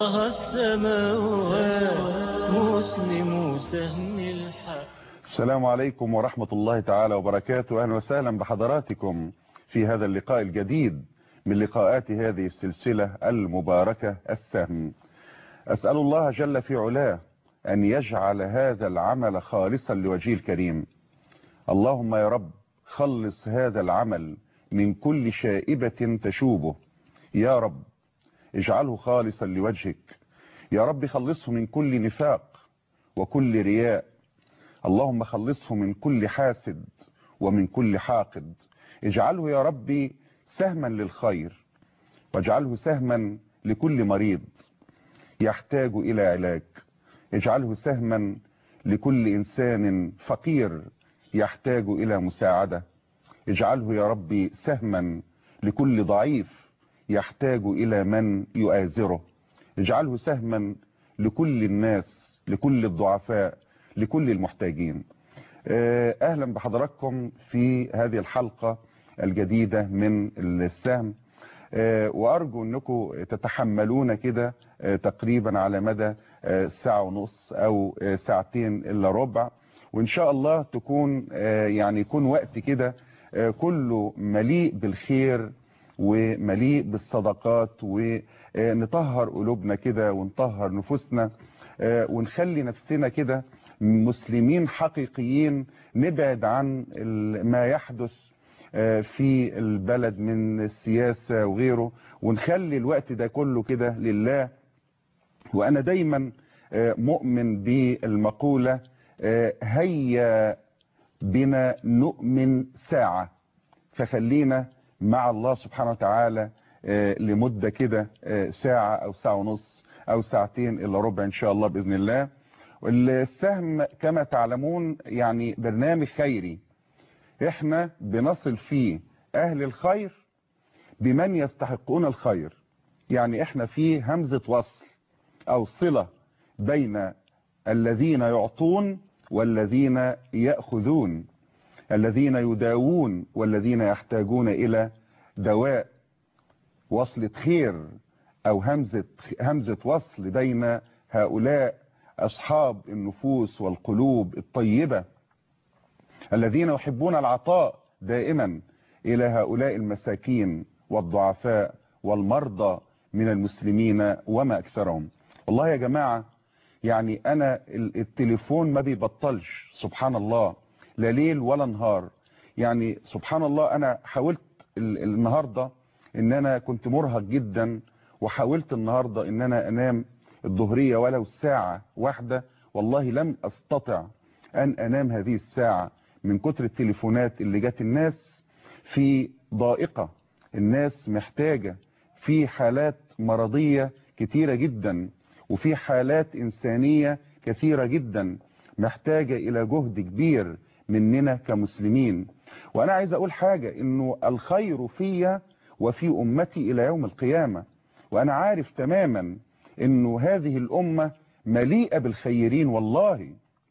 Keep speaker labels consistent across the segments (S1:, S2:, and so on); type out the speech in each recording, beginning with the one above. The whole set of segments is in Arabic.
S1: السماوات مسلم سهم الحق.
S2: السلام عليكم ورحمة الله تعالى وبركاته. أهلا وسهلا بحضراتكم في هذا اللقاء الجديد من لقاءات هذه السلسلة المباركة السهم. أسأل الله جل في علاه أن يجعل هذا العمل خالصا لوجهه الكريم. اللهم يا رب خلص هذا العمل من كل شائبة تشوبه يا رب، اجعله خالصا لوجهك يا رب. خلصه من كل نفاق وكل رياء، اللهم خلصه من كل حاسد ومن كل حاقد. اجعله يا ربي سهما للخير، واجعله سهما لكل مريض يحتاج إلى علاج. اجعله سهما لكل إنسان فقير يحتاج إلى مساعدة. اجعله يا ربي سهما لكل ضعيف يحتاج إلى من يؤازره. اجعله سهما لكل الناس، لكل الضعفاء، لكل المحتاجين. أهلا بحضراتكم في هذه الحلقة الجديدة من السهم، وأرجو أنكم تتحملون كده تقريبا على مدى ساعة ونص أو ساعتين إلا ربع، وإن شاء الله تكون يكون وقت كده كله مليء بالخير ومليء بالصدقات، ونطهر قلوبنا كده ونطهر نفوسنا، ونخلي نفسنا كده مسلمين حقيقيين، نبعد عن ما يحدث في البلد من السياسة وغيره، ونخلي الوقت ده كله كده لله. وأنا دايما مؤمن بالمقولة هيا بنا نؤمن ساعة، فخلينا مع الله سبحانه وتعالى لمدة كده ساعة أو ساعة ونص أو ساعتين إلا ربع إن شاء الله بإذن الله. والسهم كما تعلمون يعني برنامج خيري، احنا بنصل فيه أهل الخير بمن يستحقون الخير. يعني احنا فيه همزة وصل أو صلة بين الذين يعطون والذين يأخذون، الذين يداوون والذين يحتاجون إلى دواء. وصلة خير أو همزة وصل بين هؤلاء أصحاب النفوس والقلوب الطيبة الذين يحبون العطاء دائما إلى هؤلاء المساكين والضعفاء والمرضى من المسلمين وما أكثرهم. والله يا جماعة يعني أنا التليفون ما بيبطلش، سبحان الله، لا ليل ولا نهار. يعني سبحان الله أنا حاولت النهاردة إن أنا كنت مرهق جدا، وحاولت النهاردة إن أنا أنام الظهرية ولو ساعة واحدة، والله لم أستطع أن أنام هذه الساعة من كتر التليفونات اللي جات. الناس في ضائقة، الناس محتاجة، في حالات مرضية كتيرة جدا، وفي حالات إنسانية كثيرة جدا محتاجة إلى جهد كبير مننا كمسلمين. وأنا عايز أقول حاجة، إنه الخير في وفي أمتي إلى يوم القيامة، وأنا عارف تماما إنه هذه الأمة مليئة بالخيرين. والله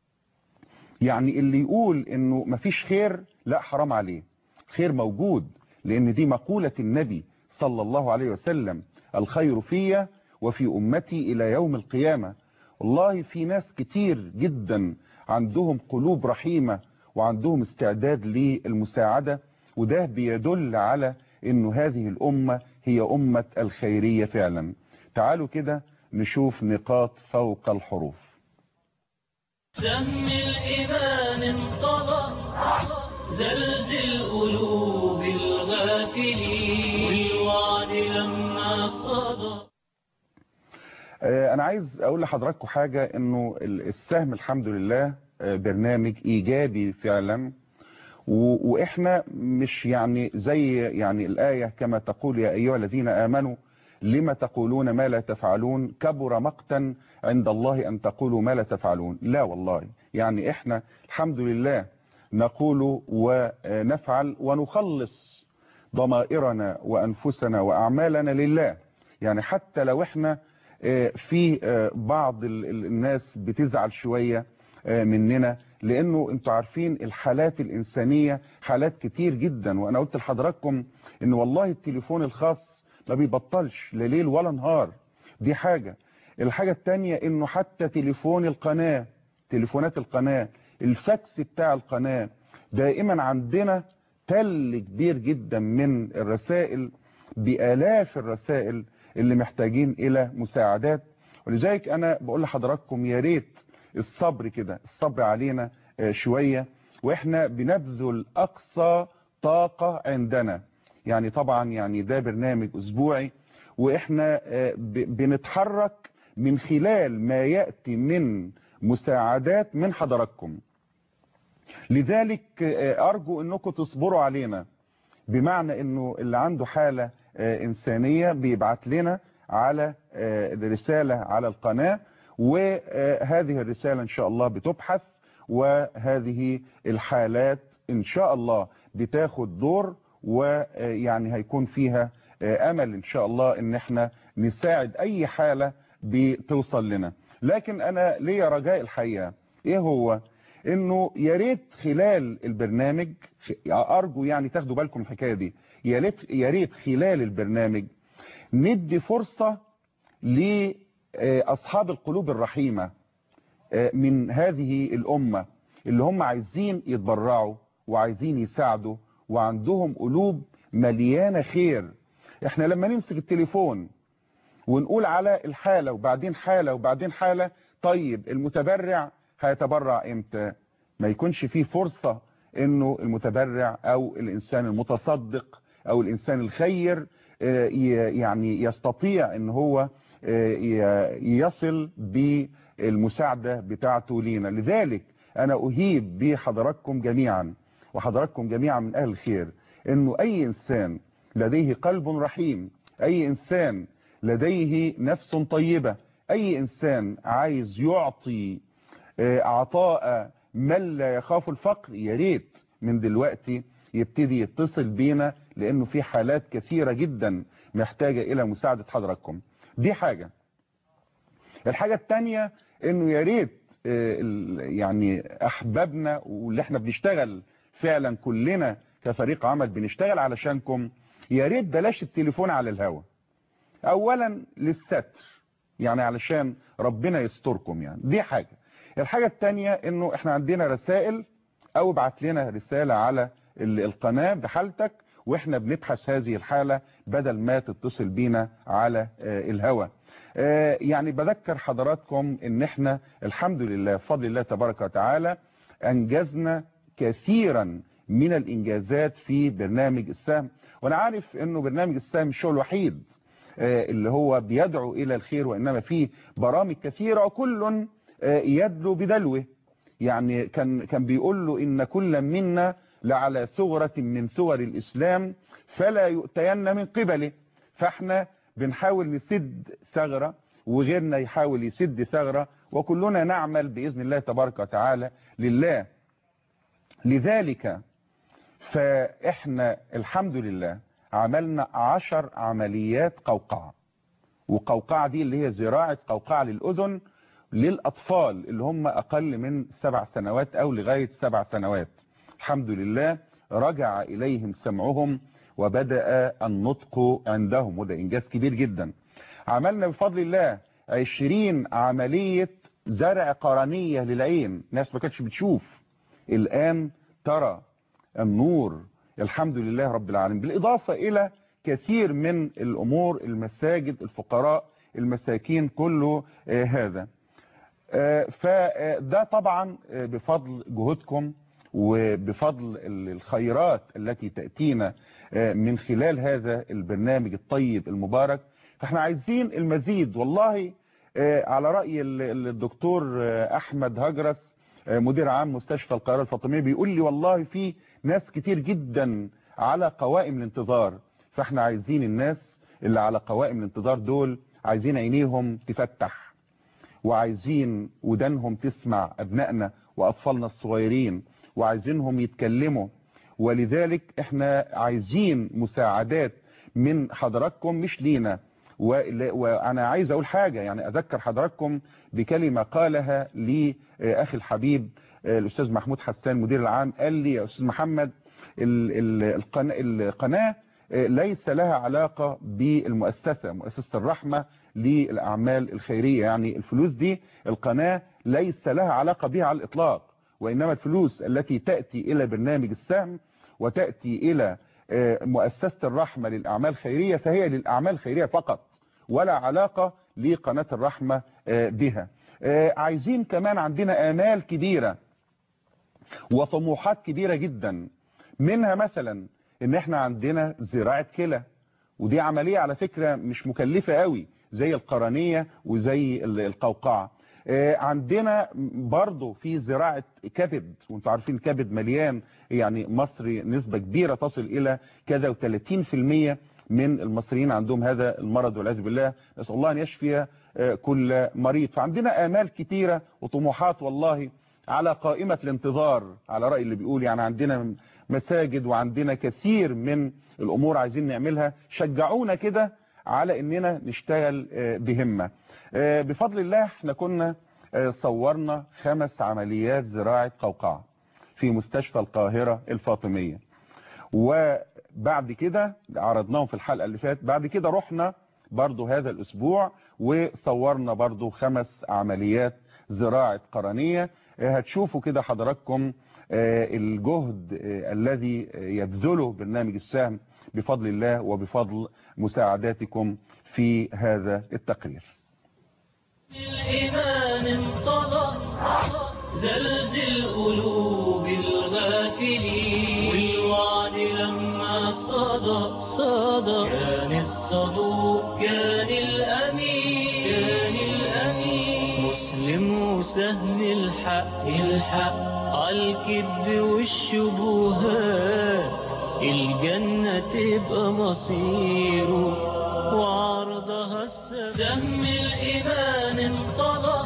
S2: يعني اللي يقول إنه مفيش خير لا، حرام عليه. خير موجود، لأن دي مقولة النبي صلى الله عليه وسلم: الخير في وفي أمتي إلى يوم القيامة. والله في ناس كتير جدا عندهم قلوب رحيمة وعندهم استعداد للمساعدة، وده بيدل على إنه هذه الأمة هي أمة الخيرية فعلا. تعالوا كده نشوف نقاط فوق الحروف.
S1: سهم الإيمان انطلق زلزل قلوب الغافلين والوعد لما صدى.
S2: أنا عايز أقول لحضراتكم حاجة، إنه السهم الحمد لله برنامج إيجابي فعلا، وإحنا مش يعني زي الآية كما تقول: يا أيها الذين آمنوا لما تقولون ما لا تفعلون، كبر مقتا عند الله أن تقولوا ما لا تفعلون. لا والله، يعني إحنا الحمد لله نقول ونفعل ونخلص ضمائرنا وأنفسنا وأعمالنا لله. يعني حتى لو إحنا في بعض الناس بتزعل شوية مننا، لأنه انتوا عارفين الحالات الإنسانية حالات كتير جدا. وأنا قلت لحضراتكم إن والله التليفون الخاص ما بيبطلش لا ليل ولا نهار. دي حاجة. الحاجة التانية انه حتى تليفون القناة، تليفونات القناة، الفاكس بتاع القناة، دائما عندنا تل كبير جدا من الرسائل، بآلاف الرسائل اللي محتاجين الى مساعدات. ولذلك انا بقول لحضراتكم يا ريت الصبر كده، الصبر علينا شوية، واحنا بنبذل اقصى طاقة عندنا. يعني طبعا يعني ده برنامج اسبوعي، واحنا بنتحرك من خلال ما يأتي من مساعدات من حضراتكم. لذلك ارجو انكم تصبروا علينا، بمعنى انه اللي عنده حالة انسانية بيبعت لنا على رسالة على القناة، وهذه الرسالة ان شاء الله بتبحث، وهذه الحالات ان شاء الله بتاخد دور، ويعني هيكون فيها امل ان شاء الله ان احنا نساعد اي حالة بتوصل لنا. لكن انا ليا رجاء الحقيقة، ايه هو؟ انه يا ريت خلال البرنامج، ارجو يعني تاخدوا بالكم الحكاية دي، يا ريت خلال البرنامج ندي فرصة لاصحاب القلوب الرحيمة من هذه الامة، اللي هم عايزين يتبرعوا وعايزين يساعدوا وعندهم قلوب مليانة خير. احنا لما نمسك التليفون ونقول على الحالة وبعدين حالة وبعدين حالة، طيب المتبرع هيتبرع امتى؟ ما يكونش فيه فرصة انه المتبرع او الانسان المتصدق او الانسان الخير يعني يستطيع ان هو يصل بالمساعدة بتاعته لينا. لذلك انا اهيب بحضراتكم جميعا، وحضراتكم جميعا من اهل الخير، انه اي انسان لديه قلب رحيم، اي انسان لديه نفس طيبة، اي انسان عايز يعطي عطاء من لا يخاف الفقر، يا ريت من دلوقتي يبتدي يتصل بينا، لانه في حالات كثيرة جدا محتاجة الى مساعدة حضراتكم. دي حاجة. الحاجة التانية انه يا ريت يعني احبابنا واللي احنا بنشتغل فعلا كلنا كفريق عمل بنشتغل علشانكم، يا ريت بلاش التليفون على الهوا. اولا للستر، يعني علشان ربنا يستركم، يعني دي حاجة. الحاجة التانية انه احنا عندنا رسائل، او ابعت لنا رسالة على القناة بحالتك واحنا بنبحث هذه الحالة بدل ما تتصل بينا على الهوا. يعني بذكر حضراتكم ان احنا الحمد لله بفضل الله تبارك وتعالى انجزنا كثيرا من الانجازات في برنامج السهم. وانا عارف انه برنامج السهم مش هو الوحيد اللي هو بيدعو الى الخير، وانما فيه برامج كثيرة وكل يدلو بدلوه. يعني كان بيقول له ان كل منا لعلى ثغرة من ثغر الاسلام فلا يؤتين من قبله. فاحنا بنحاول نسد ثغرة وغيرنا يحاول يسد ثغرة، وكلنا نعمل بإذن الله تبارك وتعالى لله. لذلك فاحنا الحمد لله عملنا 10 عمليات قوقعة، وقوقعة دي اللي هي زراعة قوقعة للأذن للأطفال اللي هم أقل من 7 سنوات أو لغاية 7 سنوات. الحمد لله رجع إليهم سمعهم وبدأ النطق عندهم، وده إنجاز كبير جدا. عملنا بفضل الله 20 عملية زرع قرنية للعين، ناس ما كانتش بتشوف الآن ترى النور الحمد لله رب العالمين، بالإضافة إلى كثير من الأمور، المساجد، الفقراء، المساكين، كله هذا. فده طبعا بفضل جهودكم وبفضل الخيرات التي تأتينا من خلال هذا البرنامج الطيب المبارك. فاحنا عايزين المزيد والله. على رأي الدكتور أحمد هجرس مدير عام مستشفى القاهرة الفاطمية بيقول لي والله في ناس كتير جدا على قوائم الانتظار، فاحنا عايزين الناس اللي على قوائم الانتظار دول عايزين عينيهم تفتح، وعايزين ودانهم تسمع أبنائنا وأطفالنا الصغيرين، وعايزينهم يتكلموا. ولذلك احنا عايزين مساعدات من حضراتكم مش لينا. وانا عايز اقول حاجة، يعني اذكر حضراتكم بكلمة قالها لي اخي الحبيب الاستاذ محمود حسان مدير العام. قال لي يا استاذ محمد القناة ليس لها علاقة بالمؤسسة، مؤسسة الرحمة للأعمال الخيرية. يعني الفلوس دي القناة ليس لها علاقة بها على الإطلاق، وإنما الفلوس التي تأتي إلى برنامج السهم وتأتي إلى مؤسسة الرحمة للأعمال الخيرية فهي للأعمال الخيرية فقط، ولا علاقة لقناة الرحمة بها. عايزين كمان، عندنا آمال كبيرة وطموحات كبيرة جدا، منها مثلا ان احنا عندنا زراعة كلى، ودي عملية على فكرة مش مكلفة قوي زي القرنية وزي القوقعة. عندنا برضو في زراعة كبد، وانتوا عارفين الكبد مليان، يعني مصر نسبة كبيرة تصل الى كذا و30% من المصريين عندهم هذا المرض والعياذ بالله، نسأل الله ان يشفي كل مريض. فعندنا آمال كتيرة وطموحات والله على قائمة الانتظار، على رأي اللي بيقول. يعني عندنا مساجد وعندنا كثير من الأمور عايزين نعملها، شجعونا كده على اننا نشتغل بهمة. بفضل الله احنا كنا صورنا 5 عمليات زراعة قوقعة في مستشفى القاهرة الفاطمية، وبعد كده عرضناهم في الحلقة اللي فاتت. بعد كده رحنا برضو هذا الأسبوع وصورنا برضو 5 عمليات زراعة قرنية. هتشوفوا كده حضراتكم الجهد الذي يبذله برنامج السهم بفضل الله وبفضل مساعداتكم في هذا التقرير.
S1: الإيمان انطلق زلزل قلوب الغافلين، والوعد لما صدى كان الصدوق كان الأمين مسلم وسهم الحق عالكذب والشبهات، الجنة تبقى مصيره وعرضها سهم الإيمان انطلق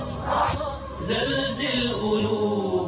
S1: زلزل قلوب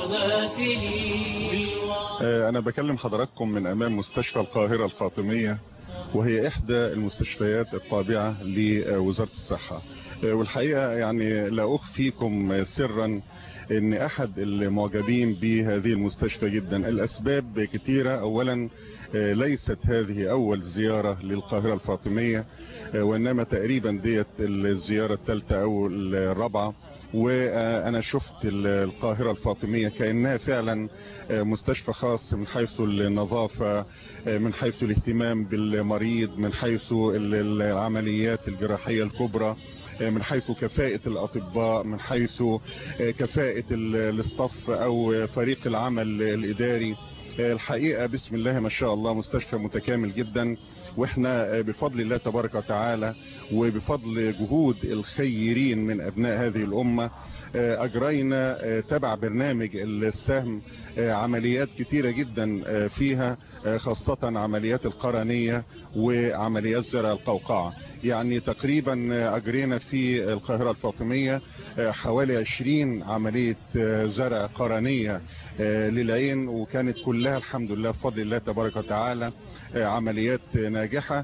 S1: الغافلين.
S2: أنا بكلم حضراتكم من أمام مستشفى القاهرة الفاطمية، وهي إحدى المستشفيات التابعة لوزارة الصحة. والحقيقة يعني لا أخفيكم سرا ان احد المعجبين بهذه المستشفى جدا. الاسباب كتيرة. اولا ليست هذه اول زيارة للقاهرة الفاطمية، وانما تقريبا ديت الزيارة الثالثة او الرابعة، وانا شفت القاهرة الفاطمية كأنها فعلا مستشفى خاص من حيث النظافة، من حيث الاهتمام بالمريض، من حيث العمليات الجراحية الكبرى، من حيث كفاءة الأطباء، من حيث كفاءة الاستاف أو فريق العمل الإداري. الحقيقة بسم الله ما شاء الله مستشفى متكامل جدا. واحنا بفضل الله تبارك وتعالى وبفضل جهود الخيرين من أبناء هذه الأمة أجرينا تبع برنامج السهم عمليات كتيرة جدا فيها، خاصة عمليات القرنية وعمليات زرع القوقعة. يعني تقريبا أجرينا في القاهرة الفاطمية حوالي 20 عملية زرع قرنية للعين، وكانت كلها الحمد لله بفضل الله تبارك وتعالى عمليات ناجحة،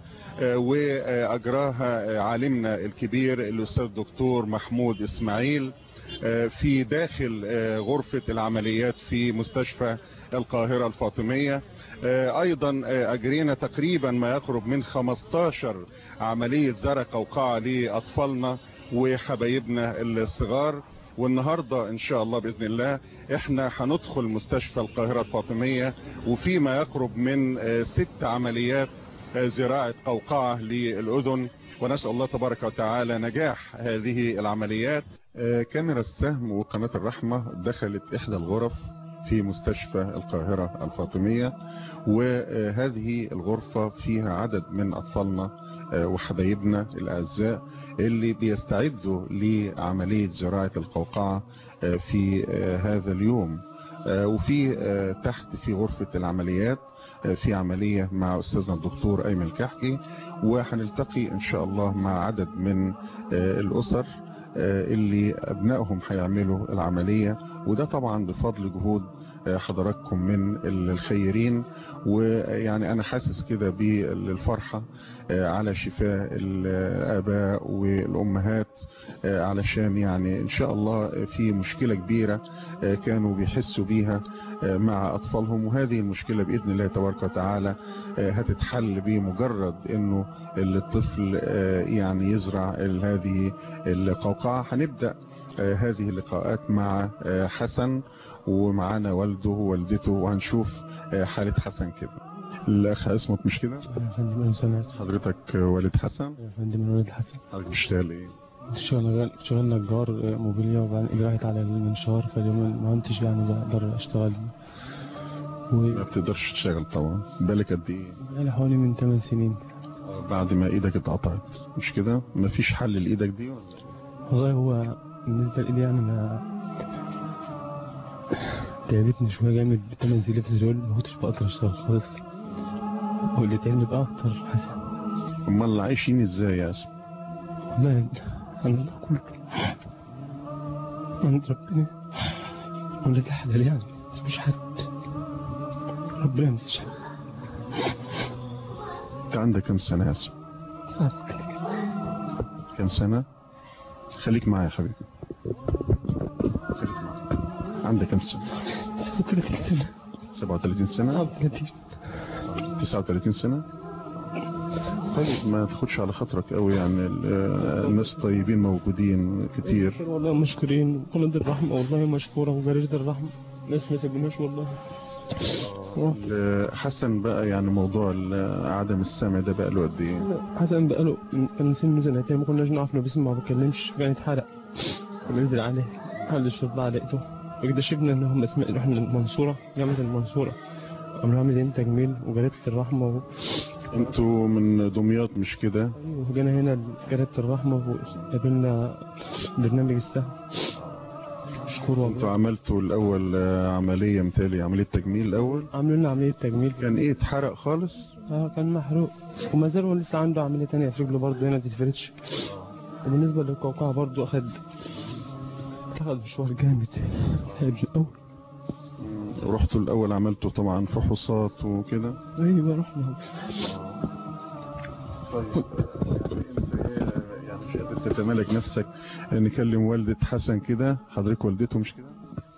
S2: وأجراها عالمنا الكبير الأستاذ الدكتور محمود إسماعيل في داخل غرفة العمليات في مستشفى القاهرة الفاطمية. ايضا اجرينا تقريبا ما يقرب من 15 عملية زرع قوقعة لاطفالنا وحبايبنا الصغار. والنهاردة ان شاء الله باذن الله احنا هندخل مستشفى القاهرة الفاطمية وفي ما يقرب من 6 عمليات زراعة قوقعة للأذن، ونسأل الله تبارك وتعالى نجاح هذه العمليات. كاميرا السهم وقناة الرحمة دخلت إحدى الغرف في مستشفى القاهرة الفاطمية، وهذه الغرفة فيها عدد من أطفالنا وحبايبنا الأعزاء اللي بيستعدوا لعملية زراعة القوقعة في هذا اليوم. وفي تحت في غرفة العمليات في عملية مع أستاذنا الدكتور أيمن الكحكي، وهنلتقي إن شاء الله مع عدد من الأسر اللي أبنائهم هيعملوا العملية، وده طبعا بفضل جهود حضراتكم من الخيرين، ويعني انا حاسس كده بالفرحة على شفاء الاباء والامهات، علشان يعني ان شاء الله في مشكلة كبيرة كانوا بيحسوا بيها مع اطفالهم، وهذه المشكلة باذن الله تبارك وتعالى هتتحل بمجرد انه الطفل يعني يزرع هذه القوقعة. هنبدأ هذه اللقاءات مع حسن، ومعانا والده ووالدته، وهنشوف حالة حسن كده. الأخ اسمك مش كده؟ حضرتك والد حسن؟
S3: فندم والد حسن.
S2: حضرتك بتشتغل ايه؟
S3: شغال نجار موبيليا، وبعدين راحت على المنشار، فاليوم ما كنتش يعني بقدر اشتغل.
S2: ما بتقدرش تشتغل طبعا. بالك قد ايه؟
S3: بقالي حوالي من 8 سنين.
S2: بعد ما ايدك اتقطعت مش كده؟ مفيش حل لايدك دي ولا؟
S3: والله هو بالنسبة لإيدي يعني ما تعبتني شوية جامد ب8 سنين في دول، ما كنتش بقدر اشتغل خالص، واللي تعبني بقى اكتر حسن.
S2: امال عايشين ازاي يا اسم؟
S3: والله انا كله عند ربنا ولد الحلال يعني، بس مش حد ربنا مش حد.
S2: انت عندك كم سنة يا اسم؟ كم سنة؟ خليك معايا يا حبيبي، خليك معايا. عندك كم سنة؟
S3: 37 سنة.
S2: 37 سنة؟ 39 سنة؟ طيب ما تاخدش على خاطرك قوي يعني، الناس طيبين موجودين كتير
S3: والله، مشكورين ولد الرحمة، والله مشكورة وجريدة الرحمة، ناس ما سابوناش والله.
S2: حسن بقى يعني موضوع عدم السمع ده بقى له قد ايه؟
S3: حسن بقى له كان سنه سنتين، ما كناش نعرف انه بيسمع ما بيتكلمش، كان يتحرق وننزل عليه حل الشرطة علقته، واكتشفنا انهم اسماء، رحنا المنصورة، جامعة المنصورة، عملوا عملية تجميل وجريدة الرحمة
S2: انتوا من دمياط مش كده؟
S3: ايوه، جينا هنا جريدة الرحمة وقابلنا برنامج السهم. مشكور والله.
S2: انتوا عملتوا الاول عملية متالي، عملية تجميل الاول؟
S3: عملوا لنا عملية تجميل.
S2: كان ايه، اتحرق خالص؟
S3: كان محروق، وما زال هو لسه عنده عملية تانية في رجله برضه هنا بتتفردش. وبالنسبة للقوقعة برضه أخد مشوار جامد الأول.
S2: رحتوا الأول عملتوا طبعا فحوصات وكده؟
S3: أيوة رحنا.
S2: طيب يعني مش قادر تتمالك نفسك، نكلم والدة حسن كده. حضرتك والدته مش كده؟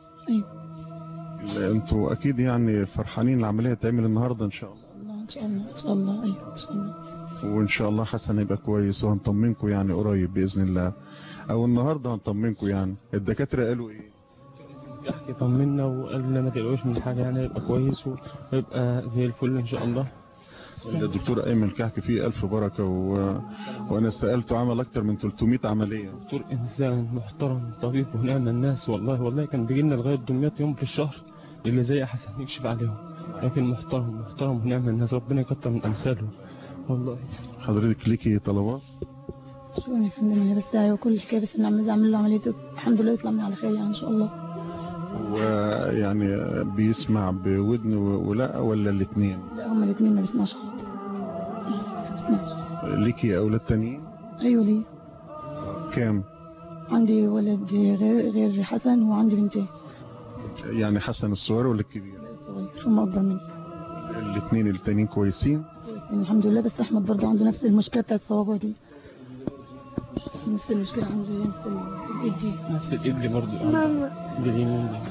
S4: ايوه.
S2: انتوا اكيد يعني فرحانين العملية تعمل النهاردة ان شاء الله.
S4: ان شاء الله ان شاء الله. ايوه ان شاء الله.
S2: وان شاء الله حسن يبقى كويس، وهنطمنكم يعني قريب باذن الله، او النهارده هنطمنكم. يعني الدكاترة قالوا ايه؟
S3: يحكي طمنا وقال لنا ما تقلقوش من حاجة، يعني يبقى كويس ويبقى زي الفل ان شاء الله.
S2: الدكتور ايمن كحك فيه الف بركة، وانا سألته عمل اكتر من 300 عملية.
S3: دكتور انسان محترم، طبيب ونعم الناس، والله كان بيجي لنا لغاية دمياط يوم في الشهر اللي زي حسن يكشف عليهم، لكن محترم ونعم الناس، ربنا يكتر من امثاله والله.
S2: حضرتك ليكي طلبات؟
S4: شكرا يا فندم، بس ايوه كل الحكايه بس ان اعمل له عمليه الحمد لله يطلع من على خير يعني ان شاء الله.
S2: ويعني بيسمع بودن ولا ولا الاثنين؟
S4: لا هما الاثنين ما بيسمعش خالص. ما بيسمعش.
S2: ليكي اولاد تانيين؟
S4: ايوه ليه.
S2: كام؟
S4: عندي ولد غير حسن، وعندي بنتين.
S2: يعني حسن الصغير ولا الكبير؟
S4: لا الصغير، هم اكبر مني.
S2: الاثنين التانيين كويسين؟
S4: كويسين الحمد لله، بس احمد برضه عنده نفس المشكله بتاعت الصوابع دي، نفس المشكله عنده، نفس الايد دي.
S3: نفس الايد دي برضه.
S5: ماما
S3: باليمين دي.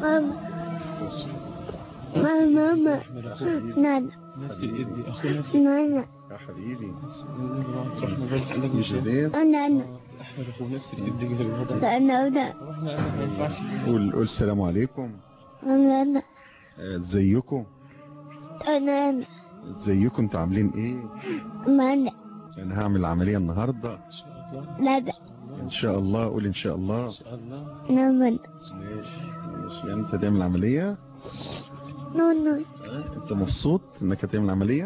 S5: ماما نانا
S3: نفس الايد دي، اخو نفس
S5: نانا
S2: يا حبيبي.
S3: مش
S5: نانا
S3: احمد اخو نفس الايد دي اللي بالوضع.
S5: نانا
S3: ما ينفعش.
S2: قول السلام عليكم.
S5: نانا
S2: ازيكم؟
S5: نانا
S2: ازيكم، انتوا عاملين ايه؟
S5: نانا
S2: انا هعمل عملية النهاردة
S5: نانا
S2: ان شاء الله. قول ان شاء الله.
S3: ان شاء الله.
S5: نانا
S2: ماشي. يعني انت تعمل عملية؟
S5: نونو
S2: انت مبسوط انك هتعمل عملية؟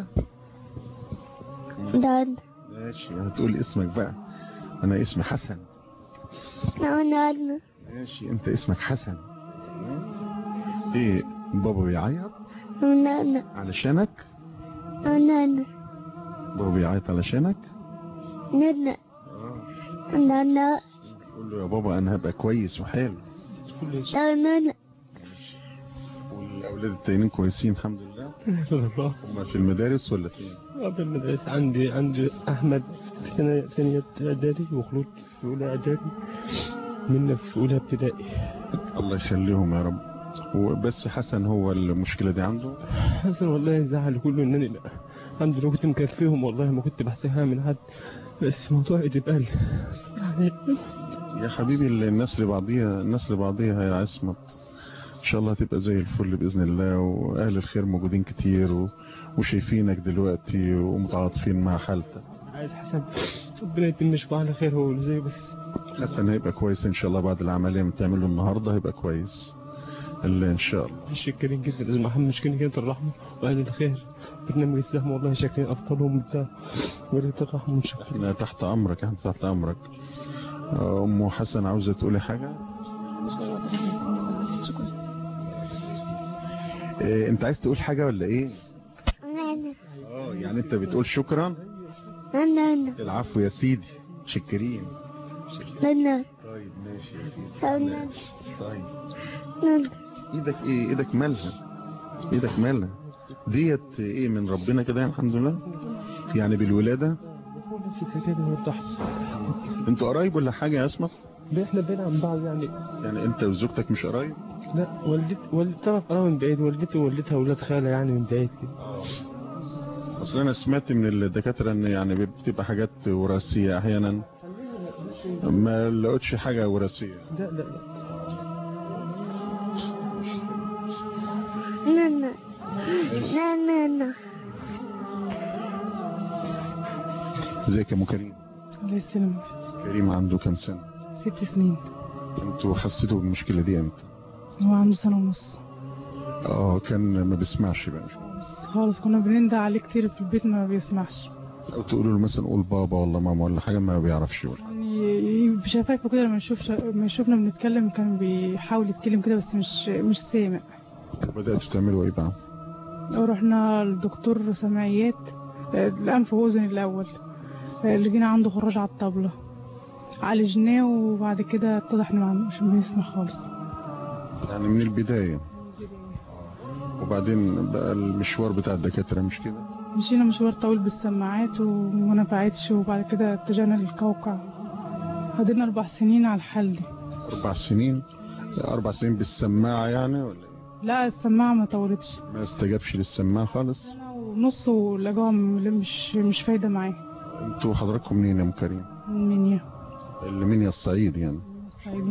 S5: نانا
S2: ماشي. هتقول اسمك بقى. انا اسمي حسن.
S5: نانا
S2: ماشي. انت اسمك حسن. ايه بابا بيعيط
S5: نانا
S2: علشانك؟
S5: نانا
S2: بابا بيعيط علشانك؟
S5: نانا نانا
S2: قول له يا بابا انا هبقى كويس وحلو.
S5: نانا
S2: الاولاد التانيين كويسين الحمد لله؟
S3: الله.
S2: هم في المدارس ولا فين؟
S3: في المدرسة عندي أحمد في ثانية إعدادي، وخلود في أولى إعدادي، منا في أولى ابتدائي.
S2: الله يخليهم يا رب. وبس حسن هو المشكلة دي عنده؟
S3: حسن والله زعل كله إنني الحمد لله كنت مكفيهم، والله ما كنت بحسبها من حد، بس موضوع جبال يعني.
S2: يا حبيبي الناس لبعضيها يا عصمت، ان شاء الله هتبقى زي الفل باذن الله، واهل الخير موجودين كتير وشايفينك دلوقتي ومتعاطفين مع حالتك.
S3: عايز حسن ربنا يتم شفاعه على خير، هو زي بس.
S2: حسن هيبقى كويس ان شاء الله بعد العمليه اللي بتعمله النهارده، هيبقى كويس اللي ان شاء الله.
S3: شكرين جدا لازم محمد، شكرين جدا الرحمه واهل الخير، برنامج السهم والله شاكرين افضلهم بتاع ولية الرحمه وشكرين.
S2: احنا تحت امرك، احنا تحت امرك. ام حسن عاوزه تقولي حاجه؟ انت عايز تقول حاجه ولا ايه؟
S5: انا
S2: يعني انت بتقول شكرا؟
S5: انا
S2: العفو يا سيدي، شكرين.
S5: انا
S2: طيب ماشي يا سيدي.
S5: انا
S2: طيب
S5: انا
S2: ايدك ايه؟ ايدك مالها ديت ايه من ربنا كده يعني الحمد لله، يعني بالولاده. انتوا قرايب ولا حاجه يا اسماء؟
S3: احنا بعيد عن بعض
S2: يعني انت وزوجتك مش قرايب؟
S3: لا، والدتي تعرف قرايب من بعيد، والدتي ووالدتها اولاد خاله يعني من بعيد كده.
S2: اصل انا سمعت من الدكاتره ان يعني بتبقى حاجات وراثيه احيانا، ما لقيتش حاجه وراثيه.
S3: لا
S5: انا
S2: ازيك يا ام كريم؟
S6: الله يسلمك.
S2: كريم عنده كام سنه؟
S6: 6 سنين.
S2: انتوا حسيتوا بالمشكله دي امتى؟
S6: هو عنده 1.5 سنة.
S2: كان ما بيسمعش بقى
S6: خالص، كنا بنندى عليه كتير في البيت ما بيسمعش.
S2: او تقولوا له مثلا قول بابا ولا ماما ولا حاجه ما بيعرفش يقول؟
S6: يعني بشفايفه كده لما يشوفنا بنتكلم كان بيحاول يتكلم كده بس مش سامع.
S2: وبداتوا تعملوا ايه بقى؟
S6: رحنا للدكتور سمعيات الانف واذن الاول، لقينا عنده خراج على الطبله، عالجناه وبعد كده اتضح انه مش بيسمع خالص.
S2: يعني من البدايه. وبعدين بقى المشوار بتاع الدكاتره مش كده؟
S6: مشينا مشوار طويل بالسماعات وما نفعتش، وبعد كده اتجهنا للكوكع. قعدنا 4 سنين على الحل دي.
S2: 4 سنين؟ 4 سنين بالسماعه يعني ولا ايه؟
S6: لا، السماعه ما طولتش،
S2: ما استجابش للسماعه خالص.
S6: سنة ونص ولقاها مش فايده معاه.
S2: انتوا حضراتكم منين يا ام كريم؟
S6: من منيا.
S2: اللي منيا الصعيد يعني؟
S6: صعيدي.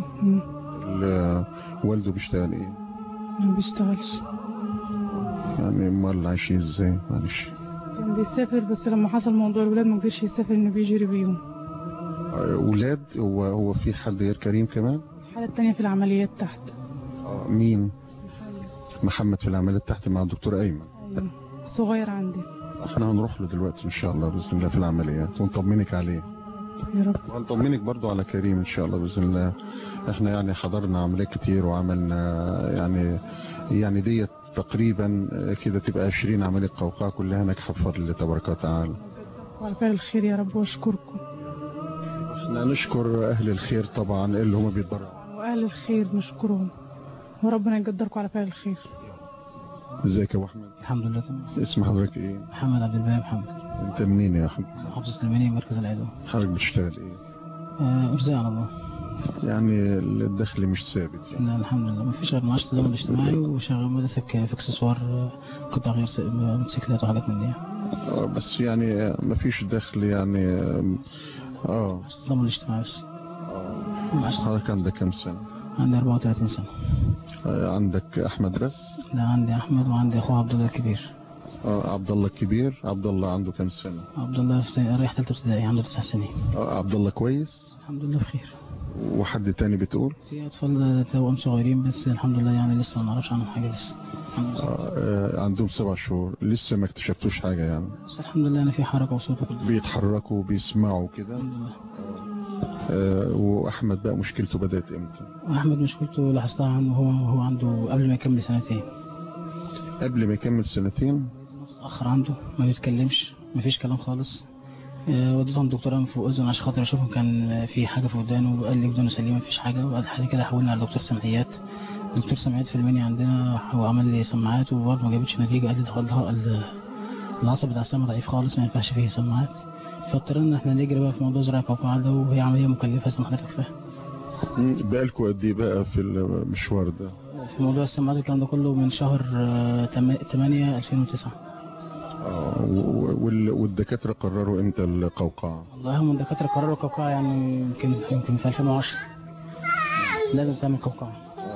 S2: والده بيشتغل ايه؟
S6: ما بيشتغلش.
S2: يعني امال عايشين ازاي؟ معلش.
S6: كان بيسافر بس لما حصل موضوع الولاد ما قدرش يسافر، انه بيجري بيهم.
S2: ولاد؟ هو في حد غير كريم كمان؟
S6: الحالة التانية في العمليات تحت.
S2: مين؟ محمد في العمليات تحت مع الدكتور ايمن.
S6: ايوه صغير عندي.
S2: احنا هنروح له دلوقتي ان شاء الله باذن الله في العمليات ونطمنك عليه.
S6: يا رب.
S2: وهنطمنك برضو على كريم ان شاء الله باذن الله. احنا يعني حضرنا عمليات كتير وعملنا يعني ديت تقريبا كده تبقى 20 عملية قوقعة كلها ناجحة بفضل الله تبارك وتعالى.
S6: وعلى فعل الخير يا رب، واشكركم.
S2: احنا نشكر اهل الخير طبعا اللي هم بيتبرعوا،
S6: واهل الخير نشكرهم، وربنا يقدركم على فعل الخير.
S2: ازيك يا ابو احمد؟
S7: الحمد لله تمام.
S2: اسم حضرتك ايه؟
S7: محمد عبد الباقي محمد.
S2: انت منين يا احمد؟
S7: محافظة المنيا مركز العدوى.
S2: حضرتك بتشتغل ايه؟
S7: ارزاق على الله.
S2: يعني الدخل مش ثابت يعني؟
S7: لا الحمد لله، ما فيش غير معاش التضامن الاجتماعي، وشغال مدرسك في اكسسوار قطع غير موتوسيكلات وحاجات من دي.
S2: بس يعني ما فيش دخل يعني.
S7: التضامن الاجتماعي بس.
S2: حضرتك عندك كام سنة؟
S7: عندي 34 سنة.
S2: عندك احمد بس؟
S7: لا عندي احمد وعندي اخوه عبد الله الكبير.
S2: عبد الله الكبير. عبد الله عنده كام سنة؟
S7: عبد الله رايح ثالثه ابتدائي، عنده 9 سنين.
S2: عبد الله كويس؟
S7: الحمد لله بخير.
S2: وحد تاني بتقول؟
S7: في اطفال توأم صغيرين بس الحمد لله يعني لسه ما نعرفش عنهم حاجه لسه.
S2: عندهم 7 شهور لسه ما اكتشفتوش حاجه يعني؟
S7: بس الحمد لله انا في حركه وصوت وكل
S2: بيتحركوا وبيسمعوا كده
S7: الحمد لله.
S2: واحمد بقى مشكلته بدات امتى؟
S7: احمد مشكلته لاحظتها عنه هو عنده قبل ما يكمل 2 سنين.
S2: قبل ما يكمل 2 سنين؟
S7: اتاخر عنده، ما بيتكلمش، ما فيش كلام خالص. وديته عند دكتور انف واذن عشان خاطر اشوفه كان في حاجه في ودانه، وقال لي ودانه سليمه ما فيش حاجه، وبعد كده حولنا على دكتور سمعيات دكتور سمعيات في المنيا عندنا هو عمل لي سماعات وبرضه ما جابتش نتيجة. قال لي العصب بتاع السمع ضعيف خالص ما ينفعش فيه سماعات. فاضطرينا احنا نجري بقى في موضوع زراعة القوقعة ده، وهي عملية مكلفة زي ما حضرتك فاهم.
S2: بقالكوا قد ايه بقى في المشوار ده؟
S7: في موضوع السماعات الكلام ده كله من شهر 8/2009.
S2: والدكاترة قرروا امتى القوقعة؟
S7: والله هم الدكاترة قرروا القوقعة يعني يمكن في 2010 لازم تعمل قوقعة.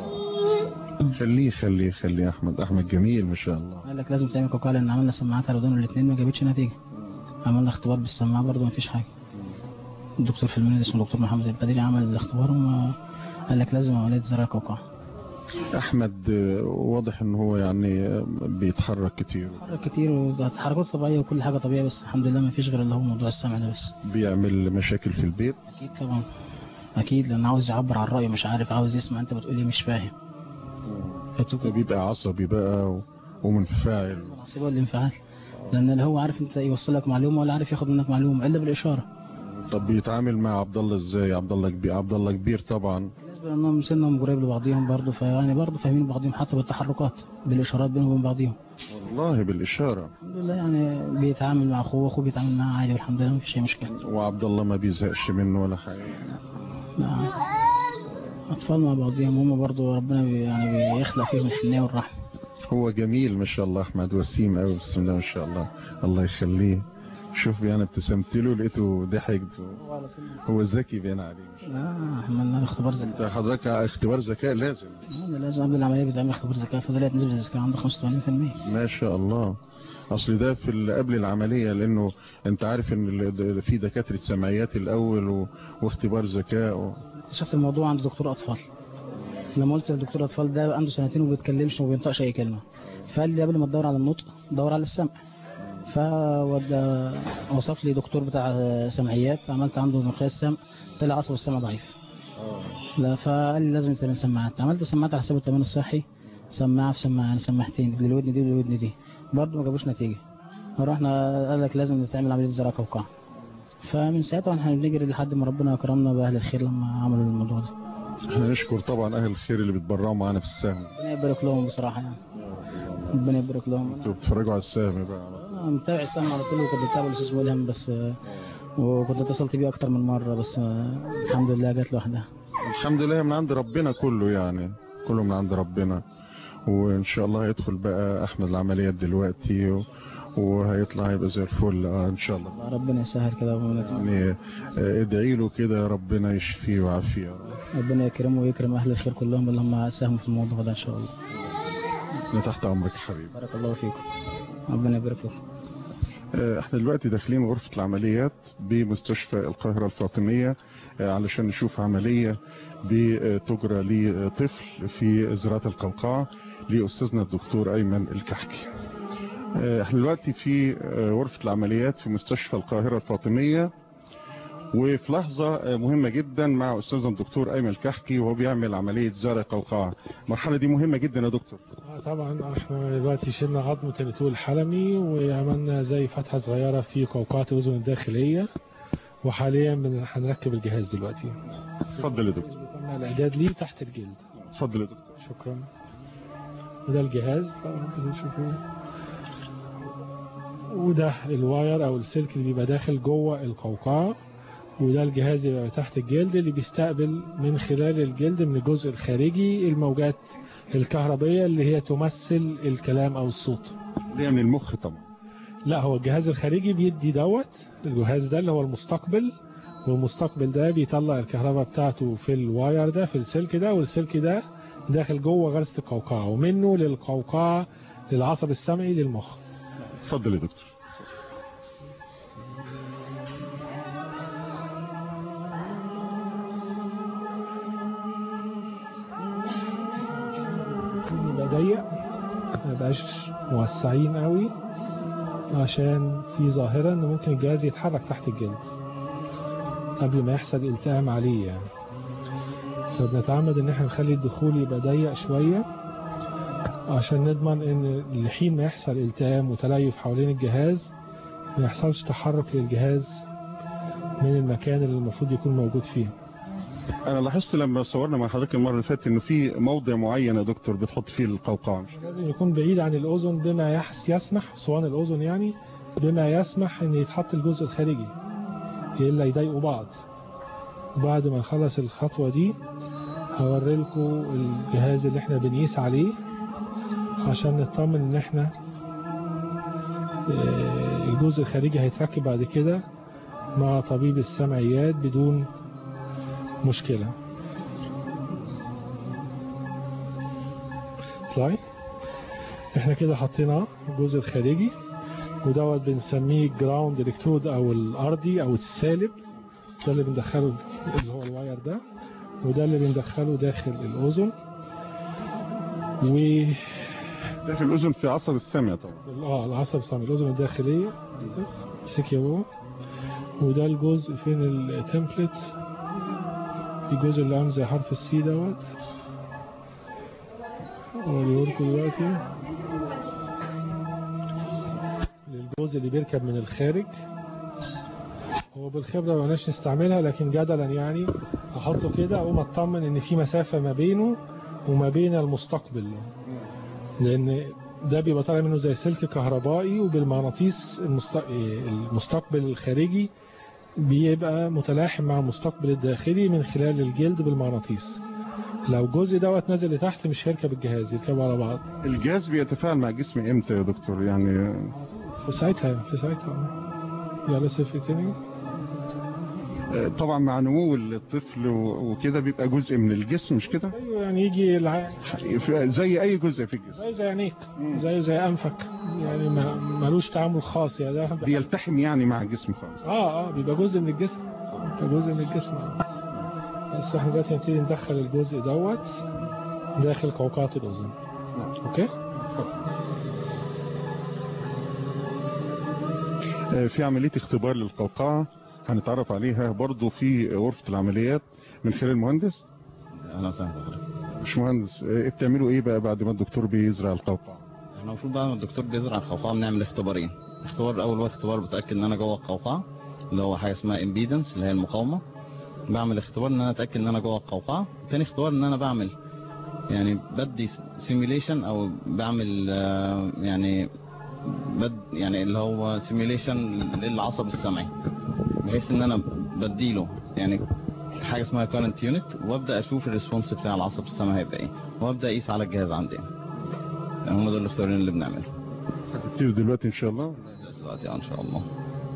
S2: خليه احمد جميل ما شاء الله.
S7: قال لك لازم تعمل قوقعة لان عملنا سماعات على ودان الاثنين ما جابتش نتيجة. عملنا اختبار بالسماعة برضه ما فيش حاجة. الدكتور في المنيا اسمه دكتور محمد البدري عمل الاختبار وما قال لك لازم عملية زراعة قوقعة.
S2: احمد واضح ان هو يعني بيتحرك كتير
S7: وحركات طبيعية وكل حاجة طبيعية، بس الحمد لله ما فيش غير اللي هو موضوع السمع ده بس.
S2: بيعمل مشاكل في البيت؟
S7: اكيد طبعا، اكيد لان عاوز يعبر عن رأيه مش عارف، عاوز يسمع انت بتقول ايه مش فاهم.
S2: بيبقى عصبي بقى ومنفعل.
S7: العصبية والانفعال لان اللي هو عارف انت يوصل لك معلومة ولا عارف ياخد منك معلومة الا بالاشارة.
S2: طب بيتعامل مع عبد الله ازاي؟ عبد الله كبير طبعا.
S7: بالنسبة لانهم سنهم قريب لبعضهم برضه، فيعني برضه فاهمين بعضهم حتى بالتحركات بالاشارات بينهم وبين بعضهم.
S2: والله بالاشارة.
S7: الحمد لله يعني بيتعامل مع اخوه بيتعامل معاه عادي والحمد لله ما فيش اي مشكلة.
S2: وعبد الله ما بيزهقش منه ولا حاجة؟
S7: لا اطفال مع بعضهم هم برضه ربنا يعني بيخلق فيهم الحنية والرحمة.
S2: هو جميل ما شاء الله احمد، وسيم قوي بسم الله ما شاء الله، الله يخليه. شوف انا ابتسمت له لقيته ضحك. هو ذكي باين عليه.
S7: عملنا اختبار ذكاء.
S2: حضرتك اختبار ذكاء لازم
S7: قبل العمليه بيتعمل اختبار ذكاء، فطلعت نسبه الذكاء عنده 85%.
S2: ما شاء الله. اصل ده في قبل العمليه، لانه انت عارف ان في دكاتره سمعيات الاول واختبار ذكاء
S7: اكتشفت الموضوع عند دكتور اطفال. لما قلت لدكتور اطفال ده عنده 2 سنين وما بيتكلمش وما بينطقش اي كلمه، فقال لي قبل ما تدور على النطق دور على السمع. وصف لي دكتور بتاع سمعيات، عملت عنده مقياس سمع طلع عصب السمع ضعيف. لا فقال لي لازم تعمل سماعات. عملت سماعات على حساب التامين الصحي، سماعه في سماعه يعني سماعتين للودن دي وللودن دي برضه ما جابوش نتيجه. رحنا قال لك لازم تعمل عمليه زراعه قوقعه. فمن ساعتها احنا بنجري لحد ما ربنا اكرمنا باهل الخير لما عملوا الموضوع ده.
S2: احنا نشكر طبعا اهل الخير اللي بيتبرعوا معانا في السهم.
S7: ربنا يبارك لهم بصراحه يعني. ربنا يبارك لهم.
S2: انتوا بتتفرجوا على السهم بقى؟
S7: انا متابع السهم على طول، وكنت بتابع الاستاذ ملهم بس، وكنت اتصلت بيه اكتر من مره بس الحمد لله جت لوحدها.
S2: الحمد لله من عند ربنا كله، يعني كله من عند ربنا. وان شاء الله هيدخل بقى احمد العمليات دلوقتي وهيطلع هيبقى زي الفل ان شاء الله.
S7: ربنا يسهل كده
S2: يعني ادعي له كده ربنا يشفيه ويعافيه.
S7: ربنا يكرمه ويكرم اهل الخير كلهم اللي هم ساهموا في الموضوع ده ان شاء الله.
S2: انا تحت امرك حبيبي.
S7: بارك الله فيكم. ربنا يبارك فيكم.
S2: احنا دلوقتي داخلين غرفة العمليات بمستشفى القاهرة الفاطمية علشان نشوف عملية بتجرى لطفل في زراعة القوقعة لأستاذنا الدكتور أيمن الكحكي. احنا دلوقتي في غرفة العمليات في مستشفى القاهرة الفاطمية، وفي لحظة مهمة جدا مع أستاذنا الدكتور أيمن الكحكي وهو بيعمل عملية زرع قوقعة. المرحلة دي مهمة جدا يا دكتور.
S8: طبعا احنا دلوقتي شلنا عظمة النتوء الحلمي وعملنا زي فتحة صغيرة في قوقعة الأذن الداخلية، وحاليا هنركب الجهاز دلوقتي.
S2: اتفضل يا دكتور.
S8: تم الإعداد ليه تحت الجلد.
S2: اتفضل يا دكتور.
S8: شكرا. وده الجهاز طبعا بتشوفوه، وده الواير أو السلك اللي بيبقى داخل جوه القوقعة، وده الجهاز اللي بيبقى تحت الجلد اللي بيستقبل من خلال الجلد من الجزء الخارجي الموجات الكهربية اللي هي تمثل الكلام أو الصوت.
S2: دي من المخ طبعا.
S8: لا، هو الجهاز الخارجي بيدي الجهاز ده اللي هو المستقبل، والمستقبل ده بيطلع الكهرباء بتاعته في الواير ده في السلك ده، والسلك ده داخل جوه غرزة القوقعة ومنه للقوقعة للعصب السمعي للمخ.
S2: اتفضل يا دكتور.
S8: يبقى ضيق، ما يبقاش موسعين قوي، عشان في ظاهرة ان ممكن الجهاز يتحرك تحت الجلد قبل ما يحصل التئام عليه يعني. فبنتعمد ان احنا نخلي الدخول يبقى ضيق شوية عشان نضمن ان لحين ما يحصل التئام وتليف حوالين الجهاز ما يحصلش تحرك للجهاز من المكان اللي المفروض يكون موجود فيه.
S2: انا لاحظت لما صورنا مع حضرتك المره اللي فاتت انه في موضع معين يا دكتور بتحط فيه القوقعه.
S8: لازم يكون بعيد عن الاذن بما يسمح، صوان الاذن يعني، بما يسمح ان يتحط الجزء الخارجي الا يضايقوا بعض. بعد ما نخلص الخطوه دي هوري لكم الجهاز اللي احنا بنقيس عليه عشان نطمن ان احنا الجزء الخارجي هيتركب بعد كده مع طبيب السمعيات بدون مشكلة. اطلعي. احنا كده حطينا الجزء الخارجي ودوت بنسميه جراوند الكترود او الارضي او السالب، ده اللي بندخله اللي هو الواير ده، وده اللي بندخله داخل الاذن
S2: داخل الاذن في عصب السمع طبعا.
S8: العصب السمعي، الاذن الداخليه. امسك يا بابا. وده الجزء فين التمبلت، الجزء اللي عامل زي حرف السي دوت، اوريهولكوا دلوقتي. الجزء اللي بيركب من الخارج، هو بالخبره ما بقناش نستعملها لكن جدلا يعني احطه كده اقوم اطمن ان في مسافه ما بينه وما بين المستقبل، لان ده بيبقى طالع منه زي سلك كهربائي، وبالمغناطيس المستقبل الخارجي بيبقى متلاحم مع المستقبل الداخلي من خلال الجلد بالمغناطيس. لو الجزء دوت نازل لتحت مش هيركب الجهاز، يركبوا على بعض.
S2: الجهاز بيتفاعل مع الجسم امتى يا دكتور يعني؟
S8: في ساعتها يلا سيفي تاني.
S2: طبعا مع نمو الطفل وكده بيبقى جزء من الجسم مش كده؟
S8: ايوه يعني يجي
S2: زي اي جزء في الجسم،
S8: زي عينيك، زي انفك يعني، ملوش تعامل خاص يعني، ده
S2: بيلتحم يعني مع الجسم خالص.
S8: بيبقى جزء من الجسم، بس احنا دلوقتي هنبتدي ندخل الجزء دوت داخل قوقعة الاذن. اوكي.
S2: في عملية اختبار للقوقعة هنتعرف عليها برضو في غرفة العمليات من خلال المهندس.
S9: اهلا وسهلا.
S2: مش مهندس، بتعملوا ايه بقى بعد ما الدكتور بيزرع القوقعة؟
S9: احنا المفروض بعد ما الدكتور بيزرع القوقعة بنعمل اختبارين. الاختبار الاول هو اختبار بتاكد ان انا جوه القوقعة، اللي هو حاجه اسمها امبيدنس اللي هي المقاومه. بعمل اختبار ان انا اتاكد ان انا جوه القوقعة. تاني اختبار ان انا بعمل يعني بدي سيميوليشن او بعمل يعني اللي هو سيميوليشن للعصب السمعي، بحيث ان انا بديله يعني حاجه اسمها كارنت يونت، وابدا اشوف الريسبونس بتاع العصب السمعي هيبقى ايه، وابدا اقيس على الجهاز عندنا. يعني هم دول الاختبارين اللي بنعملهم.
S2: هتبتدوا دلوقتي ان شاء الله؟
S9: دلوقتي ان شاء الله.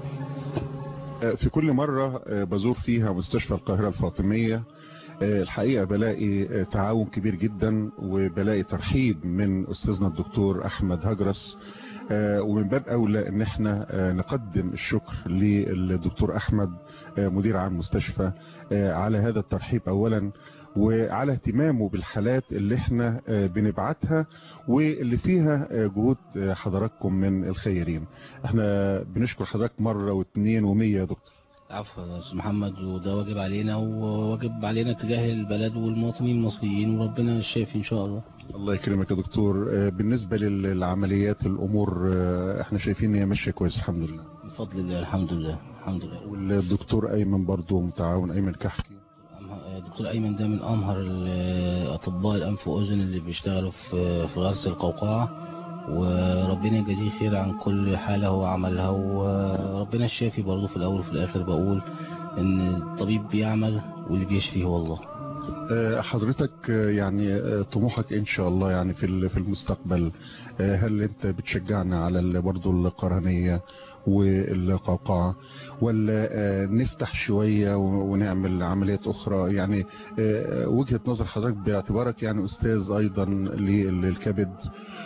S2: في كل مره بزور فيها مستشفى القاهره الفاطميه الحقيقه بلاقي تعاون كبير جدا، وبلاقي ترحيب من استاذنا الدكتور احمد هجرس، ومن باب اولى ان احنا نقدم الشكر للدكتور احمد مدير عام مستشفى على هذا الترحيب اولا، وعلى اهتمامه بالحالات اللي احنا بنبعتها واللي فيها جهود حضراتكم من الخيرين. احنا بنشكر حضرتك مرة واثنين ومية يا دكتور.
S10: عفوا يا استاذ محمد، وده واجب علينا وواجب علينا تجاه البلد والمواطنين المصريين، وربنا الشافي ان شاء الله.
S2: الله يكرمك يا دكتور. بالنسبة للعمليات الامور احنا شايفين ان هي ماشية كويس الحمد لله.
S10: بفضل الله الحمد لله الحمد لله.
S2: والدكتور ايمن برضو متعاون، ايمن كحكي.
S10: دكتور ايمن ده من امهر اطباء الانف واذن اللي بيشتغلوا في غرس القوقعة، وربنا يجازيه خير عن كل حالة هو عملها، وربنا الشافي برضه. في الاول وفي الاخر بقول ان الطبيب بيعمل واللي بيشفي هو الله.
S2: حضرتك يعني طموحك ان شاء الله يعني في المستقبل، هل انت بتشجعنا على برضه القرنية والقوقعة، ولا نفتح شوية ونعمل عمليات اخرى؟ يعني وجهة نظر حضرتك باعتبارك يعني استاذ ايضا للكبد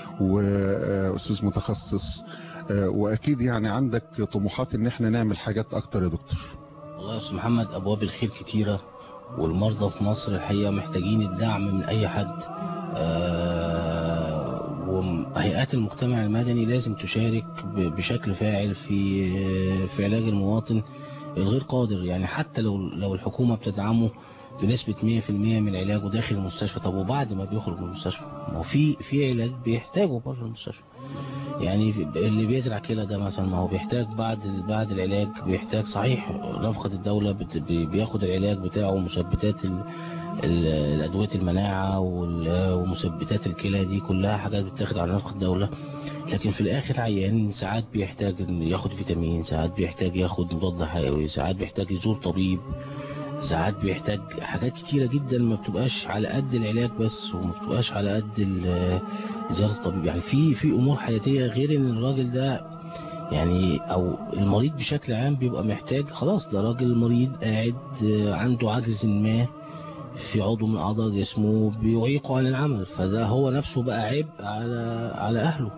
S2: واستاذ متخصص، واكيد يعني عندك طموحات ان احنا نعمل حاجات اكتر يا دكتور.
S10: والله يا استاذ محمد ابواب الخير كتيرة، والمرضى في مصر الحقيقة محتاجين الدعم من اي حد. وهيئات المجتمع المدني لازم تشارك بشكل فاعل في علاج المواطن الغير قادر، يعني حتى لو الحكومة بتدعمه بنسبة 100% من علاجه داخل المستشفى. طب وبعد ما بيخرج من المستشفى، ما هو في علاج بيحتاجه بره المستشفى. يعني اللي بيزرع كلى ده مثلا ما هو بيحتاج بعد العلاج، بيحتاج صحيح نفقة الدولة بياخد العلاج بتاعه ومثبتات الأدوية المناعة ومثبتات الكلى، دي كلها حاجات بتاخد على نفقة الدولة. لكن في الآخر عيان ساعات بيحتاج ياخد فيتامين، ساعات بيحتاج ياخد مضاد حيوي، ساعات بيحتاج يزور طبيب، ساعات بيحتاج حاجات كتيرة جدا ما بتبقاش على قد العلاج بس، وما بتبقاش على قد زيارة الطبيب. يعني في أمور حياتية غير إن الراجل ده يعني أو المريض بشكل عام بيبقى محتاج، خلاص ده راجل مريض قاعد عنده عجز ما في عضو من أعضاء جسمه بيعيقه عن العمل، فده هو نفسه بقى عبء على أهله.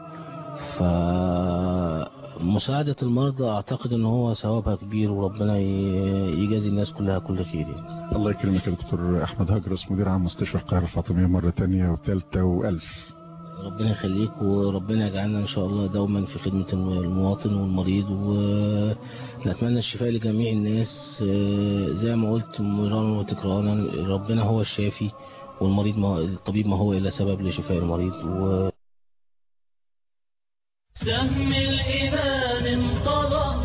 S10: فمساعدة المرضى أعتقد أنه هو ثوابها كبير، وربنا يجازي الناس كلها كل خير يعني.
S11: الله يكرمك يا دكتور أحمد هجرس، مدير عام مستشفى القاهرة الفاطمية، مرة تانية وثالثة وألف.
S10: ربنا يخليك، وربنا يجعلنا إن شاء الله دوما في خدمة المواطن والمريض، ونتمنى الشفاء لجميع الناس. زي ما قلت مرارا وتكرارا، ربنا هو الشافي، والمريض الطبيب ما هو إلا سبب لشفاء المريض.
S1: سهم الإيمان انطلق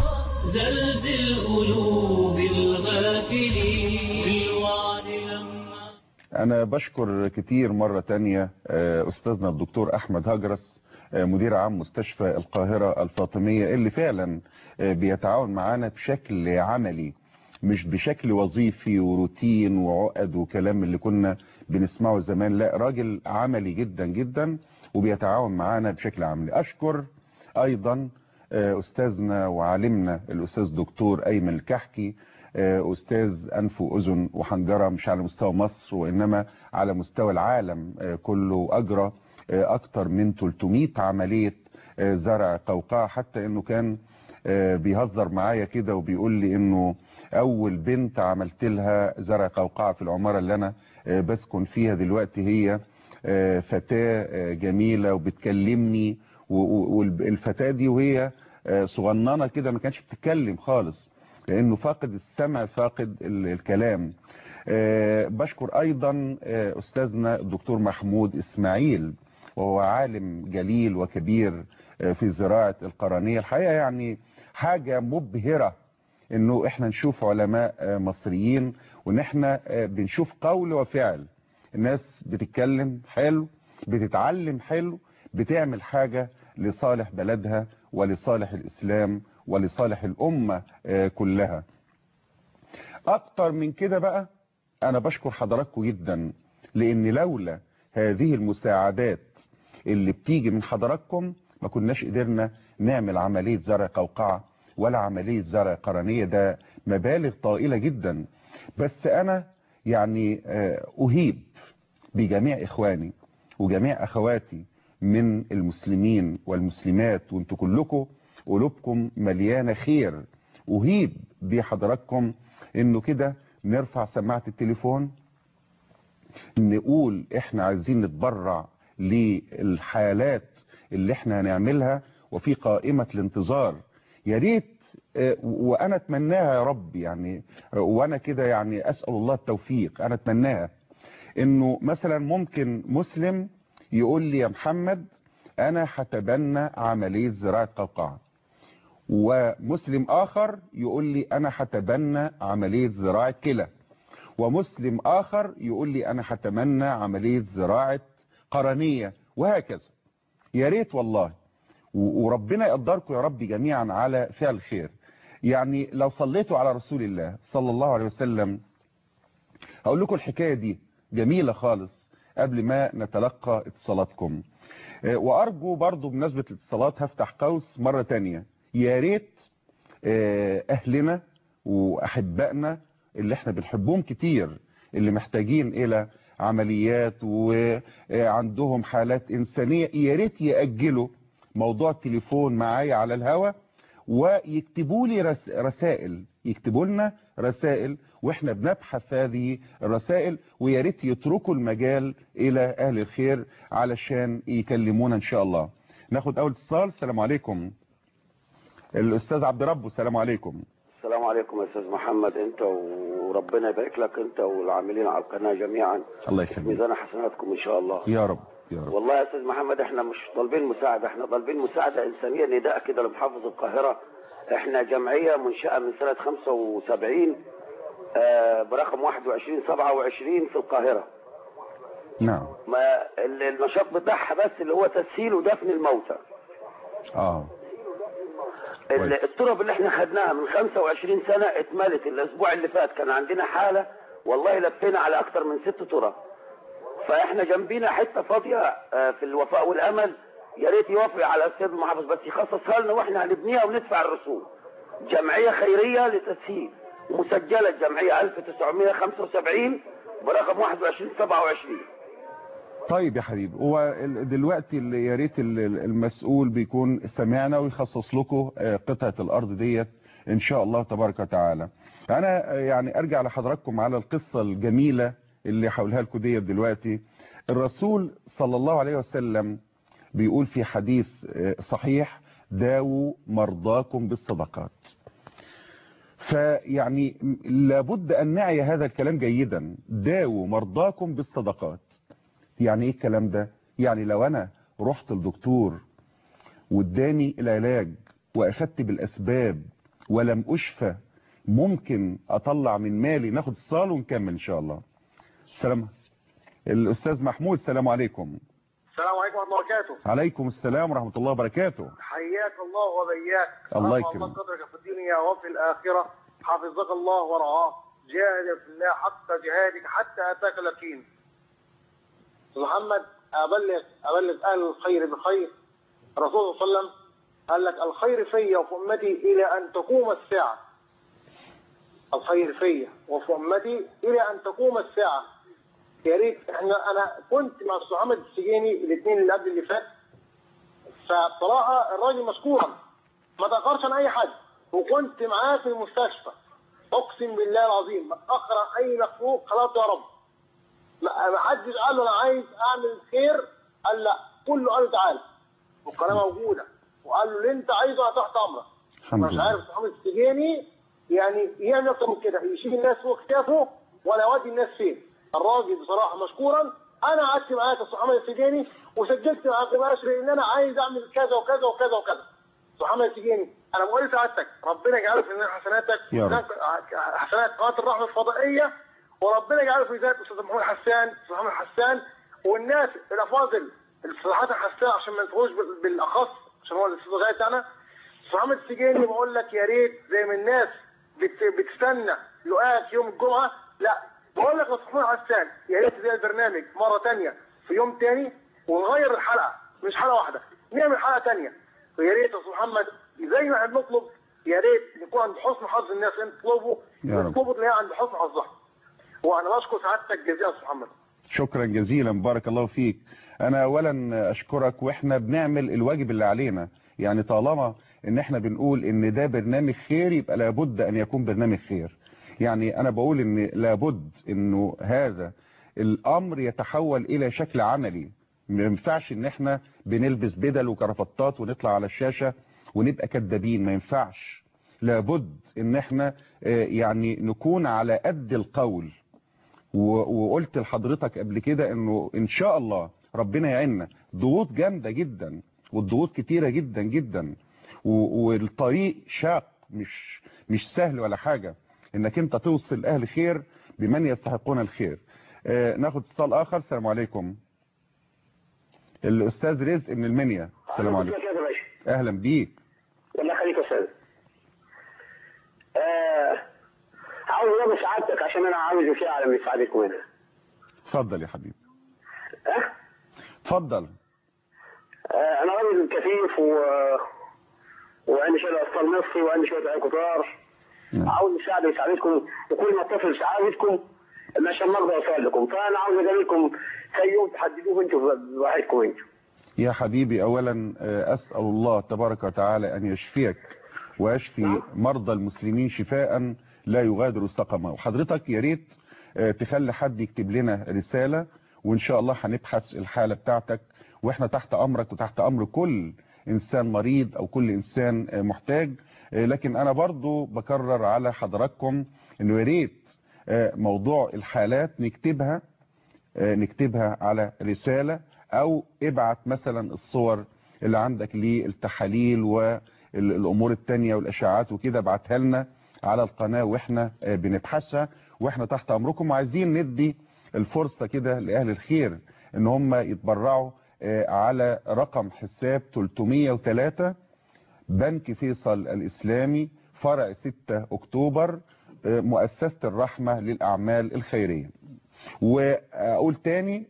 S1: زلزل قلوب الغافلين بالوعد لما.
S2: أنا بشكر كتير مرة تانية أستاذنا الدكتور أحمد هجرس، مدير عام مستشفى القاهرة الفاطمية، اللي فعلا بيتعاون معانا بشكل عملي مش بشكل وظيفي وروتين وعقد وكلام اللي كنا بنسمعه زمان. لا، راجل عملي جدا جدا وبيتعاون معانا بشكل عملي. أشكر أيضا أستاذنا وعالمنا الأستاذ دكتور أيمن الكحكي، أستاذ أنف وأذن وحنجرة، مش على مستوى مصر وإنما على مستوى العالم كله، أجرى أكتر من 300 عملية زرع قوقعة، حتى إنه كان بيهزر معايا كده وبيقول لي إنه أول بنت عملت لها زرع قوقعة في العمارة اللي أنا بسكن فيها دلوقتي هي فتاة جميلة وبتكلمني، والفتاة دي وهي صغننة كده ما كانش بتتكلم خالص لأنه فاقد السمع فاقد الكلام. بشكر أيضا أستاذنا الدكتور محمود إسماعيل، وهو عالم جليل وكبير في زراعة القرنية. الحقيقة يعني حاجة مبهرة انه احنا نشوف علماء مصريين وان احنا بنشوف قول وفعل، الناس بتتكلم حلو، بتتعلم حلو، بتعمل حاجة لصالح بلدها ولصالح الإسلام ولصالح الأمة كلها. أكتر من كده بقى أنا بشكر حضراتكم جدا، لأن لولا هذه المساعدات اللي بتيجي من حضراتكم ما كناش قدرنا نعمل عملية زرع قوقعة ولا عملية زرع قرنية. ده مبالغ طائلة جدا. بس أنا يعني أهيب بجميع إخواني وجميع أخواتي من المسلمين والمسلمات، وانتوا كلكم قلوبكم مليانة خير. أهيب بحضراتكم انه كده نرفع سماعة التليفون نقول احنا عايزين نتبرع للحالات اللي احنا هنعملها، وفي قائمة الانتظار. يا ريت وانا اتمناها يا رب يعني، وانا كده يعني اسأل الله التوفيق، انا اتمناها انه مثلا ممكن مسلم يقول لي يا محمد انا هتبنى عملية زراعة قوقعة، ومسلم اخر يقول لي انا هتبنى عملية زراعة كلى، ومسلم اخر يقول لي انا هتبنى عملية زراعة قرنية، وهكذا. يا ريت والله، وربنا يقدركم يا رب جميعا على فعل خير. يعني لو صليتوا على رسول الله صلى الله عليه وسلم، هقول لكم الحكاية دي جميلة خالص قبل ما نتلقى اتصالاتكم. وارجو برضو بمناسبة الاتصالات هفتح قوس مرة تانية، يا ريت اهلنا واحبائنا اللي احنا بنحبهم كتير اللي محتاجين الى عمليات وعندهم حالات انسانية، يا ريت يأجلوا موضوع التليفون معايا على الهوا ويكتبوا لي رسائل، يكتبوا لنا رسائل واحنا بنبحث هذه الرسائل، ويا ريت يتركوا المجال الى اهل الخير علشان يكلمونا ان شاء الله. ناخد اول اتصال. السلام عليكم. الاستاذ عبد ربه، السلام عليكم.
S12: السلام عليكم يا استاذ محمد، انت وربنا يبارك لك انت والعاملين على القناه جميعا.
S2: الله يخليك.
S12: ميزان حسناتكم ان شاء الله.
S2: يا رب يا رب.
S12: والله يا استاذ محمد احنا مش طالبين مساعده، احنا طالبين مساعده انسانيه. نداء كده لمحافظ القاهره. احنا جمعيه منشاه من سنه 75 برقم 2127 في القاهره.
S2: نعم.
S12: ما النشاط بتاعها بس اللي هو تسهيل ودفن الموتى. التراب اللي احنا خدناها من 25 سنة اتملت. الاسبوع اللي فات كان عندنا حالة والله لفينا على اكتر من 6 تراب. فاحنا جنبينا حتة فاضية في الوفاء والامل، يا ريت يوافق على السيد المحافظ بس يخصصها لنا واحنا هنبنيها وندفع الرسوم. جمعية خيرية لتسهيل ومسجلة الجمعية 1975 برقم 2127.
S2: طيب يا حبيبي، هو دلوقتي يا ريت المسؤول بيكون سمعنا ويخصص لكم قطعة الارض ديت ان شاء الله تبارك وتعالى. انا يعني ارجع لحضراتكم على القصة الجميلة اللي حولها لكم ديت دلوقتي. الرسول صلى الله عليه وسلم بيقول في حديث صحيح: داووا مرضاكم بالصدقات. فيعني لابد ان نعي هذا الكلام جيدا. داووا مرضاكم بالصدقات. يعني ايه الكلام ده؟ يعني لو انا رحت الدكتور واداني العلاج واخدت بالاسباب ولم اشفى، ممكن اطلع من مالي. ناخد اتصال ونكمل ان شاء الله. السلام. الاستاذ محمود، السلام عليكم.
S13: السلام عليكم ورحمه الله وبركاته.
S2: عليكم السلام ورحمه الله وبركاته.
S13: حياك الله وبياك.
S2: الله يكرمك.
S13: الله قدرك في الدنيا وفي الاخره. حفظك الله ورعاه. جاهد في الله حق جهادك حتى اتاك اليقين. محمد، ابلغ اهل الخير بالخير. الرسول صلى الله عليه وسلم قال لك: الخير في وفي امتي الى ان تقوم الساعه. الخير في وفي امتي الى ان تقوم الساعه. يا ريت انا كنت مع استاذ محمد السجيني الاثنين اللي قبل اللي فات. فبصراحه الراجل مشكورا ما تاخرش عن اي حد، وكنت معاه في المستشفى. اقسم بالله العظيم ما اتاخر عن اي مخلوق. خلاص يا رب. ما حدش قال له انا عايز اعمل خير، قال لا، كله قال له تعالى والقناه موجوده، وقال له اللي انت عايزه انا تحت امرك. مش عارف محمد السجيني يعني يعمل اكتر من كده، يشيل الناس فوق كتافه ولا يودي الناس فين. الراجل بصراحه مشكورا. انا قعدت معاك يا استاذ محمد السجيني وسجلت معاك مباشر ان انا عايز اعمل كذا وكذا وكذا وكذا. استاذ محمد السجيني انا بقول لسعادتك ربنا يجعله في ميزان حسناتك، حسنات قناه الرحمه الفضائيه، وربنا يجعله في ذات استاذ محمد حسان، استاذ محمد حسان والناس الافاضل الاستاذ حسان، عشان ما ننساهوش بالاخص عشان هو الاستاذ الغايه بتاعنا. استاذ محمد السجيني بقول لك يا ريت زي ما الناس بتستنى لقاك يوم الجمعه، لا بقول لك يا استاذ محمد حسان يا ريت زي البرنامج مره ثانيه في يوم ثاني ونغير الحلقه، مش حلقه واحده، نعمل حلقه ثانيه. ويا ريت يا استاذ محمد زي ما احنا بنطلب يا ريت نكون عند حسن حظ الناس. انت تطلبوا تلاقيها عند حسن حظها. وانا بشكر سعادتك جزيلا يا استاذ محمد.
S2: شكرا جزيلا، بارك الله فيك. انا اولا اشكرك، واحنا بنعمل الواجب اللي علينا. يعني طالما ان احنا بنقول ان ده برنامج خير يبقى لابد ان يكون برنامج خير. يعني انا بقول ان لابد انه هذا الامر يتحول الى شكل عملي. ما ينفعش ان احنا بنلبس بدل وكرافتات ونطلع على الشاشة ونبقى كدابين، ما ينفعش. لابد ان احنا يعني نكون على قد القول. وقلت لحضرتك قبل كده انه ان شاء الله ربنا يعيننا. ضغوط جامدة جدا والضغوط كتيرة جدا جدا، والطريق شاق، مش سهل ولا حاجة انك انت توصل اهل خير بمن يستحقون الخير. ناخد اتصال اخر. السلام عليكم. الاستاذ رزق من المنيا. السلام عليكم. اهلا بيك.
S14: الله يخليك يا استاذ. عاوز اقول سعادتك عشان انا عاوز شيء على مساعدتكم هنا.
S2: اتفضل يا حبيبي. اتفضل.
S14: انا راجل كفيف وعندي شويه اطفال نصفي وعندي شويه عيال كتار. عاوز مساعده يساعدكم، وكل ما اتصل سعادتكم مش ما اقدر اوصل لكم، فانا عاوز اقابلكم في يوم تحددوه انتم بوحدكم انتم.
S2: يا حبيبي، اولا اسال الله تبارك وتعالى ان يشفيك ويشفي مرضى المسلمين شفاء لا يغادر سقما. وحضرتك يا ريت تخلي حد يكتب لنا رسالة، وان شاء الله هنبحث الحالة بتاعتك، واحنا تحت امرك وتحت امر كل انسان مريض او كل انسان محتاج. لكن انا برضو بكرر على حضراتكم انه يا ريت موضوع الحالات نكتبها على رسالة او ابعت مثلا الصور اللي عندك للتحاليل والامور التانية والاشعاعات وكده، ابعتها لنا على القناة واحنا بنبحثها، واحنا تحت امركم. وعايزين ندي الفرصة كده لاهل الخير ان هم يتبرعوا على رقم حساب 303 بنك فيصل الاسلامي فرع 6 اكتوبر مؤسسة الرحمة للاعمال الخيرية. واقول تاني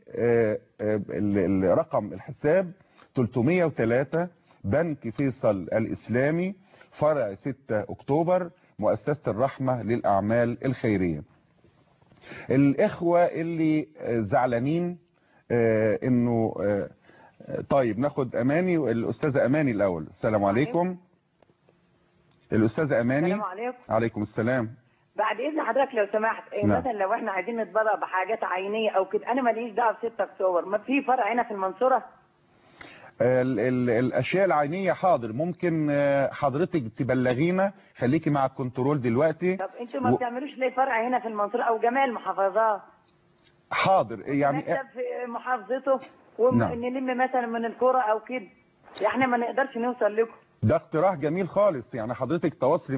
S2: رقم الحساب 303 بنك فيصل الاسلامي فرع 6 اكتوبر مؤسسة الرحمة للاعمال الخيرية. الاخوة اللي زعلانين انه طيب ناخد اماني، الاستاذة اماني الاول. السلام عليكم. الاستاذة اماني.
S15: السلام عليكم.
S2: عليكم السلام.
S15: بعد اذن حضرتك لو سمحت،
S2: نعم.
S15: مثلا لو احنا عايزين نتبرع بحاجات عينيه او كده، انا ماليش دعوه ب 6 اكتوبر، ما في فرع هنا في المنصوره؟
S2: الاشياء العينيه حاضر، ممكن حضرتك تبلغينا، خليكي مع الكنترول دلوقتي.
S15: طب انتوا ما بتعملوش ليه فرع هنا في المنصوره او جميع المحافظات؟
S2: حاضر يعني
S15: مكتب في محافظته
S2: نعم.
S15: ونلم مثلا من الكوره او كده، احنا ما نقدرش نوصل لكم.
S2: ده اقتراح جميل خالص، يعني حضرتك تواصلي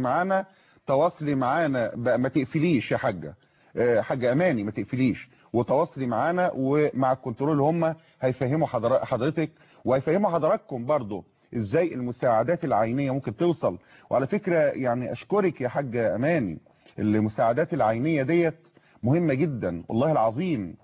S2: معانا بقى، ما تقفليش يا حاجه اماني، ما تقفليش وتواصلي معانا، ومع الكنترول هم هيفهموا حضرتك وهيفهموا حضراتكم برضو ازاي المساعدات العينيه ممكن توصل. وعلى فكره يعني اشكرك يا حاجه اماني، المساعدات العينيه ديت مهمه جدا والله العظيم.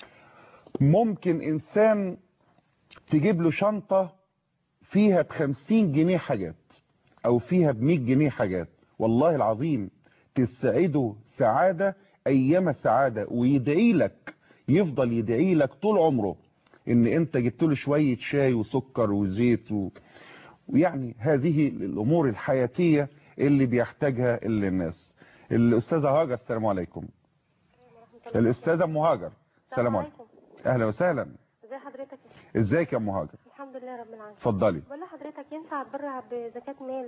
S2: ممكن انسان تجيب له شنطه فيها ب50 جنيه حاجات او فيها ب100 جنيه حاجات، والله العظيم تسعده سعادة ايام السعادة، ويدعي لك، يفضل يدعي لك طول عمره ان انت جبت له شوية شاي وسكر وزيت ويعني هذه الامور الحياتية اللي بيحتاجها الناس. الاستاذة هاجر. السلام عليكم. الاستاذة ام هاجر. السلام عليكم. اهلا وسهلا.
S16: ازي حضرتك؟
S2: ازيك يا ام هاجر؟
S16: الحمد لله رب العالمين.
S2: اتفضلي.
S16: بقول لحضرتك ينفع اتبرع بزكاة مال؟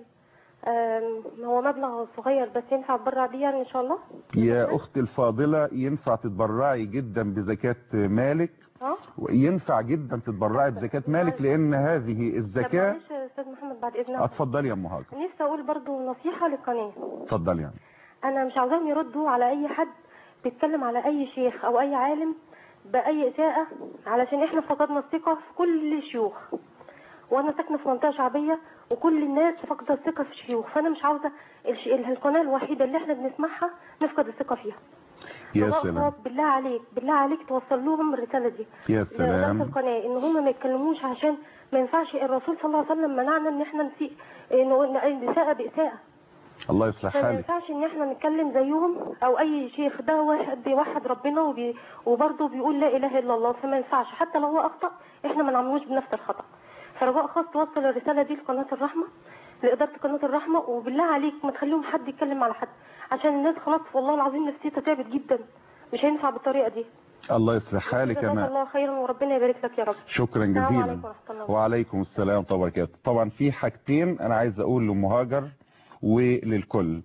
S16: هو مبلغ صغير بس ينفع اتبرع بيه يعني ان شاء الله؟
S2: يا اختي الفاضلة ينفع تتبرعي جدا بزكاة مالك. ينفع جدا تتبرعي بزكاة مالك لان هذه الزكاة.
S16: طب معلش يا استاذ محمد بعد اذنك.
S2: اتفضلي يا ام هاجر.
S16: نفسي اقول برضو نصيحة للقناة.
S2: اتفضلي يعني.
S16: انا مش عاوزاهم يردوا على اي حد بيتكلم على اي شيخ او اي عالم باي اساءة، علشان احنا فقدنا الثقة في كل الشيوخ، وانا ساكنه في منطقه شعبيه وكل الناس فاقده الثقه في الشيوخ، فانا مش عاوزه القناه الوحيده اللي احنا بنسمعها نفقد الثقه فيها.
S2: يا سلام.
S16: بالله عليك توصل لهم الرساله دي.
S2: يا سلام.
S16: القناه ان هم ما يتكلموش، عشان ما ينفعش الرسول صلى الله عليه وسلم منعنا ان احنا نسيء اساءه باساءه.
S2: الله يصلح حالك.
S16: ما ينفعش ان احنا نتكلم زيهم او اي شيخ، ده واحد بيوحد ربنا وبرضه بيقول لا اله الا الله، فما ينفعش حتى لو هو اخطا احنا ما نعملوش بنفس الخطا. فرجاء خاص توصل الرساله دي لقناه الرحمه، لاداره قناه الرحمه، وبالله عليك ما تخليهم حد يتكلم على حد، عشان الناس خلاص والله العظيم نفسيتها تعبت جدا، مش هينفع بالطريقه دي.
S2: الله يصلح حالك.
S16: جزاك الله خيرا وربنا يبارك لك يا رب.
S2: شكرا جزيلا. وعليكم السلام ورحمه الله وبركاته. طبعا في حاجتين انا عايز اقول لام هاجر وللكل.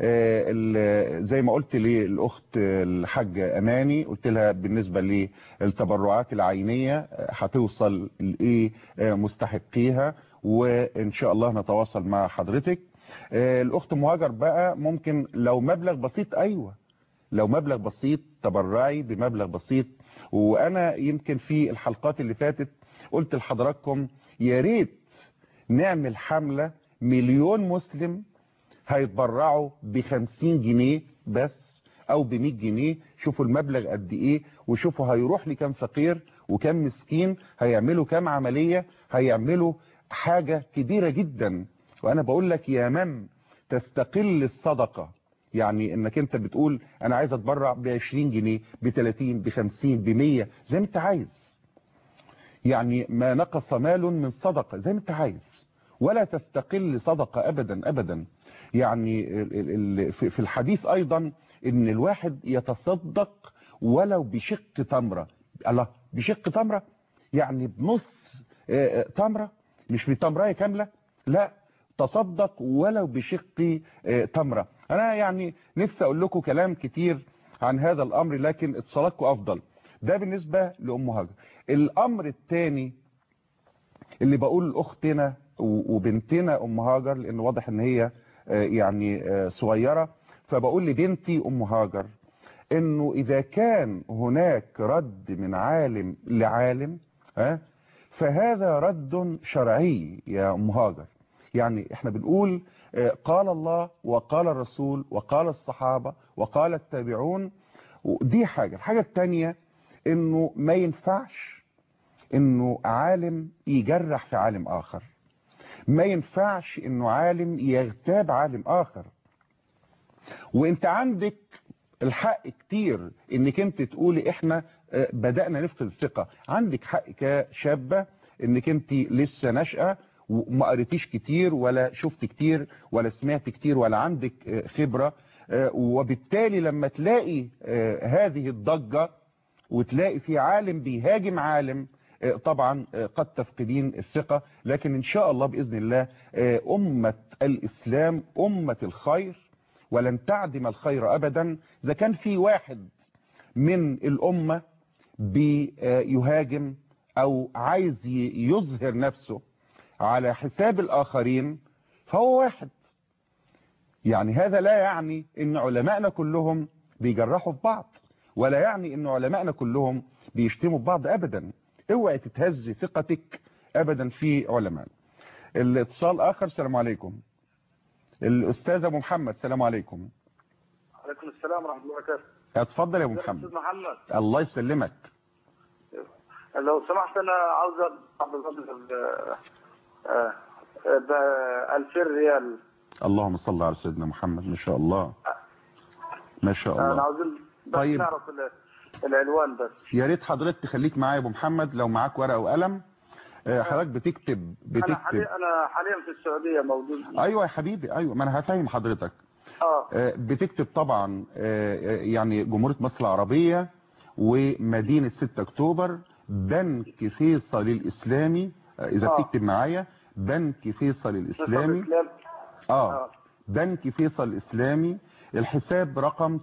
S2: زي ما قلت للاخت الحاجه اماني، قلت لها بالنسبه للتبرعات العينيه هتوصل لايه مستحقيها، وان شاء الله نتواصل مع حضرتك. الاخت مهاجر بقى ممكن لو مبلغ بسيط، ايوه لو مبلغ بسيط تبرعي بمبلغ بسيط. وانا يمكن في الحلقات اللي فاتت قلت لحضراتكم يا ريت نعمل حمله 1,000,000 مسلم هيتبرعوا ب50 جنيه بس او ب100 جنيه. شوفوا المبلغ قد ايه، وشوفوا هيروح لكام فقير وكام مسكين، هيعملوا كام عملية، هيعملوا حاجة كبيرة جدا. وانا بقول لك يا من تستقل الصدقة، يعني انك انت بتقول انا عايز اتبرع ب20 جنيه ب30 ب50 ب100 زي ما انت عايز، يعني ما نقص مال من صدقة زي ما انت عايز، ولا تستقل صدقة ابدا ابدا. يعني في الحديث ايضا ان الواحد يتصدق ولو بشق تمرة. الله، بشق تمرة يعني بنص تمرة، مش بتمرة كاملة، لا تصدق ولو بشق تمرة. انا يعني نفسي اقول لكم كلام كتير عن هذا الامر، لكن اتصالاتكم افضل. ده بالنسبة لأم هاجر. الامر الثاني اللي بقول لاختنا وبنتنا ام هاجر، لان واضح ان هي يعني صغيرة، فبقول لبنتي ام هاجر انه اذا كان هناك رد من عالم لعالم فهذا رد شرعي يا ام هاجر. يعني احنا بنقول قال الله وقال الرسول وقال الصحابة وقال التابعون، ودي حاجة. الحاجة الثانية انه ما ينفعش انه عالم يجرح في عالم اخر، ما ينفعش انه عالم يغتاب عالم اخر. وانت عندك الحق كتير انك انت تقولي احنا بدأنا نفقد الثقة. عندك حق كشابة انك انت لسه ناشئة وما قريتيش كتير ولا شفت كتير ولا سمعت كتير ولا عندك خبرة، وبالتالي لما تلاقي هذه الضجة وتلاقي في عالم بيهاجم عالم طبعا قد تفقدين الثقة. لكن ان شاء الله بإذن الله أمة الإسلام أمة الخير ولن تعدم الخير أبدا. إذا كان في واحد من الأمة بيهاجم أو عايز يظهر نفسه على حساب الآخرين فهو واحد. يعني هذا لا يعني ان علماءنا كلهم بيجرحوا في بعض، ولا يعني ان علماءنا كلهم بيشتموا في بعض ابدا. اوعي تتهز ثقتك ابدا في علماء. الاتصال اخر. السلام عليكم. الاستاذ ابو محمد. السلام عليكم.
S13: عليكم السلام ورحمه الله وبركاته.
S2: اتفضل يا ابو محمد.
S13: استاذ محمد.
S2: الله يسلمك.
S13: لو سمحت انا عاوز ب 2000 ريال.
S2: اللهم صل على سيدنا محمد. ما شاء الله ما شاء الله.
S13: انا عاوزين بس
S2: طيب
S13: نعرف العنوان بس.
S2: يا ريت حضرتك تخليك معايا يا ابو محمد لو معاك ورقه وقلم. حضرتك بتكتب
S13: انا حاليا في السعوديه موجود.
S2: ايوه يا حبيبي ايوه، ما انا هفهم حضرتك. بتكتب طبعا يعني جمهوريه مصر العربيه ومدينه 6 اكتوبر بنك فيصل الاسلامي. اذا بتكتب معايا بنك فيصل الاسلامي. بنك فيصل الاسلامي. الحساب رقم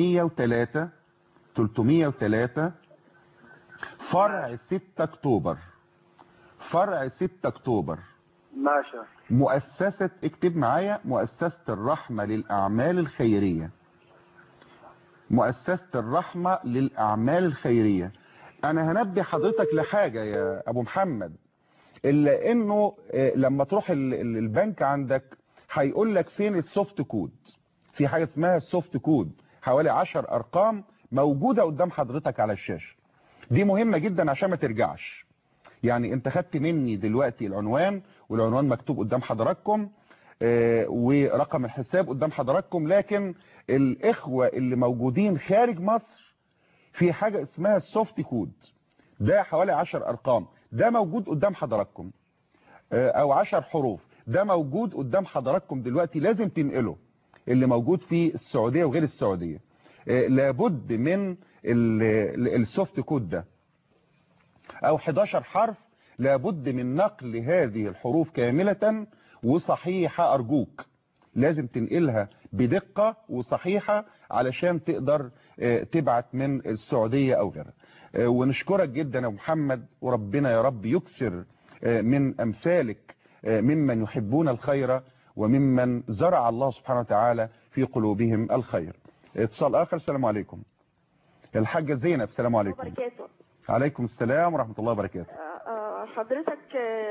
S2: 303 فرع 6 اكتوبر. فرع 6 اكتوبر.
S13: ماشي.
S2: مؤسسة، اكتب معايا، مؤسسة الرحمة للأعمال الخيرية. مؤسسة الرحمة للأعمال الخيرية. أنا هنبه حضرتك لحاجة يا أبو محمد، إلا إنه لما تروح البنك عندك هيقول لك فين السوفت كود. في حاجة اسمها السوفت كود، حوالي 10 أرقام موجودة قدام حضرتك على الشاشة. دي مهمة جدا عشان ما ترجعش. يعني انت خدت مني دلوقتي العنوان، والعنوان مكتوب قدام حضراتكم، ورقم الحساب قدام حضراتكم، لكن الإخوة اللي موجودين خارج مصر في حاجة اسمها السوفت كود. ده حوالي 10 أرقام، ده موجود قدام حضراتكم، أو 10 حروف، ده موجود قدام حضراتكم دلوقتي. لازم تنقله اللي موجود في السعودية وغير السعودية. لابد من السوفت كود ده، أو 11 حرف، لابد من نقل هذه الحروف كاملة وصحيحة. أرجوك لازم تنقلها بدقة وصحيحة علشان تقدر تبعت من السعودية أو غيرها. ونشكرك جدا يا محمد، وربنا يا رب يكثر من أمثالك ممن يحبون الخير وممن زرع الله سبحانه وتعالى في قلوبهم الخير. اتصال آخر. السلام عليكم. الحاجة زينب. السلام عليكم. عليكم السلام ورحمة الله وبركاته.
S17: حضرتك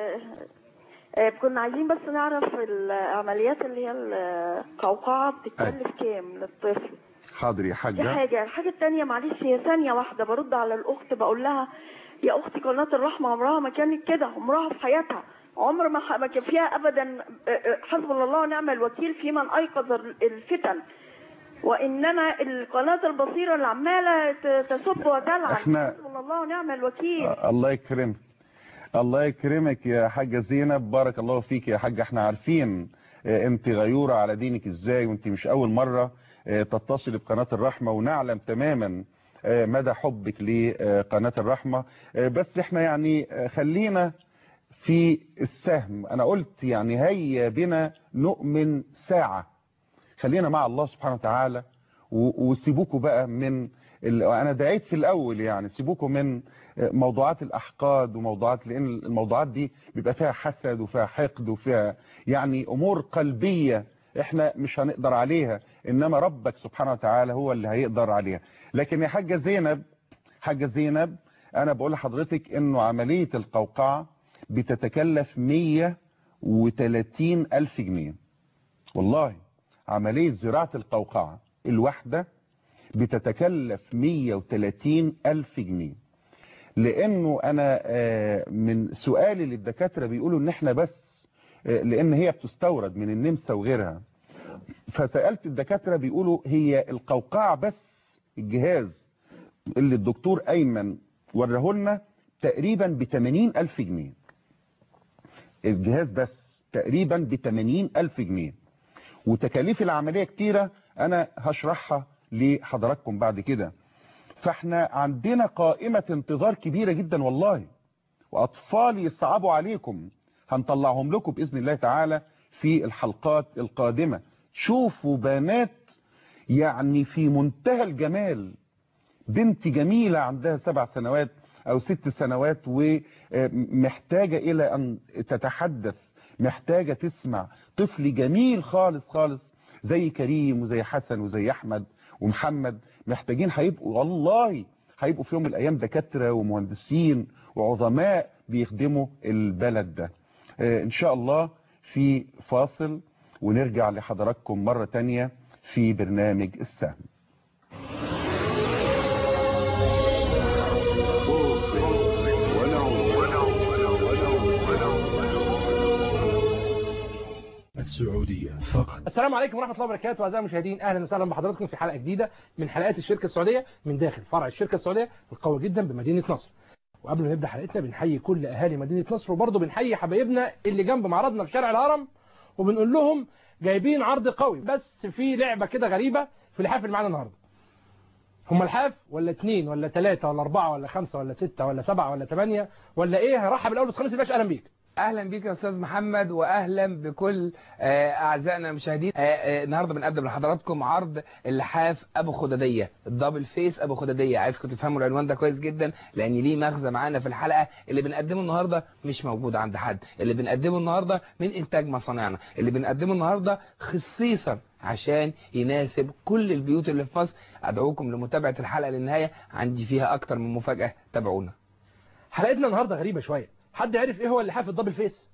S17: كنا عايزين بس نعرف العمليات اللي هي القوقعة بتتكلف كام للطفل؟
S2: حاضر يا حاجة.
S17: الحاجة الثانية معلش، هي ثانية واحدة برد على الأخت بقول لها يا أختي قناة الرحمة عمرها ما كانت كده، عمرها في حياتها عمر ما كان فيها أبدا حسبنا الله ونعم الوكيل في من أيقظ الفتن، وإنما القناة البصيرة اللي عمالة تسب وتلعن. حسبنا الله ونعم الوكيل.
S2: الله يكرمك. الله يكرمك يا حاجة زينب، بارك الله فيك يا حاجة. احنا عارفين انت غيورة على دينك ازاي، وانت مش اول مرة تتصل بقناة الرحمة، ونعلم تماما مدى حبك لقناة الرحمة. بس احنا يعني خلينا في السهم. أنا قلت يعني هيا بنا نؤمن ساعة، خلينا مع الله سبحانه وتعالى، وسيبوكوا بقى من أنا دعيت في الأول يعني سيبوكوا من موضوعات الأحقاد وموضوعات، لأن الموضوعات دي بيبقى فيها حسد وفيها حقد وفيها يعني أمور قلبية احنا مش هنقدر عليها، إنما ربك سبحانه وتعالى هو اللي هيقدر عليها. لكن يا حاجة زينب أنا بقول لحضرتك إنه عملية القوقعة بتتكلف 130,000 جنيه. والله عملية زراعة القوقعة الواحدة بتتكلف 130,000 جنيه. لأنه أنا من سؤالي للدكاترة بيقولوا إن إحنا بس لأن هي بتستورد من النمسا وغيرها، فسألت الدكاترة بيقولوا هي القوقعة بس الجهاز اللي الدكتور أيمن وراه لنا تقريبا ب80,000 جنيه. الجهاز بس تقريبا ب80,000 جنيه، وتكاليف العملية كتيرة أنا هشرحها لحضراتكم بعد كده. فاحنا عندنا قائمة انتظار كبيرة جدا والله، وأطفال يصعبوا عليكم هنطلعهم لكم بإذن الله تعالى في الحلقات القادمة. شوفوا بنات يعني في منتهى الجمال، بنت جميلة عندها 7 سنوات أو 6 سنوات ومحتاجة إلى أن تتحدث، محتاجة تسمع، طفل جميل خالص خالص زي كريم وزي حسن وزي أحمد ومحمد، محتاجين هيبقوا والله هيبقوا في يوم من الأيام دكاترة ومهندسين وعظماء بيخدموا البلد ده. إن شاء الله في فاصل ونرجع لحضراتكم مرة تانية في برنامج السهم.
S18: السعودية فقط. السلام عليكم ورحمة الله وبركاته أعزائي المشاهدين، أهلا وسهلا بحضراتكم في حلقة جديدة من حلقات الشركة السعودية من داخل فرع الشركة السعودية القوي جدا بمدينة نصر. وقبل ما نبدأ حلقتنا بنحيي كل أهالي مدينة نصر، وبرضه بنحيي حبايبنا اللي جنب معرضنا في شارع الهرم، وبنقول لهم جايبين عرض قوي، بس في لعبة كده غريبة في الحاف اللي معانا النهارده. هم الحاف ولا 2 ولا 3 ولا 4 ولا 5 ولا 6 ولا 7 ولا 8 ولا ايه؟ هرحب الاول بس خميس الباشا، اهلا بيك.
S19: اهلا بيك يا استاذ محمد، واهلا بكل اعزائنا المشاهدين. النهارده بنقدم لحضراتكم عرض اللحاف ابو خداديه، الدبل فيس ابو خداديه. عايزكم تفهموا العنوان ده كويس جدا لان ليه مغزى معانا في الحلقه. اللي بنقدمه النهارده مش موجود عند حد، اللي بنقدمه النهارده من انتاج مصانعنا، اللي بنقدمه النهارده خصيصا عشان يناسب كل البيوت اللي في مصر. ادعوكم لمتابعه الحلقه للنهايه، عندي فيها اكتر من مفاجاه، تابعونا.
S18: حلقتنا النهارده غريبه شويه. حد عرف ايه هو اللحاف الدبل فيس؟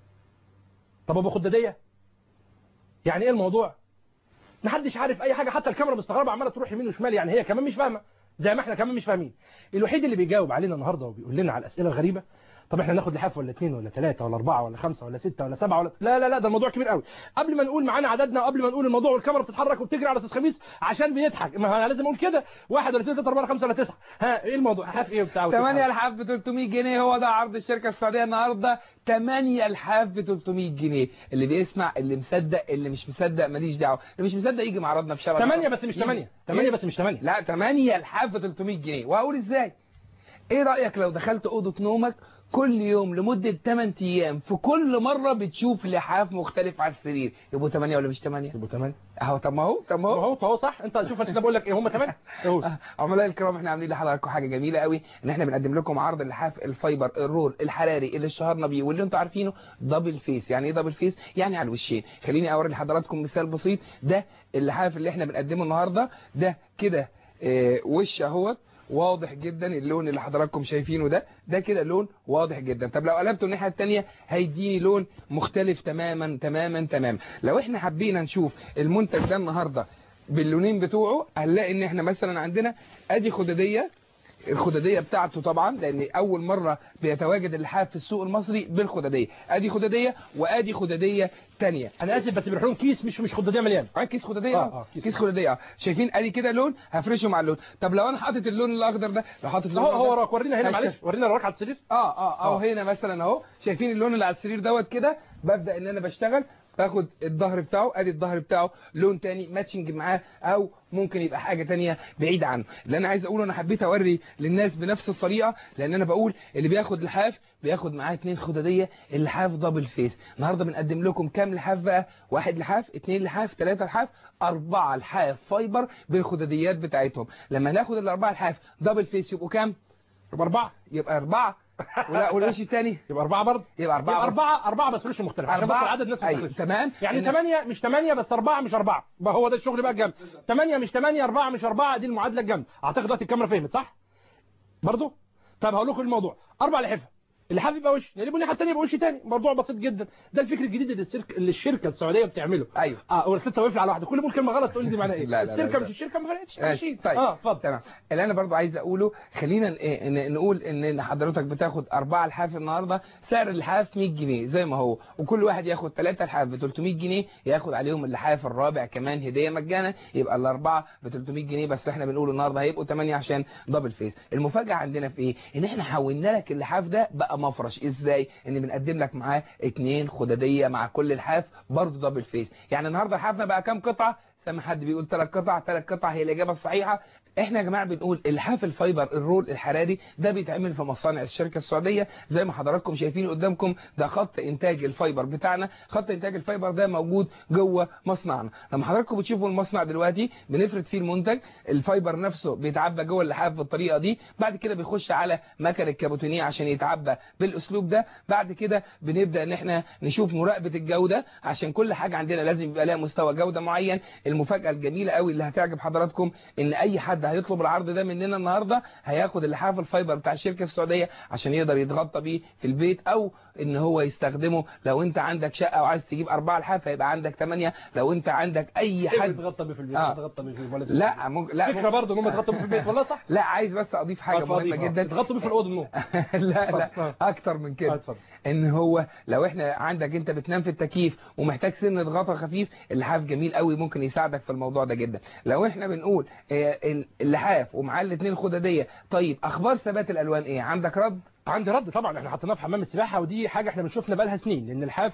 S18: طب ابو خداديه يعني ايه الموضوع؟ محدش عارف اي حاجه، حتى الكاميرا مستغربه عماله تروح يمين وشمال، يعني هي كمان مش فاهمه زي ما احنا كمان مش فاهمين. الوحيد اللي بيجاوب علينا النهارده وبيقول لنا على الاسئله الغريبه، طب احنا ناخد لحاف ولا 2 ولا 3 ولا 4 ولا 5 ولا 6 ولا 7 ولا لا لا لا، ده الموضوع كبير قوي. قبل ما نقول معانا عددنا وقبل ما نقول الموضوع والكاميرا بتتحرك وبتجري على استاذ خميس عشان بيضحك، ما انا لازم اقول كده 1 ولا 2 3 4 5 ولا 9. ها ايه الموضوع؟ لحاف ايه بتاعه؟
S19: 8 لحاف ب 300 جنيه، هو ده عرض الشركه السعوديه النهارده. 8 لحاف ب 300 جنيه. اللي بيسمع، اللي مصدق، اللي مش مصدق ماليش دعوه، اللي مش مصدق يجي معرضنا في شارع
S18: 8 بس مش 8 بس مش 8
S19: لا 8 لحاف ب 300 جنيه. وهقول ازاي؟ ايه رايك لو دخلت اوضه نومك كل يوم لمدة 8 ايام، في كل مرة بتشوف لحاف مختلف على السرير؟ يبقوا 8 ولا مش 8؟
S18: يبقوا 8
S19: اهو. طب ما هو
S18: صح. انت شوف انا بقول لك ايه، هم 8
S19: عملاء الكرام، احنا عاملين لحضراتكم حاجة جميلة قوي، ان احنا بنقدم لكم عرض اللحاف الفايبر الرول الحراري اللي اشتهرنا بيه واللي انتوا عارفينه، دبل فيس. يعني ايه دبل فيس؟ يعني على الوشين. خليني اوري لحضراتكم مثال بسيط. ده اللحاف اللي احنا بنقدمه النهارده، ده كده وش اهوت واضح جدا، اللون اللي حضراتكم شايفينه ده كده لون واضح جدا. طب لو قلبته الناحيه الثانيه هيديني لون مختلف تماما تماما تماما. لو احنا حبينا نشوف المنتج ده النهارده باللونين بتوعه، هنلاقي ان احنا مثلا عندنا ادي خداديه، الخداديه بتاعته طبعا لان اول مره بيتواجد اللحاف في السوق المصري بالخداديه. ادي خداديه وادي خداديه ثانيه.
S18: انا اسف بس بيروحوا لهم كيس مش خداديه مليان.
S19: كيس خداديه. كيس خداديه. شايفين ادي كده لون، هفرشه مع اللون. طب لو انا حاطط اللون الاخضر ده، لو حاطط اللون
S18: هو وراك، ورينا هنا معلش، ورينا وراك على السرير.
S19: او هنا مثلا اهو، شايفين اللون اللي على السرير دوت كده، ببدا ان انا بشتغل باخد الظهر بتاعه، ادي الظهر بتاعه لون تاني ماتشنج معاه، او ممكن يبقى حاجه تانية بعيده عنه. اللي انا عايز اقوله انا حبيت اوري للناس بنفس الطريقه، لان انا بقول اللي بياخد لحاف بياخد معاه 2 خداديه، اللحاف دبل فيس. النهارده بنقدم لكم كام لحاف بقى؟ 1 لحاف، 2 لحاف، 3 لحاف، 4 لحاف فايبر بالخداديات بتاعتهم. لما ناخد ال4 لحاف دبل فيس يبقوا كام؟ يبقى 4 ولا والوش الثاني
S18: يبقى 4 برضه،
S19: يبقى
S18: 4 بس وش مختلف عشان بس العدد الناس مختلف.
S19: تمام،
S18: يعني 8 مش 8 بس 4 مش 4، بقى هو ده الشغل بقى الجامد. 8 مش 8، 4 مش 4، دي المعادله الجامده. اعتقد دلوقتي الكاميرا فهمت صح برضه؟ طب هقول لكم الموضوع. 4 لحفه، اللحاف يبقى وش، يعني يبقى الثاني يبقى وش ثاني، موضوع بسيط جدا. ده الفكر الجديد اللي الشركه السعوديه بتعمله.
S19: ايوه
S18: ولسه واقف لي على واحده، كل ما اقول كلمه غلط تقول لي دي معناها ايه.
S19: لا لا
S18: الشركه
S19: لا
S18: مش الشركه ما فرقتش ماشي.
S19: طيب
S18: اتفضل.
S19: تمام. اللي انا برضو عايز اقوله، خلينا نقول ان حضرتك بتاخد 4 لحاف النهارده، سعر اللحاف 100 جنيه زي ما هو، وكل واحد ياخد 3 لحاف ب 300 جنيه، ياخد عليهم اللحاف الرابع كمان هديه مجانا، يبقى الاربعه ب 300 جنيه بس. احنا بنقول النهارده هيبقوا 8 عشان دبل فيس. المفاجاه عندنا في ايه؟ ان احنا حولنا لك اللحاف ده بقى مفرش. ازاي؟ ان بنقدم لك معاه 2 خداديه مع كل لحاف برضه دبل فيس. يعني النهارده لحافنا بقى كام قطعه؟ سامع حد بيقول 3 قطع، 3 قطع هي الاجابه الصحيحه. احنا يا جماعه بنقول اللحاف الفايبر الرول الحراري ده بيتعمل في مصانع الشركه السعوديه زي ما حضراتكم شايفين قدامكم. ده خط انتاج الفايبر بتاعنا، خط انتاج الفايبر ده موجود جوه مصنعنا. لما حضراتكم بتشوفوا المصنع دلوقتي بنفرد فيه المنتج، الفايبر نفسه بيتعبى جوه اللحاف بالطريقه دي، بعد كده بيخش على مكنه الكابوتينيه عشان يتعبى بالاسلوب ده. بعد كده بنبدا ان احنا نشوف مراقبه الجوده، عشان كل حاجه عندنا لازم يبقى لها مستوى جوده معين. المفاجاه الجميله قوي اللي هتعجب حضراتكم ان اي حد هيطلب العرض ده مننا النهارده هياخد اللحاف الفايبر بتاع الشركه السعوديه عشان يقدر يتغطى بيه في البيت، او ان هو يستخدمه لو انت عندك شقه وعايز تجيب 4 لحاف هيبقى عندك 8. لو انت عندك اي حد
S18: يتغطى بيه في البيت يتغطى بيه في البيت
S19: لا ممكن، لا
S18: فكره برضه ان هم يتغطوا بيه في البيت والله صح.
S19: لا عايز بس اضيف حاجه مهمه جدا،
S18: يتغطوا بيه في الاوضه النوم.
S19: لا اكتر من كده، ان هو لو احنا عندك انت بتنام في التكييف ومحتاج سنه غطا خفيف، اللحاف جميل قوي ممكن يساعدك في الموضوع ده جدا. لو احنا بنقول اللحاف ومعاه الاثنين خداديه، طيب اخبار ثبات الالوان ايه؟ عندك رد؟
S18: عندي رد طبعا. احنا حطيناه في حمام السباحه، ودي حاجه احنا بنشوفنا بقى لها سنين،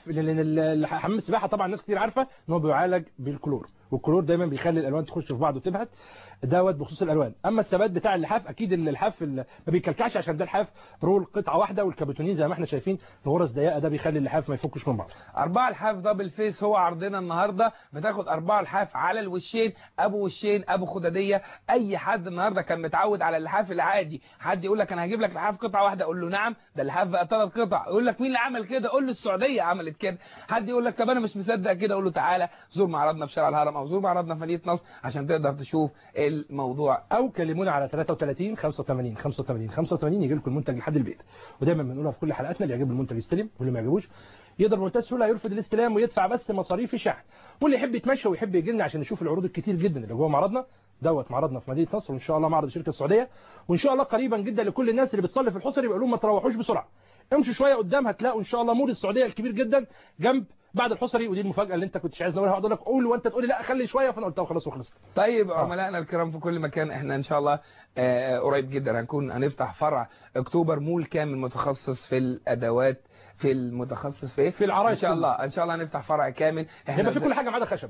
S18: لان حمام السباحه طبعا ناس كتير عارفه ان هو بيعالج بالكلور، والكلور دايما بيخلي الالوان تخش في بعض وتبهت دوت بخصوص الالوان. اما الثبات بتاع اللحاف اكيد اللحاف ما بيكلكعش عشان ده الحاف رول قطعه واحده، والكابوتونين زي ما احنا شايفين الغرز ضيقه ده بيخلي اللحاف ما يفكش من بعض.
S19: 4 لحاف دبل فيس هو عرضنا النهارده. بتاخد 4 لحاف على الوشين، ابو وشين ابو خداديه. اي حد النهارده كان متعود على اللحاف العادي، حد يقول لك انا هجيب لك لحاف قطعه واحده، اقول له نعم ده اللحاف بقى 3 قطع. يقول لك مين اللي عمل كده؟ قول له السعوديه عملت كده. حد يقول لك طب انا مش مصدق كده، اقول له تعالى زور معرضنا في شارع الهرم او زور معرضنا في مدينه نصر عشان تقدر تشوف الموضوع،
S18: او كلمونا على 33 85 85 85 يجي لكم المنتج لحد البيت. ودايما بنقولها في كل حلقاتنا، اللي يعجبه المنتج يستلم، واللي ما يعجبوش يقدر بمنتهى السهوله يرفض الاستلام ويدفع بس مصاريف الشحن. واللي يحب يتمشى ويحب يجي لنا عشان يشوف العروض الكتير جدا اللي جوه معرضنا دوت، معرضنا في مدينه نصر، وان شاء الله معرض الشركه السعوديه، وان شاء الله قريبا جدا لكل الناس اللي بتصلي في الحصري بيقول لهم ما تروحوش بسرعه، امشوا شويه قدام هتلاقوا ان شاء الله مول السعوديه الكبير جدا جنب بعد الحصري. ودي المفاجاه اللي انت كنتش عايز نقولها، هقعد اقول لك قول وانت تقول لي لا خلي شويه، فانا قلتها وخلاص وخلصت.
S19: طيب عملائنا الكرام في كل مكان، احنا ان شاء الله قريب جدا هنفتح فرع اكتوبر مول كامل متخصص في الادوات، في المتخصص في
S18: العرايس.
S19: ان شاء الله هنفتح فرع كامل
S18: هيبقى في كل حاجه ما عدا خشب.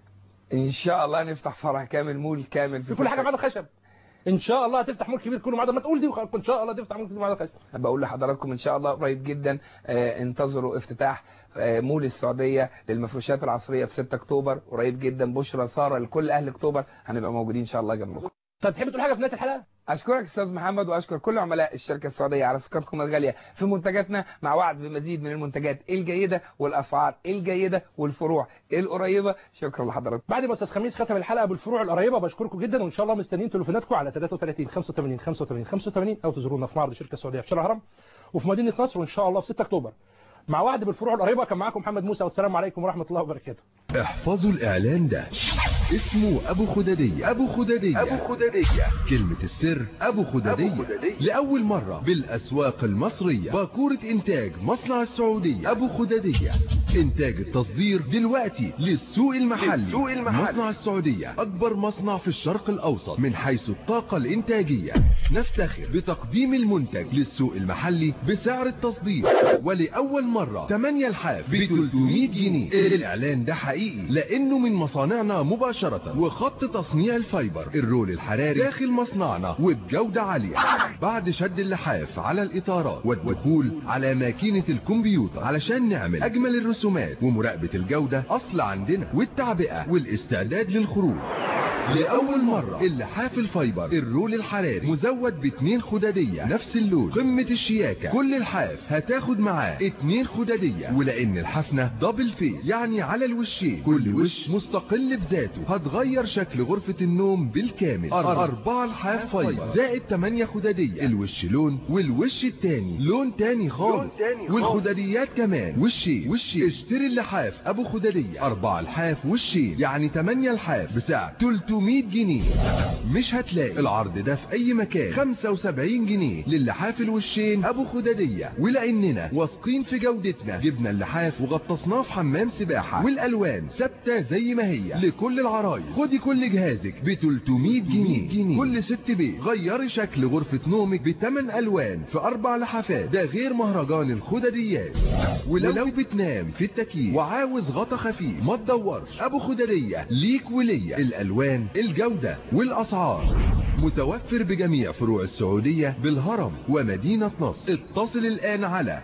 S19: ان شاء الله نفتح فرع كامل مول كامل
S18: في كل حاجه ما عدا خشب. ان شاء الله هتفتح مول كبير كله ما عدا ما تقول دي، ان شاء الله تفتح مول كبير ما عدا خشب.
S19: بقول لحضراتكم ان شاء الله قريب جدا انتظروا افتتاح مول السعوديه للمفروشات العصريه في 6 اكتوبر قريب جدا. بشرى ساره لكل اهل اكتوبر، هنبقى موجودين ان شاء الله جنبكم.
S18: طب تحب تقول حاجه في نهايه الحلقه؟
S19: اشكرك استاذ محمد، واشكر كل عملاء الشركه السعوديه على ثقتكم الغاليه في منتجاتنا، مع وعد بمزيد من المنتجات الجيده والاسعار الجيده والفروع القريبه. شكرا لحضرتك.
S18: بعد ما استاذ خميس ختم الحلقه بالفروع القريبه، بشكركم جدا، وان شاء الله مستنيين تليفوناتكم على 33 85 85 85 او تزورونا في معرض الشركه السعوديه في شارع الهرم وفي مدينه نصر، وان شاء الله في 6 اكتوبر مع وعد بالفروع القريبه. كان معاكم محمد موسى، والسلام عليكم ورحمه الله وبركاته.
S20: احفظوا الإعلان ده، اسمه أبو خدادية. أبو خدادية، أبو خدادية، كلمة السر أبو خدادية. لأول مرة بالأسواق المصرية، باكورة إنتاج مصنع السعودية. أبو خدادية، إنتاج التصدير دلوقتي للسوق المحلي. مصنع السعودية أكبر مصنع في الشرق الأوسط من حيث الطاقة الإنتاجية. نفتخر بتقديم المنتج للسوق المحلي بسعر التصدير، ولأول مرة 8 لحاف ب 300 جنيه. الإعلان ده حقيقي لأنه من مصانعنا مباشرة، وخط تصنيع الفايبر الرول الحراري داخل مصنعنا وبجودة عالية. بعد شد اللحاف على الإطارات والدخول على ماكينة الكمبيوتر علشان نعمل أجمل الرسومات ومراقبة الجودة أصل عندنا، والتعبئة والاستعداد للخروج. لأول مرة اللحاف الفايبر الرول الحراري مزود ب2 خدادية نفس اللون، قمة الشياكة. كل الحاف هتاخد معاه 2 خدادية، ولأن الحفنة دبل فيس يعني على الوشين، كل وش مستقل بذاته، هتغير شكل غرفة النوم بالكامل. 4 لحاف فايبر زائد 8 خدادية، الوش لون والوش التاني لون تاني خالص، والخداديات كمان وشين. اشتري اللحاف أبو خدادية 4 لحاف وشين، يعني 8 لحاف بسعر 300 جنيه. مش هتلاقي العرض ده في اي مكان. 75 جنيه للحاف الوشين ابو خدادية، ولاننا واثقين في جودتنا جبنا اللحاف وغطسناه في حمام سباحة، والالوان ثابته زي ما هي لكل العرايس. خدي كل جهازك ب 300 جنيه. كل ست بيت غيري شكل غرفة نومك ب8 الوان في 4 لحافات، ده غير مهرجان الخداديات. ولو بتنام في التكييف وعاوز غطا خفيف ما تدورش، ابو خدادية ليك وليا. الالوان، الجودة، والاسعار متوفر بجميع فروع السعودية بالهرم ومدينة نصر. اتصل الآن على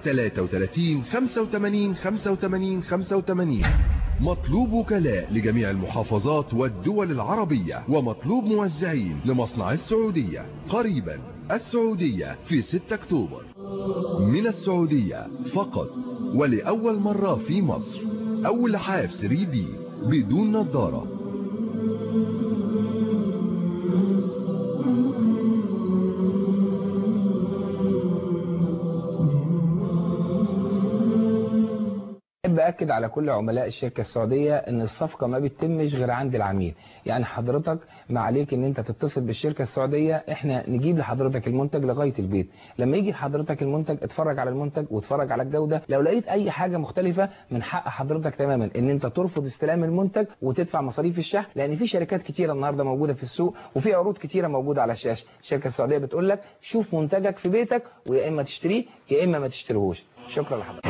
S20: 33 85 85 85. مطلوب وكلاء لجميع المحافظات والدول العربية، ومطلوب موزعين لمصنع السعودية. قريبا السعودية في 6 أكتوبر. من السعودية فقط، ولأول مرة في مصر، أول لحاف 3D بدون نظارة.
S19: أحب أكد على كل عملاء الشركة السعودية إن الصفقة ما بتتمش غير عند العميل. يعني حضرتك ما عليك إن أنت تتصل بالشركة السعودية، إحنا نجيب لحضرتك المنتج لغاية البيت. لما يجي لحضرتك المنتج اتفرج على المنتج واتفرج على الجودة. لو لقيت أي حاجة مختلفة من حق حضرتك تماما إن أنت ترفض استلام المنتج وتدفع مصاريف الشحن، لأن في شركات كتيرة النهاردة موجودة في السوق، وفي عروض كتيرة موجودة على الشاشة. الشركة السعودية بتقول لك شوف منتجك في بيتك، ويا إما تشتريه يا إما ما تشتريهوش. شكرا لحضرتك.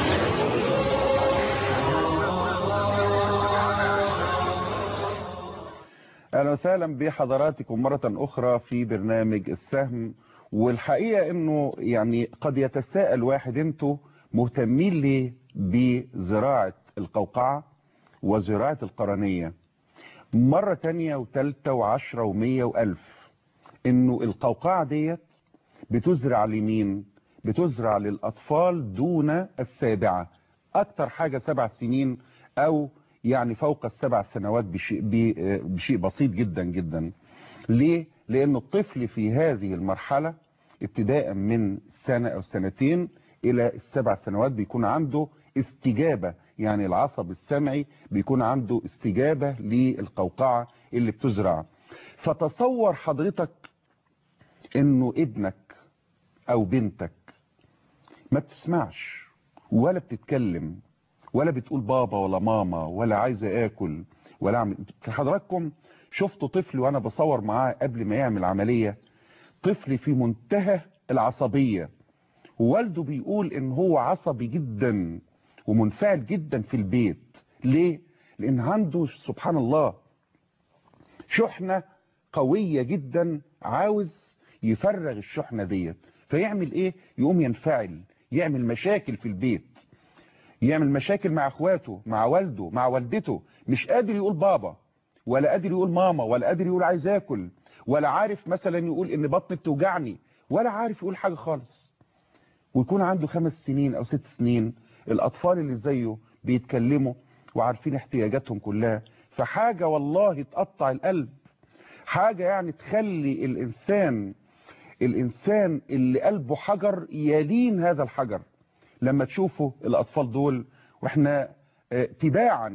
S2: أهلا وسهلا بحضراتكم مرة أخرى في برنامج السهم. والحقيقة أنه يعني قد يتساءل واحد، أنتوا مهتمين ليه بزراعة القوقعة وزراعة القرنية مرة تانية وثالثة وعشرة ومية وألف؟ أنه القوقعة ديت بتزرع لمين؟ بتزرع للأطفال دون ال7، أكتر حاجة 7 سنين أو يعني فوق ال7 سنوات بشيء بسيط جدا جدا. ليه؟ لأن الطفل في هذه المرحلة ابتداء من سنة أو سنتين إلى ال7 سنوات بيكون عنده استجابة، يعني العصب السمعي بيكون عنده استجابة للقوقعة اللي بتزرع. فتصور حضرتك إنه ابنك أو بنتك ما بتسمعش ولا بتتكلم ولا بتقول بابا ولا ماما ولا عايزة اكل ولا اعمل. حضراتكم شفتوا طفل وانا بصور معاه قبل ما يعمل عملية، طفل في منتهى العصبية، ووالده بيقول ان هو عصبي جدا ومنفعل جدا في البيت. ليه؟ لان عنده سبحان الله شحنة قوية جدا، عاوز يفرغ الشحنة ديت، فيعمل ايه؟ يقوم ينفعل، يعمل مشاكل في البيت، يعمل مشاكل مع اخواته، مع والده، مع والدته، مش قادر يقول بابا ولا قادر يقول ماما ولا قادر يقول عايز اكل ولا عارف مثلا يقول ان بطني بتوجعني ولا عارف يقول حاجة خالص. ويكون عنده 5 سنين او 6 سنين. الاطفال اللي زيه بيتكلموا وعارفين احتياجاتهم كلها، فحاجة والله تقطع القلب، حاجة يعني تخلي الانسان اللي قلبه حجر يلين هذا الحجر لما تشوفوا الأطفال دول. وإحنا تباعا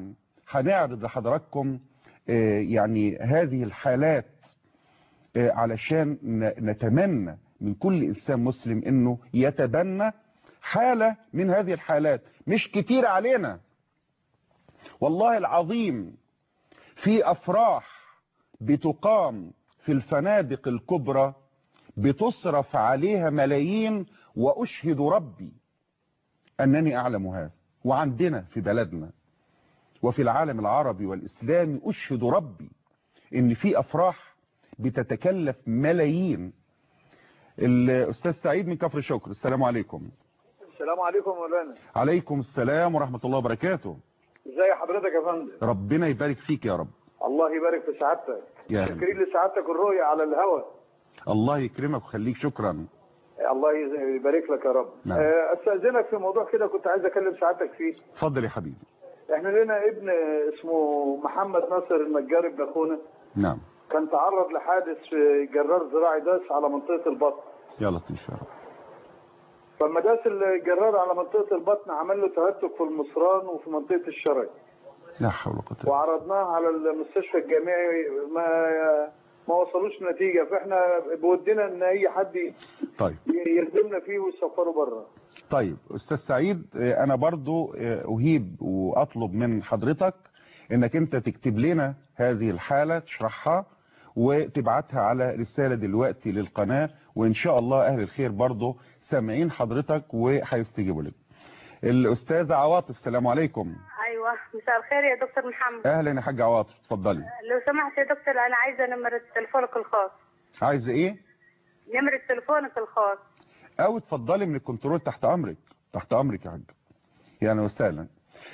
S2: هنعرض لحضراتكم يعني هذه الحالات علشان نتمنى من كل إنسان مسلم إنه يتبنى حالة من هذه الحالات. مش كتير علينا والله العظيم، في أفراح بتقام في الفنادق الكبرى بتصرف عليها ملايين، وأشهد ربي أنني أعلم هذا، وعندنا في بلدنا وفي العالم العربي والإسلامي أشهد ربي إن في أفراح بتتكلف ملايين. الأستاذ سعيد من كفر شكر، السلام عليكم.
S21: السلام عليكم مولانا.
S2: عليكم السلام ورحمة الله وبركاته.
S21: ازي حضرتك يا فندم؟
S2: ربنا يبارك فيك يا رب.
S21: الله يبارك في سعادتك.
S2: يا
S21: شكرين لسعادتك الرؤية على الهواء.
S2: الله يكرمك ويخليك، شكرا.
S21: الله يبارك لك يا رب.
S2: نعم.
S21: استاذنك في موضوع كده كنت عايز اكلم سعادتك فيه.
S2: اتفضل يا حبيبي.
S21: احنا لنا ابن اسمه محمد ناصر النجار ابن اخونا.
S2: نعم.
S21: كان تعرض لحادث في جرار زراعي داس على منطقة البطن.
S2: يا لطيف يا رب.
S21: فلما داس الجرار على منطقة البطن عمل له تهتك في المصران وفي منطقة الشرج.
S2: لا حول ولا قوة.
S21: وعرضناه على المستشفى الجامعي ما وصلوش نتيجة، فاحنا بودنا ان اي حد
S2: طيب
S21: يخدمنا فيه ويسفره بره.
S2: طيب استاذ سعيد، انا برضو اهيب واطلب من حضرتك انك انت تكتب لنا هذه الحالة، تشرحها وتبعتها على رسالة دلوقتي للقناة، وان شاء الله اهل الخير برضو سامعين حضرتك وهيستجيبوا لك. الاستاذة عواطف، السلام عليكم.
S22: ايوه مساء الخير يا دكتور محمد.
S2: اهلا يا حاجة عواطف، اتفضلي.
S22: لو سمحت يا دكتور انا عايزه نمرة تليفونك الخاص.
S2: عايزه ايه؟
S22: نمرة تليفونك الخاص.
S2: او اتفضلي من الكنترول، تحت امرك. تحت امرك يا حاج، يعني وسهلا.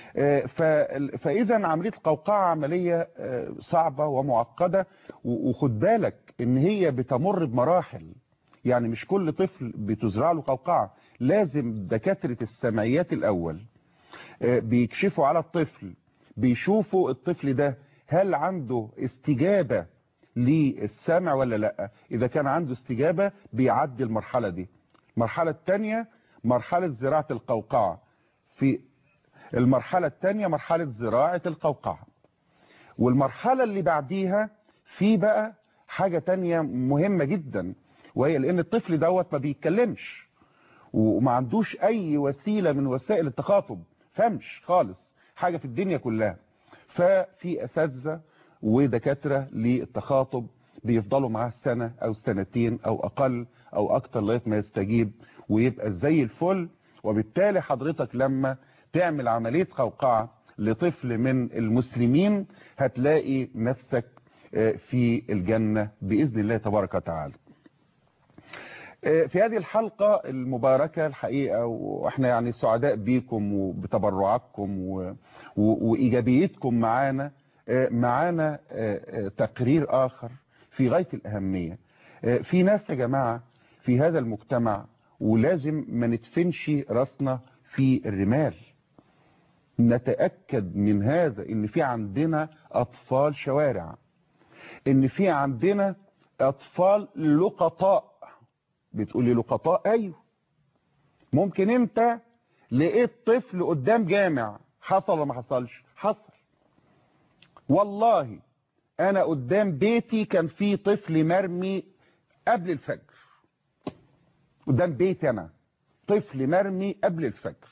S2: فاذا عمليه القوقعه عمليه صعبه ومعقده، وخد بالك ان هي بتمر بمراحل، يعني مش كل طفل بتزرع له قوقعه، لازم دكاتره السمعيات الاول بيكشفوا على الطفل، بيشوفوا الطفل ده هل عنده استجابه للسمع ولا لا. اذا كان عنده استجابه بيعدي المرحله دي. المرحله الثانيه مرحله زراعه القوقعه. في المرحله الثانيه مرحله زراعه القوقعه. والمرحله اللي بعديها في بقى حاجه ثانيه مهمه جدا، وهي لان الطفل دوت ما بيتكلمش وما عندوش اي وسيله من وسائل التخاطب، فهمش خالص حاجه في الدنيا كلها. ففي اساتذه ودكاتره للتخاطب بيفضلوا معاه سنه او سنتين او اقل او اكتر لغايه ما يستجيب ويبقى زي الفل. وبالتالي حضرتك لما تعمل عمليه قوقعه لطفل من المسلمين هتلاقي نفسك في الجنه باذن الله تبارك وتعالى. في هذه الحلقة المباركة الحقيقة، واحنا يعني سعداء بيكم وبتبرعاتكم وإيجابيتكم معانا تقرير آخر في غاية الأهمية. في ناس يا جماعة في هذا المجتمع ولازم ما ندفنش راسنا في الرمال. نتأكد من هذا، ان في عندنا أطفال شوارع، ان في عندنا أطفال لقطاء. بتقولي لقطاء؟ ايوه. ممكن انت لقيت طفل قدام جامع، حصل ولا ما حصلش؟ حصل. والله انا قدام بيتي كان في طفل مرمي قبل الفجر، قدام بيتي انا طفل مرمي قبل الفجر،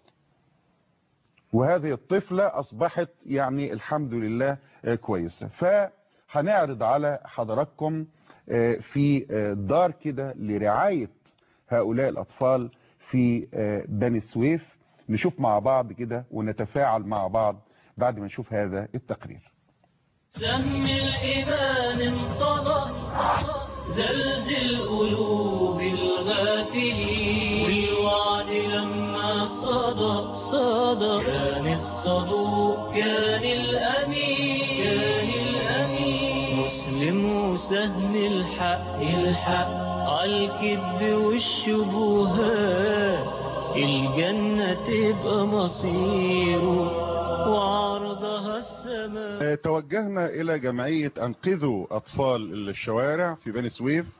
S2: وهذه الطفلة اصبحت يعني الحمد لله كويسة. فهنعرض على حضراتكم في دار كده لرعاية هؤلاء الأطفال في بني سويف، نشوف مع بعض كده ونتفاعل مع بعض بعد ما نشوف هذا التقرير.
S1: سهم الإيمان انطلق زلزل قلوب الغافلين، والوعد لما صدق كان الصدوق كان الأمين مسلم وسهم الحق عالكذب والشبهات، الجنة تبقى مصيره وعرضها السماء.
S2: توجهنا إلى جمعية أنقذوا أطفال الشوارع في بني سويف،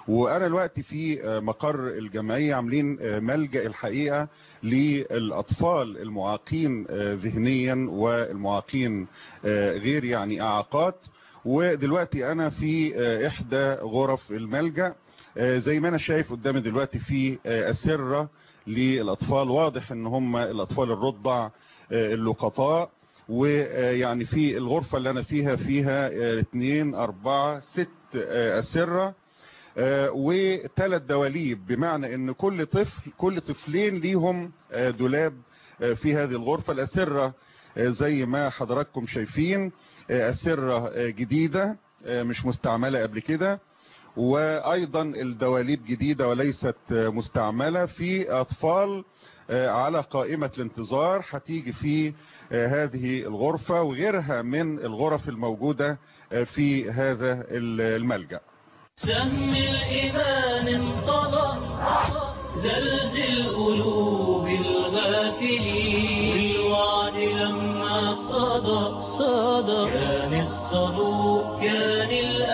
S2: وانا دلوقتي في مقر الجمعية عاملين ملجأ الحقيقة للاطفال المعاقين ذهنيا والمعاقين غير يعني اعاقات. ودلوقتي انا في احدى غرف الملجأ، زي ما انا شايف قدامي دلوقتي في أسرة للاطفال، واضح ان هم الاطفال الرضع اللقطاء. ويعني في الغرفة اللي انا فيها 2 4 6 أسرة و3 دواليب، بمعنى ان كل طفلين ليهم دولاب في هذه الغرفة. الأسرة زي ما حضراتكم شايفين أسرة جديدة مش مستعملة قبل كده، وايضا الدواليب جديدة وليست مستعملة. في اطفال على قائمة الانتظار هتيجي في هذه الغرفة وغيرها من الغرف الموجودة في هذا الملجأ.
S1: سهم الإيمان انطلق زلزل قلوب الغافلين، بالوعد لما صدق كان الصدوق كان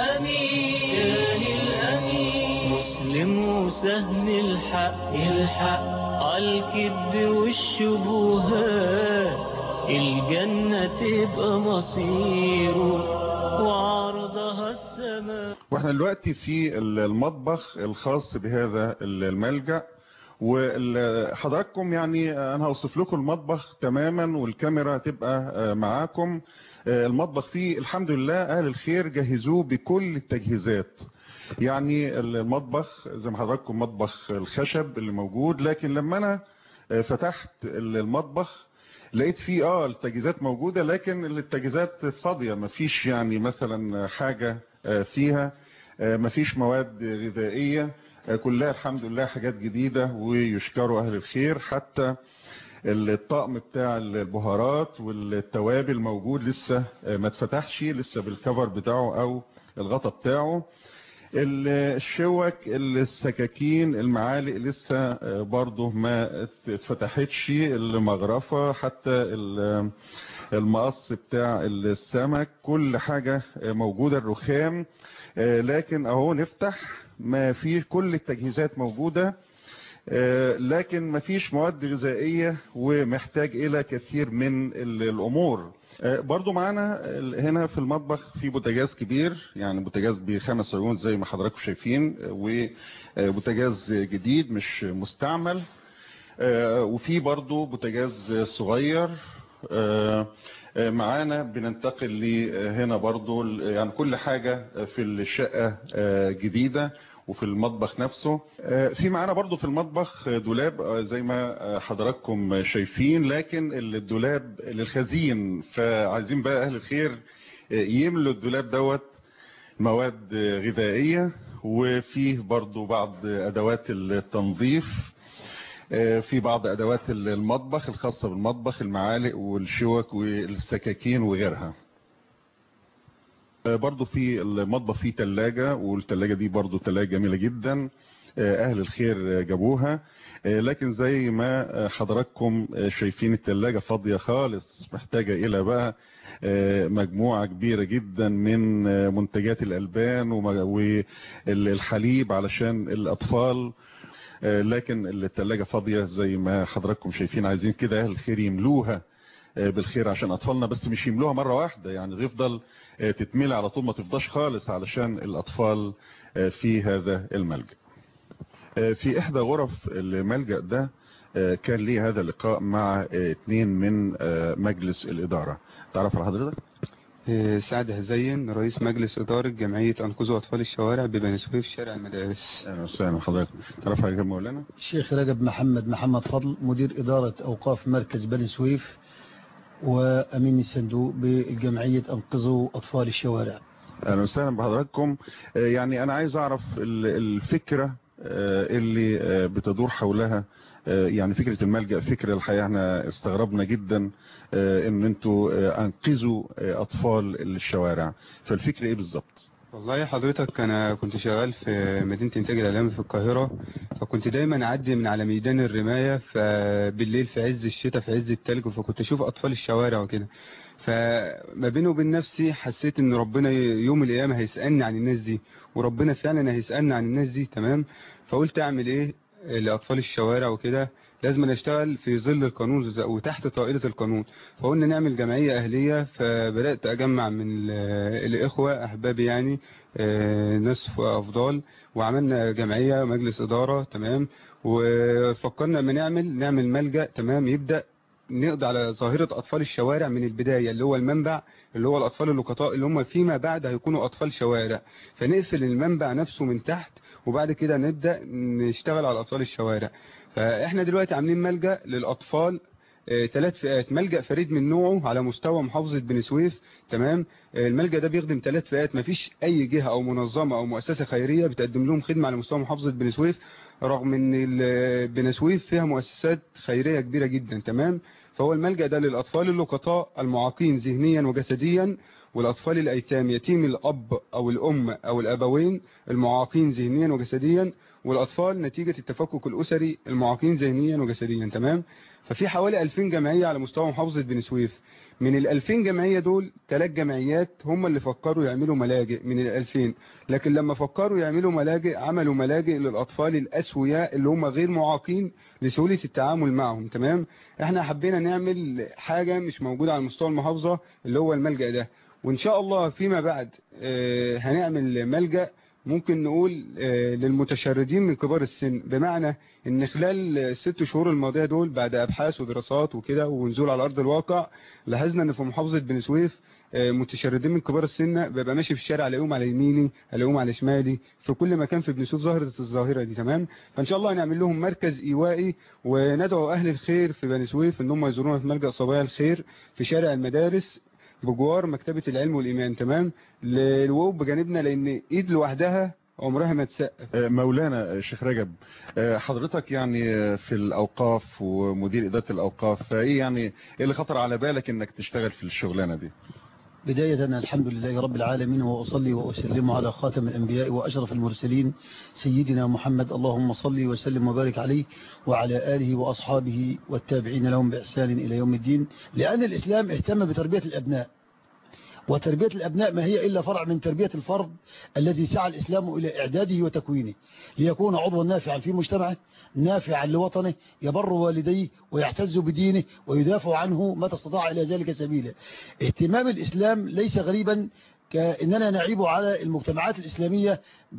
S1: الأمين، مسلم وسهم الحق عالكذب والشبهات، الجنة تبقى مصيره وعرضها السماء.
S2: واحنا دلوقتي في المطبخ الخاص بهذا الملجأ، وحضراتكم يعني انا هوصف لكم المطبخ تماما والكاميرا تبقى معاكم. المطبخ فيه الحمد لله اهل الخير جهزوه بكل التجهيزات. يعني المطبخ زي ما حضراتكم مطبخ الخشب اللي موجود، لكن لما انا فتحت المطبخ لقيت فيه التجهيزات موجودة، لكن التجهيزات فاضية، مفيش يعني مثلا حاجة فيها، مفيش مواد غذائية، كلها الحمد لله حاجات جديدة ويشكروا اهل الخير. حتى الطقم بتاع البهارات والتوابل موجود لسه ما اتفتحش، لسه بالكفر بتاعه او الغطا بتاعه. الشوك السكاكين المعالق لسه برضه ما اتفتحتش، المغرفة حتى المقص بتاع السمك كل حاجة موجودة، الرخام. لكن اهو نفتح ما فيه كل التجهيزات موجودة، لكن ما فيش مواد غذائية ومحتاج الى كثير من الامور. برضو معانا هنا في المطبخ في بوتاجاز كبير، يعني بوتاجاز ب5 عيون زي ما حضراتكم شايفين، وبوتاجاز جديد مش مستعمل. وفي برضو بوتاجاز صغير معانا. بننتقل لهنا برضو، يعني كل حاجة في الشقة جديدة وفي المطبخ نفسه. في معانا برضو في المطبخ دولاب زي ما حضراتكم شايفين، لكن الدولاب للخزين، فعايزين بقى اهل الخير يملوا الدولاب دوت مواد غذائية. وفيه برضو بعض ادوات التنظيف، في بعض ادوات المطبخ الخاصة بالمطبخ، المعالق والشوك والسكاكين وغيرها. برضو في المطبخ فيه تلاجة، والتلاجة دي برضو تلاجة جميلة جدا اهل الخير جابوها. لكن زي ما حضراتكم شايفين التلاجة فاضية خالص، محتاجة الى بقى مجموعة كبيرة جدا من منتجات الالبان والحليب علشان الاطفال. لكن التلاجة فاضية زي ما حضراتكم شايفين. عايزين كده اهل الخير يملوها بالخير عشان اطفالنا، بس مش يملوها مرة واحدة، يعني تفضل تتملى على طول، ما تفضاش خالص علشان الاطفال في هذا الملجأ. في احدى غرف الملجأ ده كان لي هذا اللقاء مع 2 من مجلس الادارة. تعرف على حضرتك؟
S3: سعد هزين، رئيس مجلس إدارة جمعية أنقذوا أطفال الشوارع ببني سويف شارع المدارس.
S2: أهلا وسهلا حضرتك. تعرف على مولانا؟
S4: الشيخ رجب محمد فضل، مدير إدارة أوقاف مركز بني سويف وأمين الصندوق بالجمعية أنقذوا أطفال الشوارع.
S2: أهلا وسهلا بحضراتكم. يعني أنا عايز أعرف الفكرة اللي بتدور حولها، يعني فكرة الملجأ. فكرة الحقيقة احنا استغربنا جدا ان انتوا انقذوا اطفال الشوارع، فالفكرة ايه بالظبط؟
S3: والله حضرتك أنا كنت شغال في مدينة إنتاج الإعلامي في القاهرة، فكنت دايما أعدي من على ميدان الرماية فبالليل في عز الشتاء في عز التلج، فكنت أشوف أطفال الشوارع وكده. فما بيني وبين نفسي حسيت إن ربنا يوم القيامة هيسألني عن الناس دي، وربنا فعلا هيسألني عن الناس دي. تمام. فقلت أعمل إيه لأطفال الشوارع وكده، لازم نشتغل في ظل القانون وتحت طائلة القانون. فقلنا نعمل جمعية أهلية، فبدأت أجمع من الإخوة أحبابي يعني ناس أفضال، وعملنا جمعية مجلس إدارة. تمام. وفكرنا ما نعمل ملجأ. تمام. يبدأ نقضي على ظاهرة أطفال الشوارع من البداية، اللي هو المنبع، اللي هو الأطفال اللقطاء اللي هم فيما بعد هيكونوا أطفال شوارع. فنقفل المنبع نفسه من تحت، وبعد كده نبدأ نشتغل على أطفال الشوارع. فإحنا دلوقتي عاملين ملجأ للأطفال 3 فئات، ملجأ فريد من نوعه على مستوى محافظة بني سويف. تمام. الملجأ ده بيخدم 3 فئات، مفيش أي جهة أو منظمة أو مؤسسة خيرية بتقدم لهم خدمة على مستوى محافظة بني سويف، رغم ان بني سويف فيها مؤسسات خيرية كبيرة جدا. تمام. فهو الملجأ ده للأطفال اللقطاء المعاقين ذهنيا وجسديا، والأطفال الأيتام يتيم الأب أو الأم أو الأبوين المعاقين ذهنيا وجسديا، والأطفال نتيجة التفكك الأسري المعاقين ذهنيا وجسديا. تمام. ففي حوالي 2000 جمعية على مستوى محافظة بني سويف. من ال2000 جمعية دول 3 جمعيات هم اللي فكروا يعملوا ملاجئ من ال2000، لكن لما فكروا يعملوا ملاجئ عملوا ملاجئ للأطفال الأسوياء اللي هم غير معاقين لسهولة التعامل معهم. تمام. احنا حبينا نعمل حاجة مش موجودة على مستوى المحافظة اللي هو الملجأ ده، وإن شاء الله فيما بعد هنعمل ملجأ ممكن نقول للمتشردين من كبار السن، بمعنى ان خلال ال6 شهور الماضية دول بعد ابحاث ودراسات وكده ونزول على ارض الواقع، لاحظنا ان في محافظة بني سويف متشردين من كبار السن ببقى ماشي في الشارع الاقيهم على يميني الاقيهم على شمالي، في كل مكان في بني سويف ظهرت الظاهرة دي. تمام. فان شاء الله هنعمل لهم مركز ايوائي، وندعو اهل الخير في بني سويف ان هم يزورونا في ملجأ صبايا الخير في شارع المدارس بجوار مكتبة العلم والإيمان. تمام. للوقوف بجانبنا، لأن إيد لوحدها عمرها ما تسقف.
S2: مولانا شيخ رجب، حضرتك يعني في الأوقاف ومدير إدارة الأوقاف، فإيه يعني إيه اللي خطر على بالك إنك تشتغل في الشغلانة دي؟
S4: بداية الحمد لله رب العالمين، وأصلي وأسلم على خاتم الأنبياء وأشرف المرسلين سيدنا محمد، اللهم صل وسلم وبارك عليه وعلى آله وأصحابه والتابعين لهم بإحسان إلى يوم الدين. لأن الإسلام اهتم بتربية الأبناء، وتربية الأبناء ما هي إلا فرع من تربية الفرد الذي سعى الإسلام إلى إعداده وتكوينه ليكون عضوا نافعا في مجتمعه، نافعا لوطنه، يبر والديه ويعتز بدينه ويدافع عنه متى استطاع إلى ذلك سبيلا. اهتمام الإسلام ليس غريبا كأننا نعيب على المجتمعات الإسلامية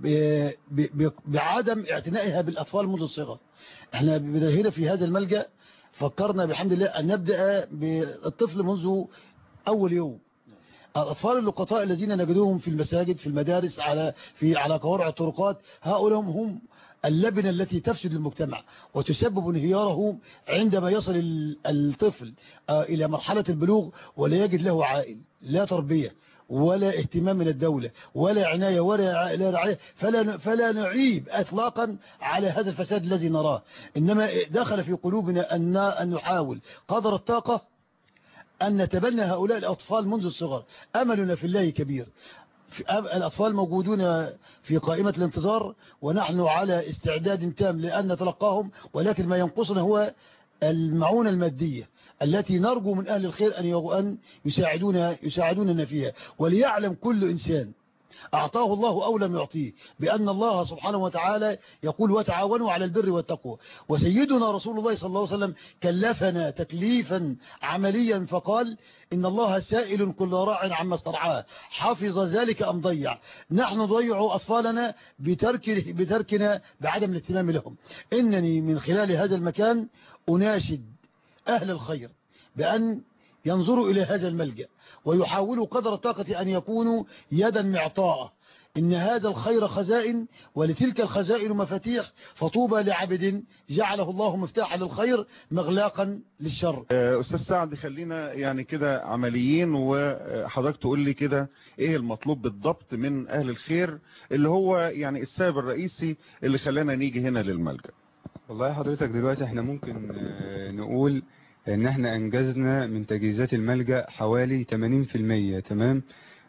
S4: بعدم اعتنائها بالأطفال منذ الصغر. احنا هنا في هذا الملجأ فكرنا بحمد الله أن نبدأ بالطفل منذ أول يوم. الأطفال اللقطاء الذين نجدوهم في المساجد في المدارس على قوارع الطرقات، هؤلاء هم اللبنة التي تفسد المجتمع وتسبب انهياره عندما يصل الطفل إلى مرحلة البلوغ ولا يجد له عائل، لا تربية ولا اهتمام من الدولة ولا عناية ولا رعاية، فلا نعيب اطلاقا على هذا الفساد الذي نراه، إنما دخل في قلوبنا أن نحاول قدر الطاقة أن نتبنى هؤلاء الأطفال منذ الصغر. أملنا في الله كبير. الأطفال موجودون في قائمة الانتظار، ونحن على استعداد تام لأن نتلقاهم، ولكن ما ينقصنا هو المعونة المادية التي نرجو من أهل الخير أن يساعدوننا فيها. وليعلم كل إنسان أعطاه الله أو لم يعطيه بأن الله سبحانه وتعالى يقول وتعاونوا على البر والتقوى، وسيدنا رسول الله صلى الله عليه وسلم كلفنا تكليفا عمليا فقال إن الله سائل كل راع عما استرعاه حفظ ذلك أم ضيع. نحن نضيع أطفالنا بتركنا بعدم الاهتمام لهم. إنني من خلال هذا المكان أناشد أهل الخير بأن ينظروا إلى هذا الملجأ ويحاولوا قدر الطاقة أن يكونوا يدا معطاءة. إن هذا الخير خزائن ولتلك الخزائن مفاتيح، فطوبى لعبد جعله الله مفتاحا للخير مغلاقا للشر.
S2: أستاذ سعد، خلينا يعني كده عمليين، وحضرتك تقول لي كده إيه المطلوب بالضبط من أهل الخير اللي هو يعني السبب الرئيسي اللي خلانا نيجي هنا للملجأ.
S3: والله حضرتك دلوقتي احنا ممكن نقول ان احنا انجزنا من تجهيزات الملجأ حوالي 80%. تمام.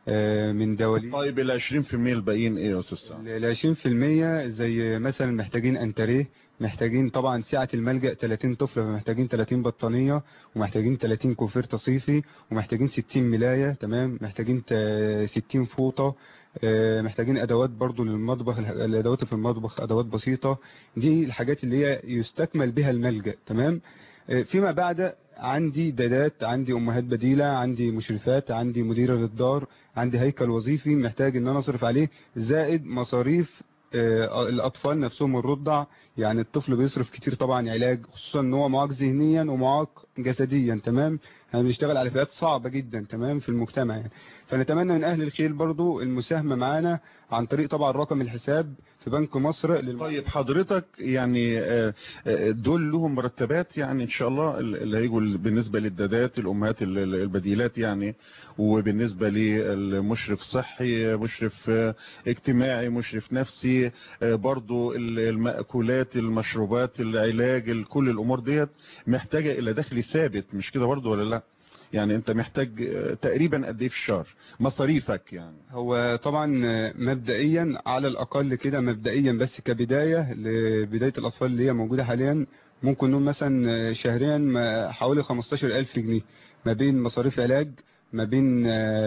S3: من دواليب.
S2: طيب ال 20% الباقيين ايه يا استاذ سعد؟
S3: ال 20% زي مثلا محتاجين انتريه، محتاجين طبعا سعة الملجأ 30 طفل، فمحتاجين 30 بطانية، ومحتاجين 30 كوفرت صيفي، ومحتاجين 60 ملاية، تمام، محتاجين 60 فوطة، محتاجين ادوات برضو للمطبخ، الادوات في المطبخ ادوات بسيطة. دي الحاجات اللي هي يستكمل بها الملجأ، تمام. فيما بعد عندي دادات، عندي امهات بديلة، عندي مشرفات، عندي مديرة للدار، عندي هيكل وظيفي محتاج ان انا اصرف عليه، زائد مصاريف الاطفال نفسهم الرضع. يعني الطفل بيصرف كتير طبعا علاج، خصوصا ان هو معاق ذهنيا ومعاق جسديا، تمام. احنا بنشتغل على فئات صعبة جدا، تمام، في المجتمع يعني. فنتمنى من اهل الخير برضو المساهمة معانا عن طريق طبعا رقم الحساب في بنك مصر.
S2: طيب حضرتك يعني دول لهم مرتبات يعني ان شاء الله اللي هيجوا بالنسبة للدادات الامهات البديلات يعني، وبالنسبة للمشرف صحي، مشرف اجتماعي، مشرف نفسي، برضو المأكولات، المشروبات، العلاج، كل الامور ديت محتاجة الى دخل ثابت، مش كده برضو ولا لا؟ يعني انت محتاج تقريبا قد ايه في الشهر مصاريفك يعني؟
S3: هو طبعا مبدئيا على الاقل كده مبدئيا بس كبداية لبداية الاطفال اللي هي موجودة حاليا، ممكن نقول مثلا شهريا حوالي 15,000 جنيه، ما بين مصاريف علاج، ما بين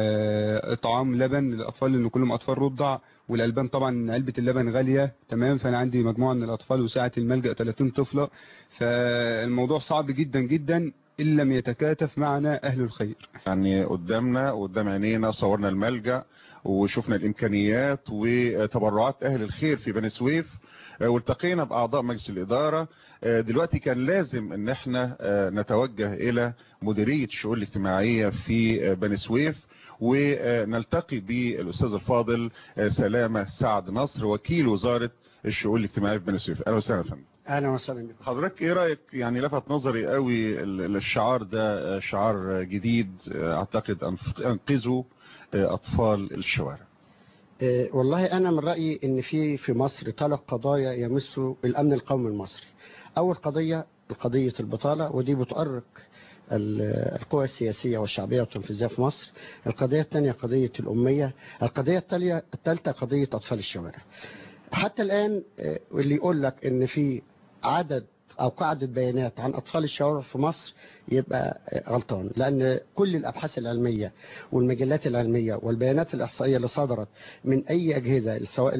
S3: طعام لبن للاطفال لان كلهم اطفال رضع، والالبان طبعا علبة اللبن غالية، تمام. فانا عندي مجموعة من الاطفال وساعة الملجأ 30 طفلة، فالموضوع صعب جدا جدا إن لم يتكاتف معنا أهل الخير.
S2: يعني قدامنا وقدام عينينا صورنا الملجأ وشفنا الإمكانيات وتبرعات أهل الخير في بني سويف، والتقينا بأعضاء مجلس الإدارة. دلوقتي كان لازم ان احنا نتوجه إلى مديرية الشؤون الاجتماعية في بني سويف ونلتقي بالأستاذ الفاضل سلامة سعد نصر وكيل وزارة الشؤون الاجتماعية في بني سويف. أهلا وسهلا فندم.
S5: اهلا وسهلا بكم.
S2: حضرتك ايه رايك؟ يعني لفت نظري قوي الشعار ده، شعار جديد اعتقد انقذوا اطفال الشوارع.
S5: والله انا من رايي ان في مصر 3 قضايا يمسوا الامن القومي المصري. اول قضيه قضيه البطاله، ودي بتؤرق القوى السياسيه والشعبيه والتنفيذيه في مصر. القضيه الثانيه قضيه الاميه. القضيه الثالثه قضيه اطفال الشوارع. حتى الان اللي يقول لك ان في عدد أو قاعدة بيانات عن أطفال الشوارع في مصر يبقى غلطان، لأن كل الأبحاث العلمية والمجلات العلمية والبيانات الإحصائية اللي صدرت من أي أجهزة، سواء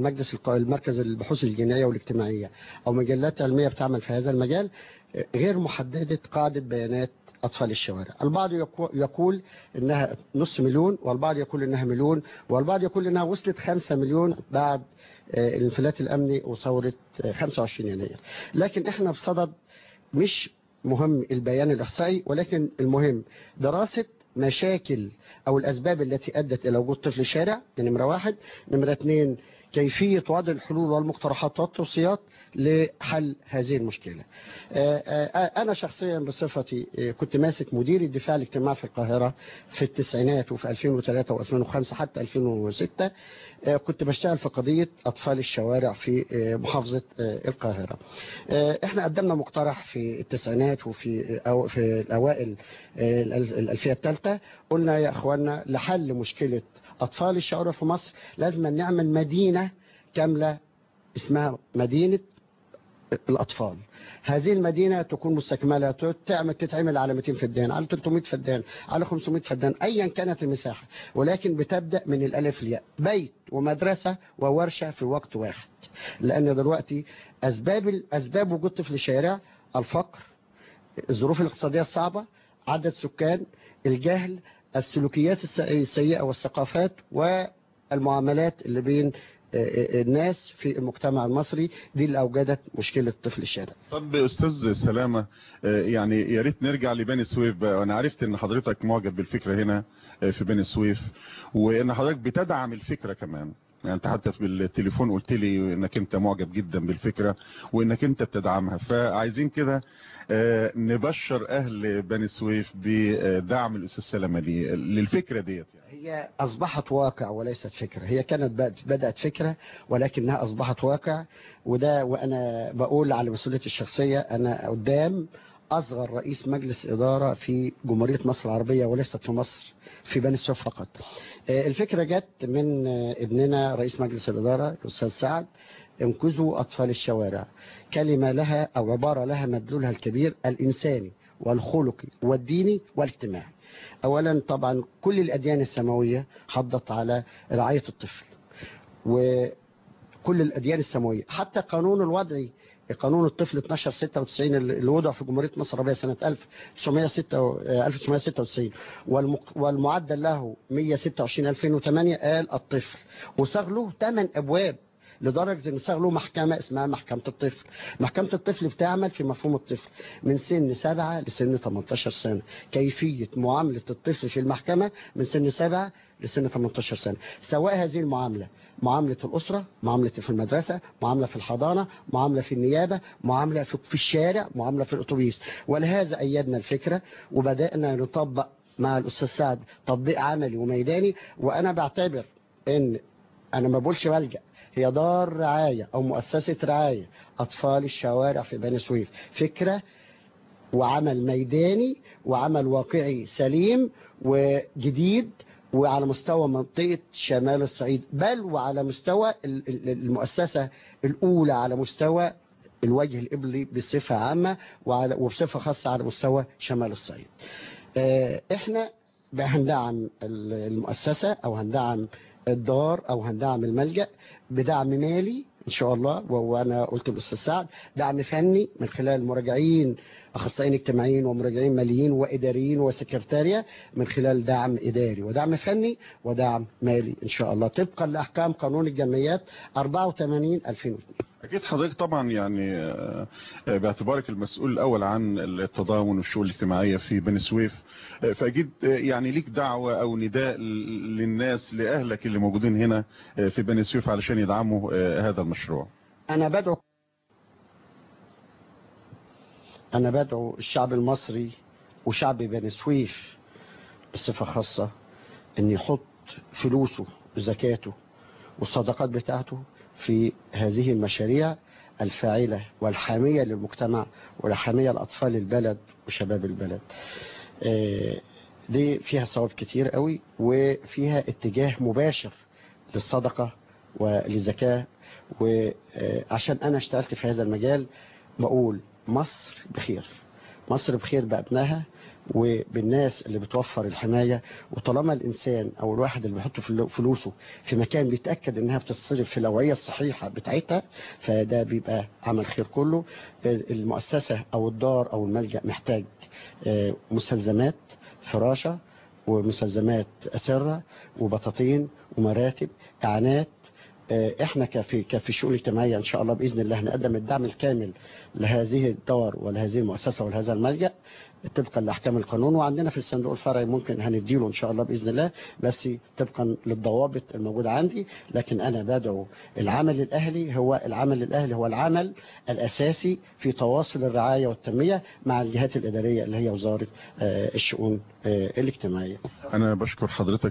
S5: المركز البحوث الجنائية والاجتماعية أو مجلات علمية بتعمل في هذا المجال، غير محددة قاعدة بيانات أطفال الشوارع. البعض يقول إنها 500,000، والبعض يقول إنها 1,000,000، والبعض يقول إنها وصلت 5 مليون بعد الانفلات الأمني وثورة 25 يناير. لكن احنا في صدد مش مهم البيان الإحصائي، ولكن المهم دراسة مشاكل أو الأسباب التي أدت إلى وجود طفل الشارع، نمرة 1. نمرة 2 كيفية وضع الحلول والمقترحات والتوصيات لحل هذه المشكلة. أنا شخصيا بصفتي كنت ماسك مدير الدفاع الاجتماعي في القاهرة في التسعينات وفي 2003 و2005 حتى 2006. كنت بشتغل في قضية أطفال الشوارع في محافظة القاهرة. احنا قدمنا مقترح في التسعينات وفي الأوائل الألفية الثالثة، قلنا يا أخوانا لحل مشكلة أطفال الشوارع في مصر لازم نعمل مدينة كاملة اسمها مدينة الأطفال. هذه المدينة تكون مستكملة، تتعمل على 200 فدان، على 300 فدان، على 500 فدان، أيا كانت المساحة، ولكن بتبدأ من الألف للياء، بيت ومدرسة وورشة في وقت واحد. لأن دلوقتي أسباب وجود طفل الشارع الفقر، الظروف الاقتصادية الصعبة، عدد سكان، الجهل، السلوكيات السيئة والثقافات والمعاملات اللي بين الناس في المجتمع المصري، دي اللي أوجدت مشكلة طفل الشارع.
S2: طب أستاذ سلامة، يعني يا ريت نرجع لبني سويف بقى. أنا عرفت إن حضرتك معجب بالفكرة هنا في بني سويف، وإن حضرتك بتدعم الفكرة كمان. يعني انت حتى في التليفون قلت لي انك انت معجب جدا بالفكرة وانك انت بتدعمها. فعايزين كده نبشر اهل بني سويف بدعم الاستاذ سلامة للفكرة ديت. يعني
S5: هي اصبحت واقع وليست فكرة. هي كانت بدأت فكرة ولكنها اصبحت واقع، وده وانا بقول على مسؤوليتي الشخصية، انا قدام أصغر رئيس مجلس إدارة في جمهورية مصر العربية وليست في مصر، في بني سويف فقط. الفكرة جت من ابننا رئيس مجلس الإدارة الأستاذ سعد، انقذوا أطفال الشوارع. كلمة لها أو عبارة لها مدلولها الكبير الإنساني والخلقي والديني والاجتماعي. أولا طبعا كل الأديان السماوية حضت على رعاية الطفل، وكل الأديان السماوية، حتى قانون الوضعي قانون الطفل 1296 اللي وضع في جمهورية مصر العربية سنة 1996 والمعدل له 126/2008 قال الطفل، وصاغ له 8 أبواب، لدرجة ان صاغ له محكمة اسمها محكمة الطفل. محكمة الطفل بتعمل في مفهوم الطفل من سن 7 لسن 18 سنة. كيفية معاملة الطفل في المحكمة من سن 7 لسن 18 سنة، سواء هذه المعاملة معاملة الأسرة، معاملة في المدرسة، معاملة في الحضانة، معاملة في النيابة، معاملة في الشارع، معاملة في الأتوبيس. ولهذا أيدنا الفكرة وبدأنا نطبق مع الأستاذ سعد تطبيق عملي وميداني. وأنا بعتبر ان أنا ما بقولش ملجأ، هي دار رعاية أو مؤسسة رعاية أطفال الشوارع في بني سويف، فكرة وعمل ميداني وعمل واقعي سليم وجديد، وعلى مستوى منطقة شمال الصعيد، بل وعلى مستوى المؤسسة الأولى على مستوى الوجه الإبلي بصفة عامة وبصفة خاصة على مستوى شمال الصعيد. احنا هندعم المؤسسة أو هندعم الدار أو هندعم الملجأ بدعم مالي إن شاء الله، وأنا قلت للأستاذ سعد دعم فني من خلال مراجعين أخصائيين اجتماعيين ومراجعين ماليين وإداريين وسكرتارية، من خلال دعم إداري ودعم فني ودعم مالي إن شاء الله طبقا لأحكام قانون الجمعيات 84/2002.
S2: أكيد حضرتك طبعا يعني باعتبارك المسؤول الأول عن التضامن والشؤون الاجتماعية في بني سويف، فأكيد يعني ليك دعوة أو نداء للناس لأهلك اللي موجودين هنا في بني سويف علشان يدعموا هذا المشروع.
S5: أنا بدعو الشعب المصري وشعب بني سويف بصفة خاصة أن يحط فلوسه وزكاته والصدقات بتاعته في هذه المشاريع الفاعلة والحامية للمجتمع والحامية لأطفال البلد وشباب البلد. دي فيها ثواب كتير قوي، وفيها اتجاه مباشر للصدقة وللزكاة. وعشان أنا اشتغلت في هذا المجال بقول مصر بخير، مصر بخير بأبنائها وبالناس اللي بتوفر الحماية. وطالما الإنسان أو الواحد اللي بيحط فلوسه في مكان بيتأكد إنها بتصرف في الأوعية الصحيحة بتاعتها، فده بيبقى عمل خير كله. المؤسسة أو الدار أو الملجأ محتاج مستلزمات فراشة ومستلزمات أسرة وبطاطين ومراتب إعانات. احنا كفي الشؤون الاجتماعية ان شاء الله باذن الله هنقدم الدعم الكامل لهذه الدار ولهذه المؤسسة ولهذا الملجأ طبقا لاحكام القانون. وعندنا في الصندوق الفرعي ممكن هنديله ان شاء الله باذن الله، بس طبقا للضوابط الموجودة عندي. لكن انا بدعو العمل الاهلي، هو العمل الاهلي هو العمل الاساسي في تواصل الرعاية والتنمية مع الجهات الادارية اللي هي وزارة الشؤون الاجتماعية.
S2: انا بشكر حضرتك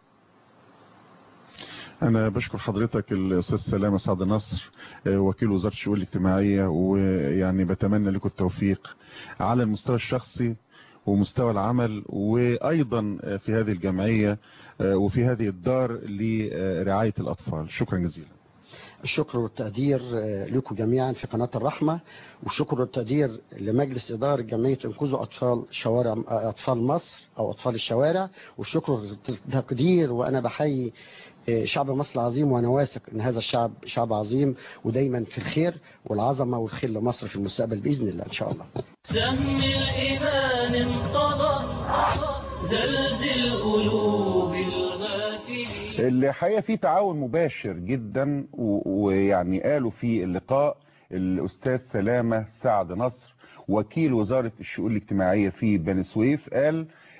S2: الأستاذ سلامة سعد نصر وكيل وزارة الشؤون الاجتماعية، ويعني بتمنى لكم التوفيق على المستوى الشخصي ومستوى العمل، وأيضا في هذه الجمعية وفي هذه الدار لرعاية الأطفال. شكرا جزيلا.
S5: الشكر والتقدير لكم جميعا في قناة الرحمة، والشكر والتقدير لمجلس إدارة جمعية انقذوا أطفال مصر أو أطفال الشوارع، والشكر والتقدير وأنا بحيي شعب مصر العظيم، وأنا واثق أن هذا الشعب شعب عظيم ودايما في الخير والعظمة والخير لمصر في المستقبل بإذن الله إن شاء الله.
S1: سهم الإيمان انقضى زلزل قلوب الغافلين.
S2: الحقيقة في تعاون مباشر جدا، ويعني قالوا في اللقاء الأستاذ سلامة سعد نصر وكيل وزارة الشؤون الاجتماعية في بني سويف قال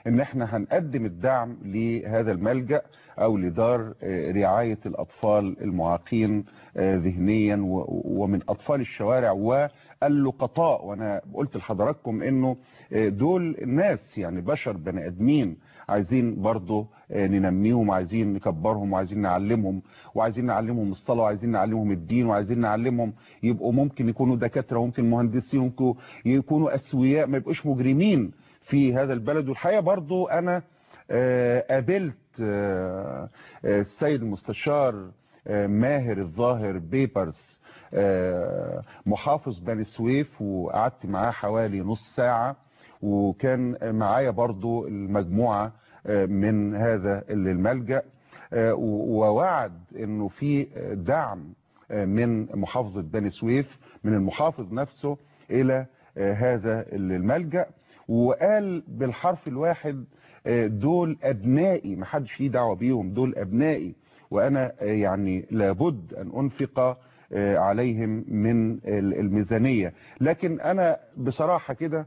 S2: ان احنا هنقدم الدعم لهذا الملجأ او لدار رعاية الاطفال المعاقين ذهنيا ومن اطفال الشوارع واللقطاء. وانا قلت لحضراتكم انه دول الناس يعني بشر بني ادمين عايزين برضه ننميهم وعايزين نكبرهم وعايزين نعلمهم وعايزين نعلمهم الصلاة وعايزين نعلمهم الدين وعايزين نعلمهم يبقوا ممكن يكونوا دكاترة وممكن مهندسين وممكن يكونوا أسوياء ما يبقوش مجرمين في هذا البلد. والحقيقة برضه أنا قابلت السيد المستشار ماهر الظاهر بيبرس محافظ بني سويف وقعدت معاه حوالي نص ساعة وكان معايا برضو المجموعة من هذا الملجأ ووعد انه في دعم من محافظة بني سويف من المحافظ نفسه الى هذا الملجأ وقال بالحرف الواحد دول ابنائي ما حدش ليه دعوة بيهم دول ابنائي وانا يعني لابد ان انفق عليهم من الميزانية. لكن انا بصراحة كده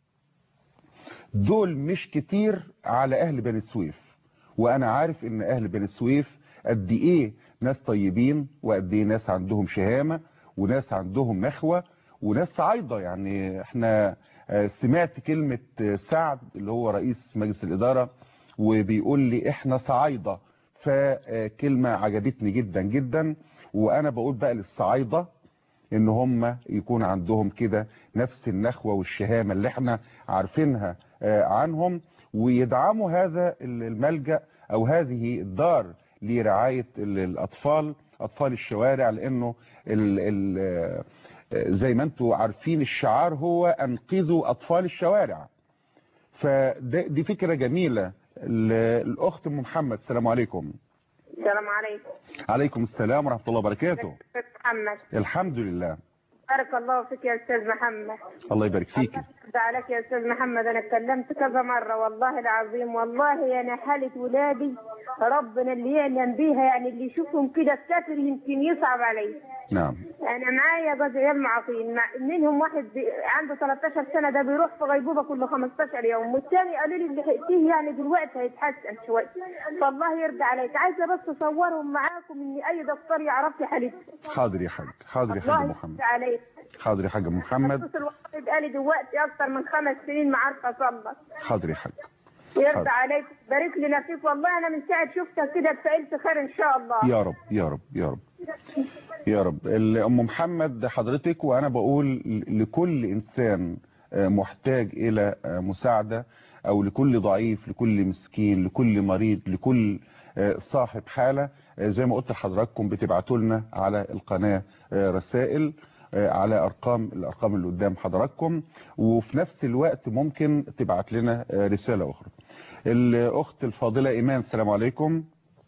S2: دول مش كتير على اهل بني سويف وانا عارف ان اهل بني سويف قد ايه ناس طيبين وقد ايه ناس عندهم شهامة وناس عندهم نخوة وناس صعايدة. يعني احنا سمعت كلمة سعد اللي هو رئيس مجلس الادارة وبيقول لي احنا صعايدة فكلمة عجبتني جدا جدا. وانا بقول بقى للصعايدة ان هم يكون عندهم كده نفس النخوة والشهامة اللي احنا عارفينها عنهم ويدعموا هذا الملجأ او هذه الدار لرعاية الاطفال اطفال الشوارع لانه زي ما انتم عارفين الشعار هو انقذوا اطفال الشوارع. فدي فكرة جميلة. الاخت ام محمد السلام عليكم.
S22: السلام عليكم.
S2: عليكم السلام ورحمة الله وبركاته.
S22: محمد.
S2: الحمد لله.
S22: بارك الله فيك يا استاذ محمد.
S2: الله يبارك فيك.
S22: الله يرضى عليك يا استاذ محمد. انا اتكلمت كذا مره والله العظيم والله يعني حاله ولادي ربنا اللي يعلم بيها يعني اللي يشوفهم كده السافر يمكن يصعب عليه.
S2: نعم.
S22: انا معايا جوز عيال معاقين منهم واحد عنده 13 سنه ده بيروح في غيبوبه كل 15 يوم والثاني قالوا لي اللي هيأتيه يعني دلوقتي هيتحسن شويه. فالله يرضى عليك عايزه بس اصورهم معاكم ان اي دكتور يعرف لي حالتهم.
S2: حاضر يا حاج حاضر يا حاج محمد. حاضر يا حاج محمد.
S22: الواحد قال لي دلوقتي اكتر من 5 سنين ما عارفه اصلح.
S2: حاضر يا حاج.
S22: يرضى عليك بارك لنا فيك والله انا من ساعه شفتك كده اتفائلت خير ان شاء الله.
S2: يا رب يا رب يا رب يا رب. ام محمد حضرتك وانا بقول لكل انسان محتاج الى مساعدة او لكل ضعيف لكل مسكين لكل مريض لكل صاحب حالة زي ما قلت لحضراتكم بتبعتوا لنا على القناة رسائل على الارقام اللي قدام حضراتكم وفي نفس الوقت ممكن تبعت لنا رسالة اخرى. الاخت الفاضلة ايمان السلام عليكم.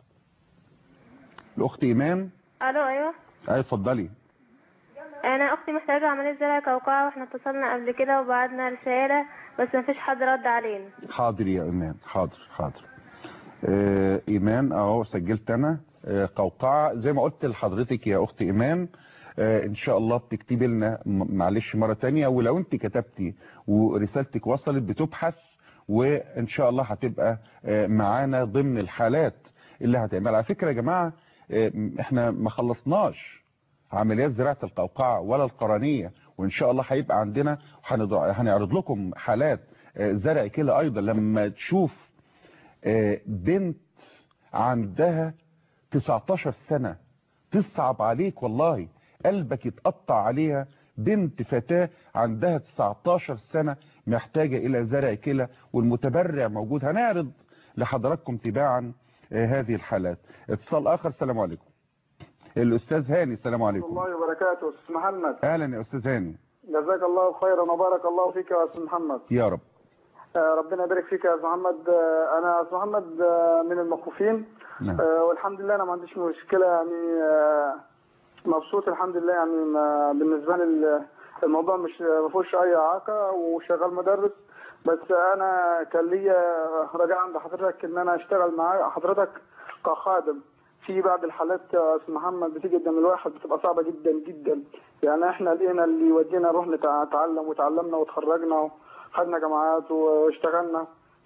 S2: الاخت ايمان.
S16: الو ايوه.
S2: ايوه اتفضلي.
S16: انا اختي محتاجه عمليه زرع قوقعه واحنا اتصلنا قبل كده وبعتنا رساله بس مفيش حد رد علينا.
S2: حاضر يا ايمان حاضر. ايمان اهو سجلت انا قوقعه زي ما قلت لحضرتك يا اخت ايمان. ان شاء الله بتكتبي لنا معلش مرة تانية ولو انت كتبتي ورسالتك وصلت بتبحث وان شاء الله هتبقى معانا ضمن الحالات اللي هتعمل. على فكرة يا جماعة احنا ما خلصناش عمليات زراعة القوقعة ولا القرنية وان شاء الله هيبقى عندنا هنعرض لكم حالات زرع كلى ايضا. لما تشوف بنت عندها 19 سنة تصعب عليك والله قلبك يتقطع عليها. بنت فتاة عندها 19 سنة محتاجة الى زرع كلى والمتبرع موجود. هنعرض لحضراتكم تباعا هذه الحالات. اتصال اخر. السلام عليكم. الاستاذ هاني السلام عليكم.
S21: الله وبركاته. استاذ محمد.
S2: اهلا يا استاذ هاني.
S21: جزاك الله خيرا وبارك الله فيك يا استاذ محمد.
S2: يا رب.
S21: ربنا يبارك فيك يا استاذ محمد. انا استاذ محمد من المخوفين.
S2: نعم.
S21: والحمد لله انا ما عنديش مشكله يعني مبسوط الحمد لله يعني بالنسبه لي الموضوع مش ما فيهوش اي اعاقه وشغال مدرس. بس انا كان ليا رجاء عند حضرتك ان انا اشتغل مع حضرتك كخادم. في بعض الحالات يا استاذ محمد بتيجي قدام الواحد بتبقى صعبه جدا جدا. يعني احنا لقينا اللي يودينا نروح نتعلم وتعلمنا وتخرجنا وخدنا جامعات واشتغلنا.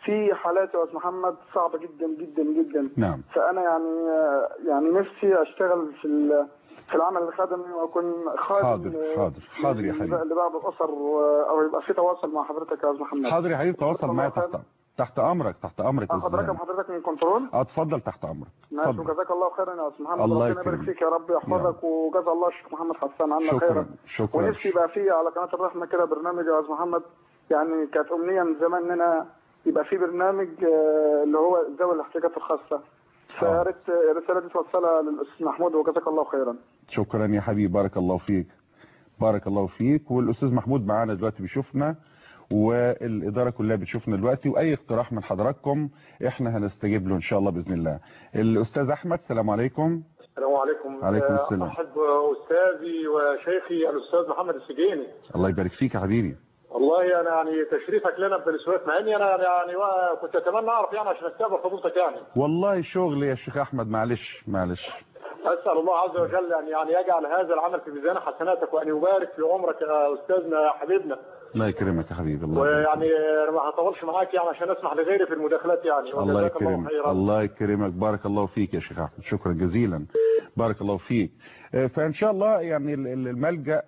S21: في حالات يا استاذ محمد صعبه جدا جدا جدا.
S2: نعم.
S21: فانا يعني نفسي اشتغل في العمل الخدمي واكون خادم.
S2: حاضر يا حبيبي.
S21: لبعض الاسر او يبقى في تواصل مع حضرتك يا استاذ محمد.
S2: حاضر يا حبيبي، تواصل معايا تحت امرك
S21: اخد رقم حضرتك من كنترول.
S2: اتفضل تحت امرك.
S21: ماشي، وجزاك الله خيرا يا استاذ محمد.
S2: الله
S21: ربنا يبارك فيك يا رب يحفظك، وجزا الله الشيخ محمد حسان عنا خيرا.
S2: شكرا.
S21: ونفسي يبقى في على قناه الرحمه كده برنامج يا استاذ محمد، يعني كانت امنيه من زمان اننا يبقى في برنامج اللي هو ذوي الاحتياجات الخاصه. فيا ريت الرساله دي توصلها للاستاذ محمود، وجزاك الله خيرا.
S2: شكرا يا حبيبي، بارك الله فيك. بارك الله فيك. والاستاذ محمود معانا دلوقتي بيشوفنا، والإدارة كلها بتشوفنا دلوقتي، وأي اقتراح من حضراتكم احنا هنستجيب له إن شاء الله بإذن الله. الأستاذ أحمد، السلام عليكم.
S6: السلام عليكم.
S2: عليكم السلام.
S6: أرحب أستاذي وشيخي الأستاذ محمد السجيني.
S2: الله يبارك فيك يا حبيبي.
S6: والله أنا يعني تشريفك لنا ببني سويف، مع إني أنا يعني كنت أتمنى أعرف يعني عشان أستقبل حضرتك يعني.
S2: والله شغل يا شيخ أحمد، معلش.
S6: أسأل الله عز وجل أن يعني يجعل هذا العمل في ميزان حسناتك، وأن يبارك في عمرك يا أستاذنا يا حبيبنا.
S2: الله يكرمك يا حبيبي. الله
S6: ويعني ما هطولش معاك يعني عشان اسمح لغيري في المداخلات يعني.
S2: الله يكرمك. الله يكرمك. بارك الله فيك يا شيخ احمد، شكرا جزيلا. بارك الله فيك. فان شاء الله يعني الملجأ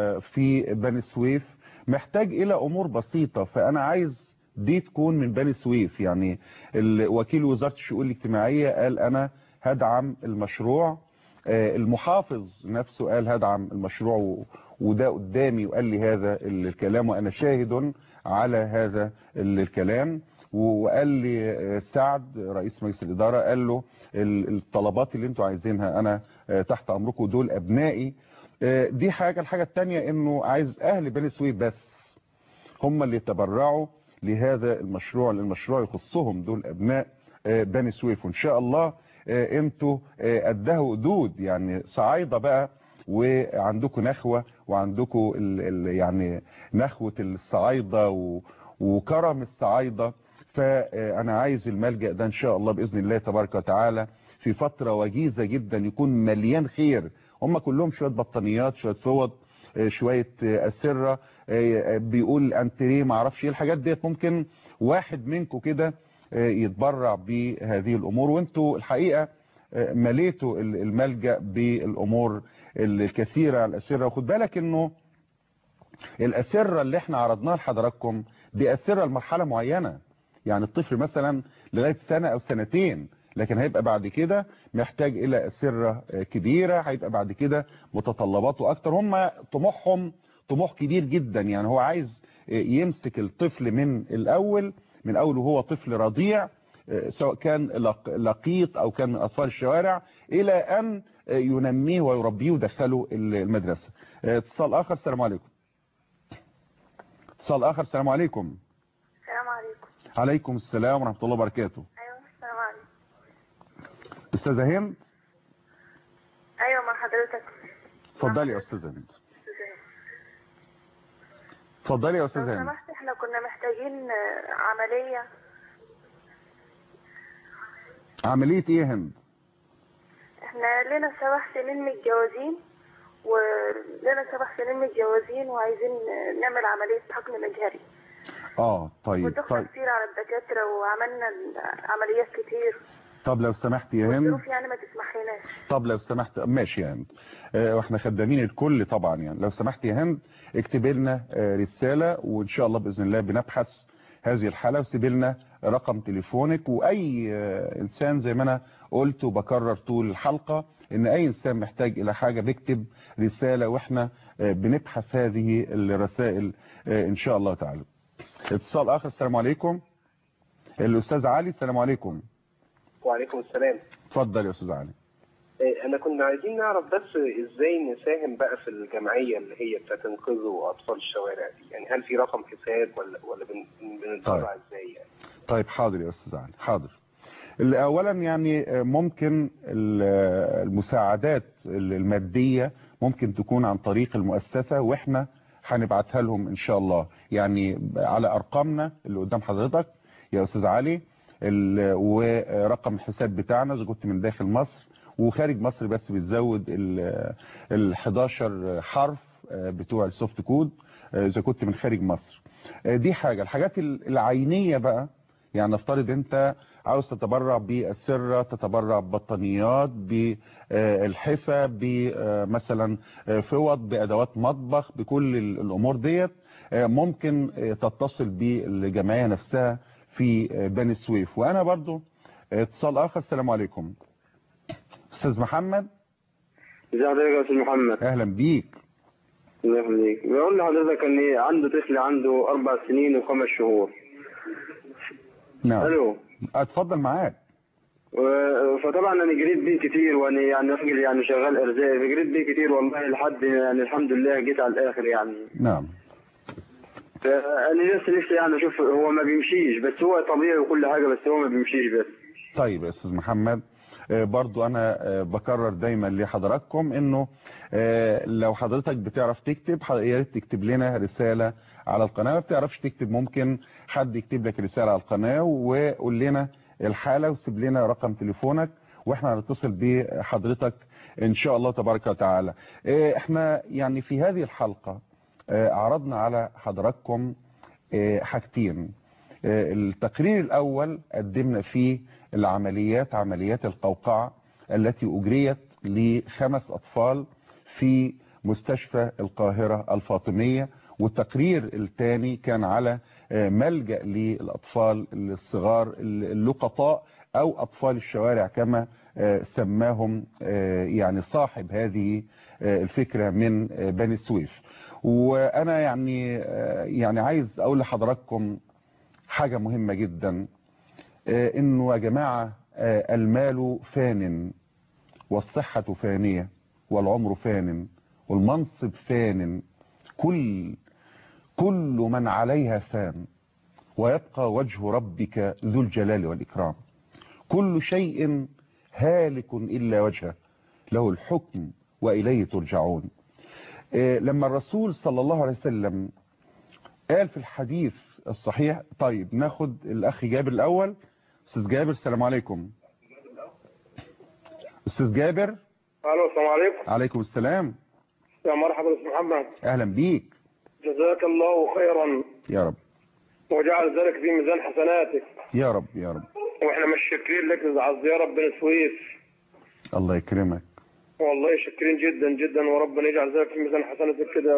S2: في بني سويف محتاج الى امور بسيطة، فانا عايز دي تكون من بني سويف. يعني وكيل وزارة الشؤون الاجتماعية قال انا هدعم المشروع، المحافظ نفسه قال هدعم المشروع، وده قدامي وقال لي هذا الكلام، وانا شاهد على هذا الكلام. وقال لي سعد رئيس مجلس الإدارة قال له الطلبات اللي انتوا عايزينها انا تحت امركم، دول ابنائي. دي حاجة. الحاجة التانية انه عايز اهل بني سويف بس هم اللي يتبرعوا لهذا المشروع، لان المشروع يخصهم، دول ابناء بني سويف. وان شاء الله انتوا قدها قدود، يعني صعايدة بقى، وعندكم نخوة، وعندكم يعني نخوة الصعايدة وكرم الصعايدة. فأنا عايز الملجأ ده إن شاء الله بإذن الله تبارك وتعالى في فترة وجيزة جدا يكون مليان خير. هم كلهم شوية بطانيات، شوية فوط، شوية أسرة، بيقول أنتريه، معرفش ايه الحاجات ديت. ممكن واحد منكم كده يتبرع بهذه الأمور، وانتوا الحقيقة مليتوا الملجأ بالأمور الكثيرة على الأسرة. وخد بالك انه الأسرة اللي احنا عرضناها لحضراتكم دي أسرة لمرحلة معينة، يعني الطفل مثلا لغاية سنة أو سنتين، لكن هيبقى بعد كده محتاج إلى أسرة كبيرة، هيبقى بعد كده متطلباته أكتر. هم طموحهم طموح كبير جدا، يعني هو عايز يمسك الطفل من أول وهو طفل رضيع، سواء كان لقيط أو كان من أطفال الشوارع، إلى أن ينميه ويربيه ويدخله المدرسة. اتصال آخر. السلام عليكم. اتصال آخر. السلام عليكم.
S7: السلام عليكم.
S2: عليكم السلام ورحمة الله وبركاته.
S7: أيوة السلام عليكم.
S2: أستاذة هند.
S7: أيوة مع حضرتك.
S2: اتفضلي يا أستاذة هند. اتفضلي يا أستاذة هند.
S7: لو سمحت احنا كنا محتاجين عملية.
S2: عملية ايه يا هند؟
S7: احنا لنا 7 سنين متجوزين، وعايزين نعمل عملية حقن مجهري.
S2: طيب.
S7: وضغط كتير على الدكاترة، وعملنا عمليات كتير.
S2: طب لو سمحت يا هند.
S7: والظروف يعني ما تسمح لناش.
S2: طب لو سمحت، ماشي يا هند، واحنا خدامين الكل طبعا، يعني لو سمحت يا هند اكتب لنا رسالة، وان شاء الله باذن الله بنبحث هذه الحالة، وسيب لنا رقم تليفونك. واي انسان زي ما انا قلت وبكرر طول الحلقة ان اي انسان محتاج الى حاجة بيكتب رسالة، واحنا بنبحث هذه الرسائل ان شاء الله تعالى. اتصال اخر. السلام عليكم. الاستاذ علي. السلام عليكم.
S23: وعليكم السلام.
S2: اتفضل يا استاذ علي.
S23: انا كنا عايزين نعرف بس ازاي نساهم بقى في الجمعية اللي هي بتنقذوا اطفال الشوارع دي، يعني هل في رقم حساب ولا بنتبرع ازاي يعني؟
S2: طيب حاضر يا استاذ علي، حاضر. اولا يعني ممكن المساعدات المادية ممكن تكون عن طريق المؤسسة، واحنا هنبعتها لهم ان شاء الله، يعني على ارقامنا اللي قدام حضرتك يا استاذ علي، ورقم الحساب بتاعنا اذا كنت من داخل مصر، وخارج مصر بس بتزود ال11 حرف بتوع السوفت كود اذا كنت من خارج مصر. دي حاجة. الحاجات العينية بقى يعني نفترض انت عاوز تتبرع بالسرة، تتبرع ببطانيات، بالحفة، بمثلا فوط، بأدوات مطبخ، بكل الأمور ديت، ممكن تتصل بالجمعية نفسها في بني سويف. وأنا برضو اتصال آخر. السلام عليكم أستاذ محمد.
S8: ازي حضرتك يا أستاذ محمد؟
S2: أهلا بيك.
S8: الله يخليك. بقول لحضرتك ان عنده طفل عنده 4 سنين و5 شهور.
S2: نعم.
S8: الو.
S2: اتفضل معاك.
S8: فطبعا انا جريت بيه كتير، وانا يعني راجل يعني شغال ارزاق، فجريت بيه كتير والله لحد يعني الحمد لله جيت على الاخر يعني.
S2: نعم.
S8: فانا نفسي يعني اشوف، هو ما بيمشيش بس هو طبيعي وكل حاجه، بس هو ما بيمشيش بس.
S2: طيب يا استاذ محمد، برضو انا بكرر دايما لحضراتكم انه لو حضرتك بتعرف تكتب يا ريت تكتب لنا رسالة على القناة. ما بتعرفش تكتب ممكن حد يكتب لك رسالة على القناة وقول لنا الحالة وسيب لنا رقم تليفونك واحنا هنتصل بحضرتك ان شاء الله تبارك وتعالى. احنا يعني في هذه الحلقة عرضنا على حضراتكم حاجتين. التقرير الاول قدمنا فيه العمليات، عمليات القوقعة التي اجريت ل5 اطفال في مستشفى القاهرة الفاطمية، والتقرير الثاني كان على ملجأ للأطفال الصغار اللقطاء أو أطفال الشوارع كما سماهم يعني صاحب هذه الفكرة من بني سويف. وأنا يعني عايز أقول لحضراتكم حاجة مهمة جدا، إنه يا جماعة المال فان والصحة فانية والعمر فان والمنصب فان، كل من عليها فان ويبقى وجه ربك ذو الجلال والإكرام. كل شيء هالك إلا وجهه، له الحكم وإليه ترجعون. لما الرسول صلى الله عليه وسلم قال في الحديث الصحيح. طيب ناخد الأخ جابر الأول. أستاذ جابر السلام عليكم. أستاذ جابر.
S9: الو السلام عليكم.
S2: عليكم السلام.
S9: يا مرحبا يا استاذ محمد.
S2: اهلا بيك.
S9: جزاك الله خيرا
S2: يا رب،
S9: وجعل ذلك في ميزان حسناتك
S2: يا رب يا رب.
S9: واحنا متشكرين لك على الزياره ببني سويف.
S2: الله يكرمك.
S9: والله شاكرين جدا جدا، وربنا يجعل ذلك في ميزان حسناتك كده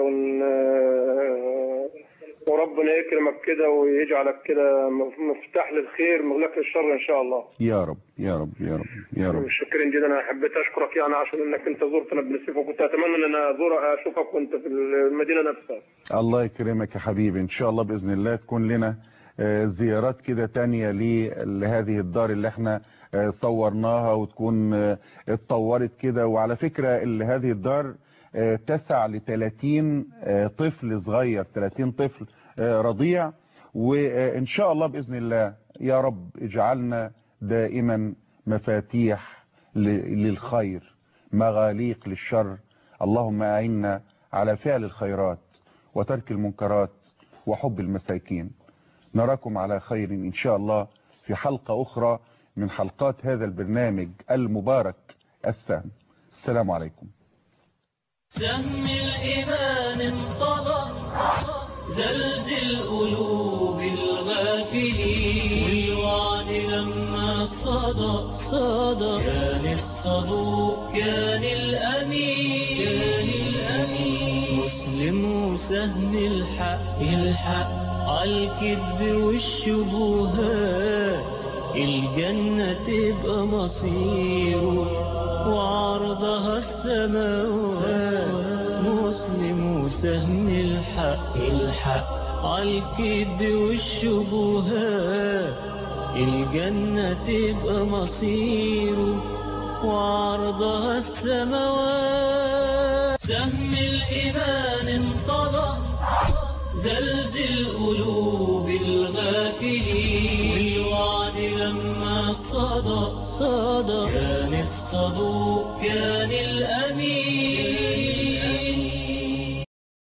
S9: وربنا يكرمك كده ويجعلك كده مفتاح للخير مغلق للشر ان شاء الله.
S2: يا رب يا رب يا رب يا رب.
S9: شكرا جدا. انا حبيت اشكرك يعني عشان انك انت زرتنا بني سويف، وكنت اتمنى ان انا اشوفك وانت في المدينه نفسها.
S2: الله يكرمك يا حبيبي، ان شاء الله باذن الله تكون لنا زيارات كده تانية لهذه الدار اللي احنا صورناها وتكون اتطورت كده. وعلى فكرة هذه الدار تسع ل30 طفل صغير، 30 طفل رضيع. وإن شاء الله بإذن الله يا رب اجعلنا دائما مفاتيح للخير، مغاليق للشر. اللهم أعنا على فعل الخيرات وترك المنكرات وحب المساكين. نراكم على خير إن شاء الله في حلقة أخرى من حلقات هذا البرنامج المبارك السهم. السلام عليكم.
S1: سهم الإيمان انقضى، زلزل قلوب الغافلين، والوعد لما صدى كان الصدوق كان الأمين، مسلم سهم الحق عالكذب والشبهات، الجنة تبقى مصيره وعرضها السماوات، مسلم سهم الحق عالكذب والشبهات، الجنة تبقى مصيره وعرضها السماوات. سهم الإيمان انقضى، زلزل قلوب الغافلين، والوعد لما صدى كان الصدوق كان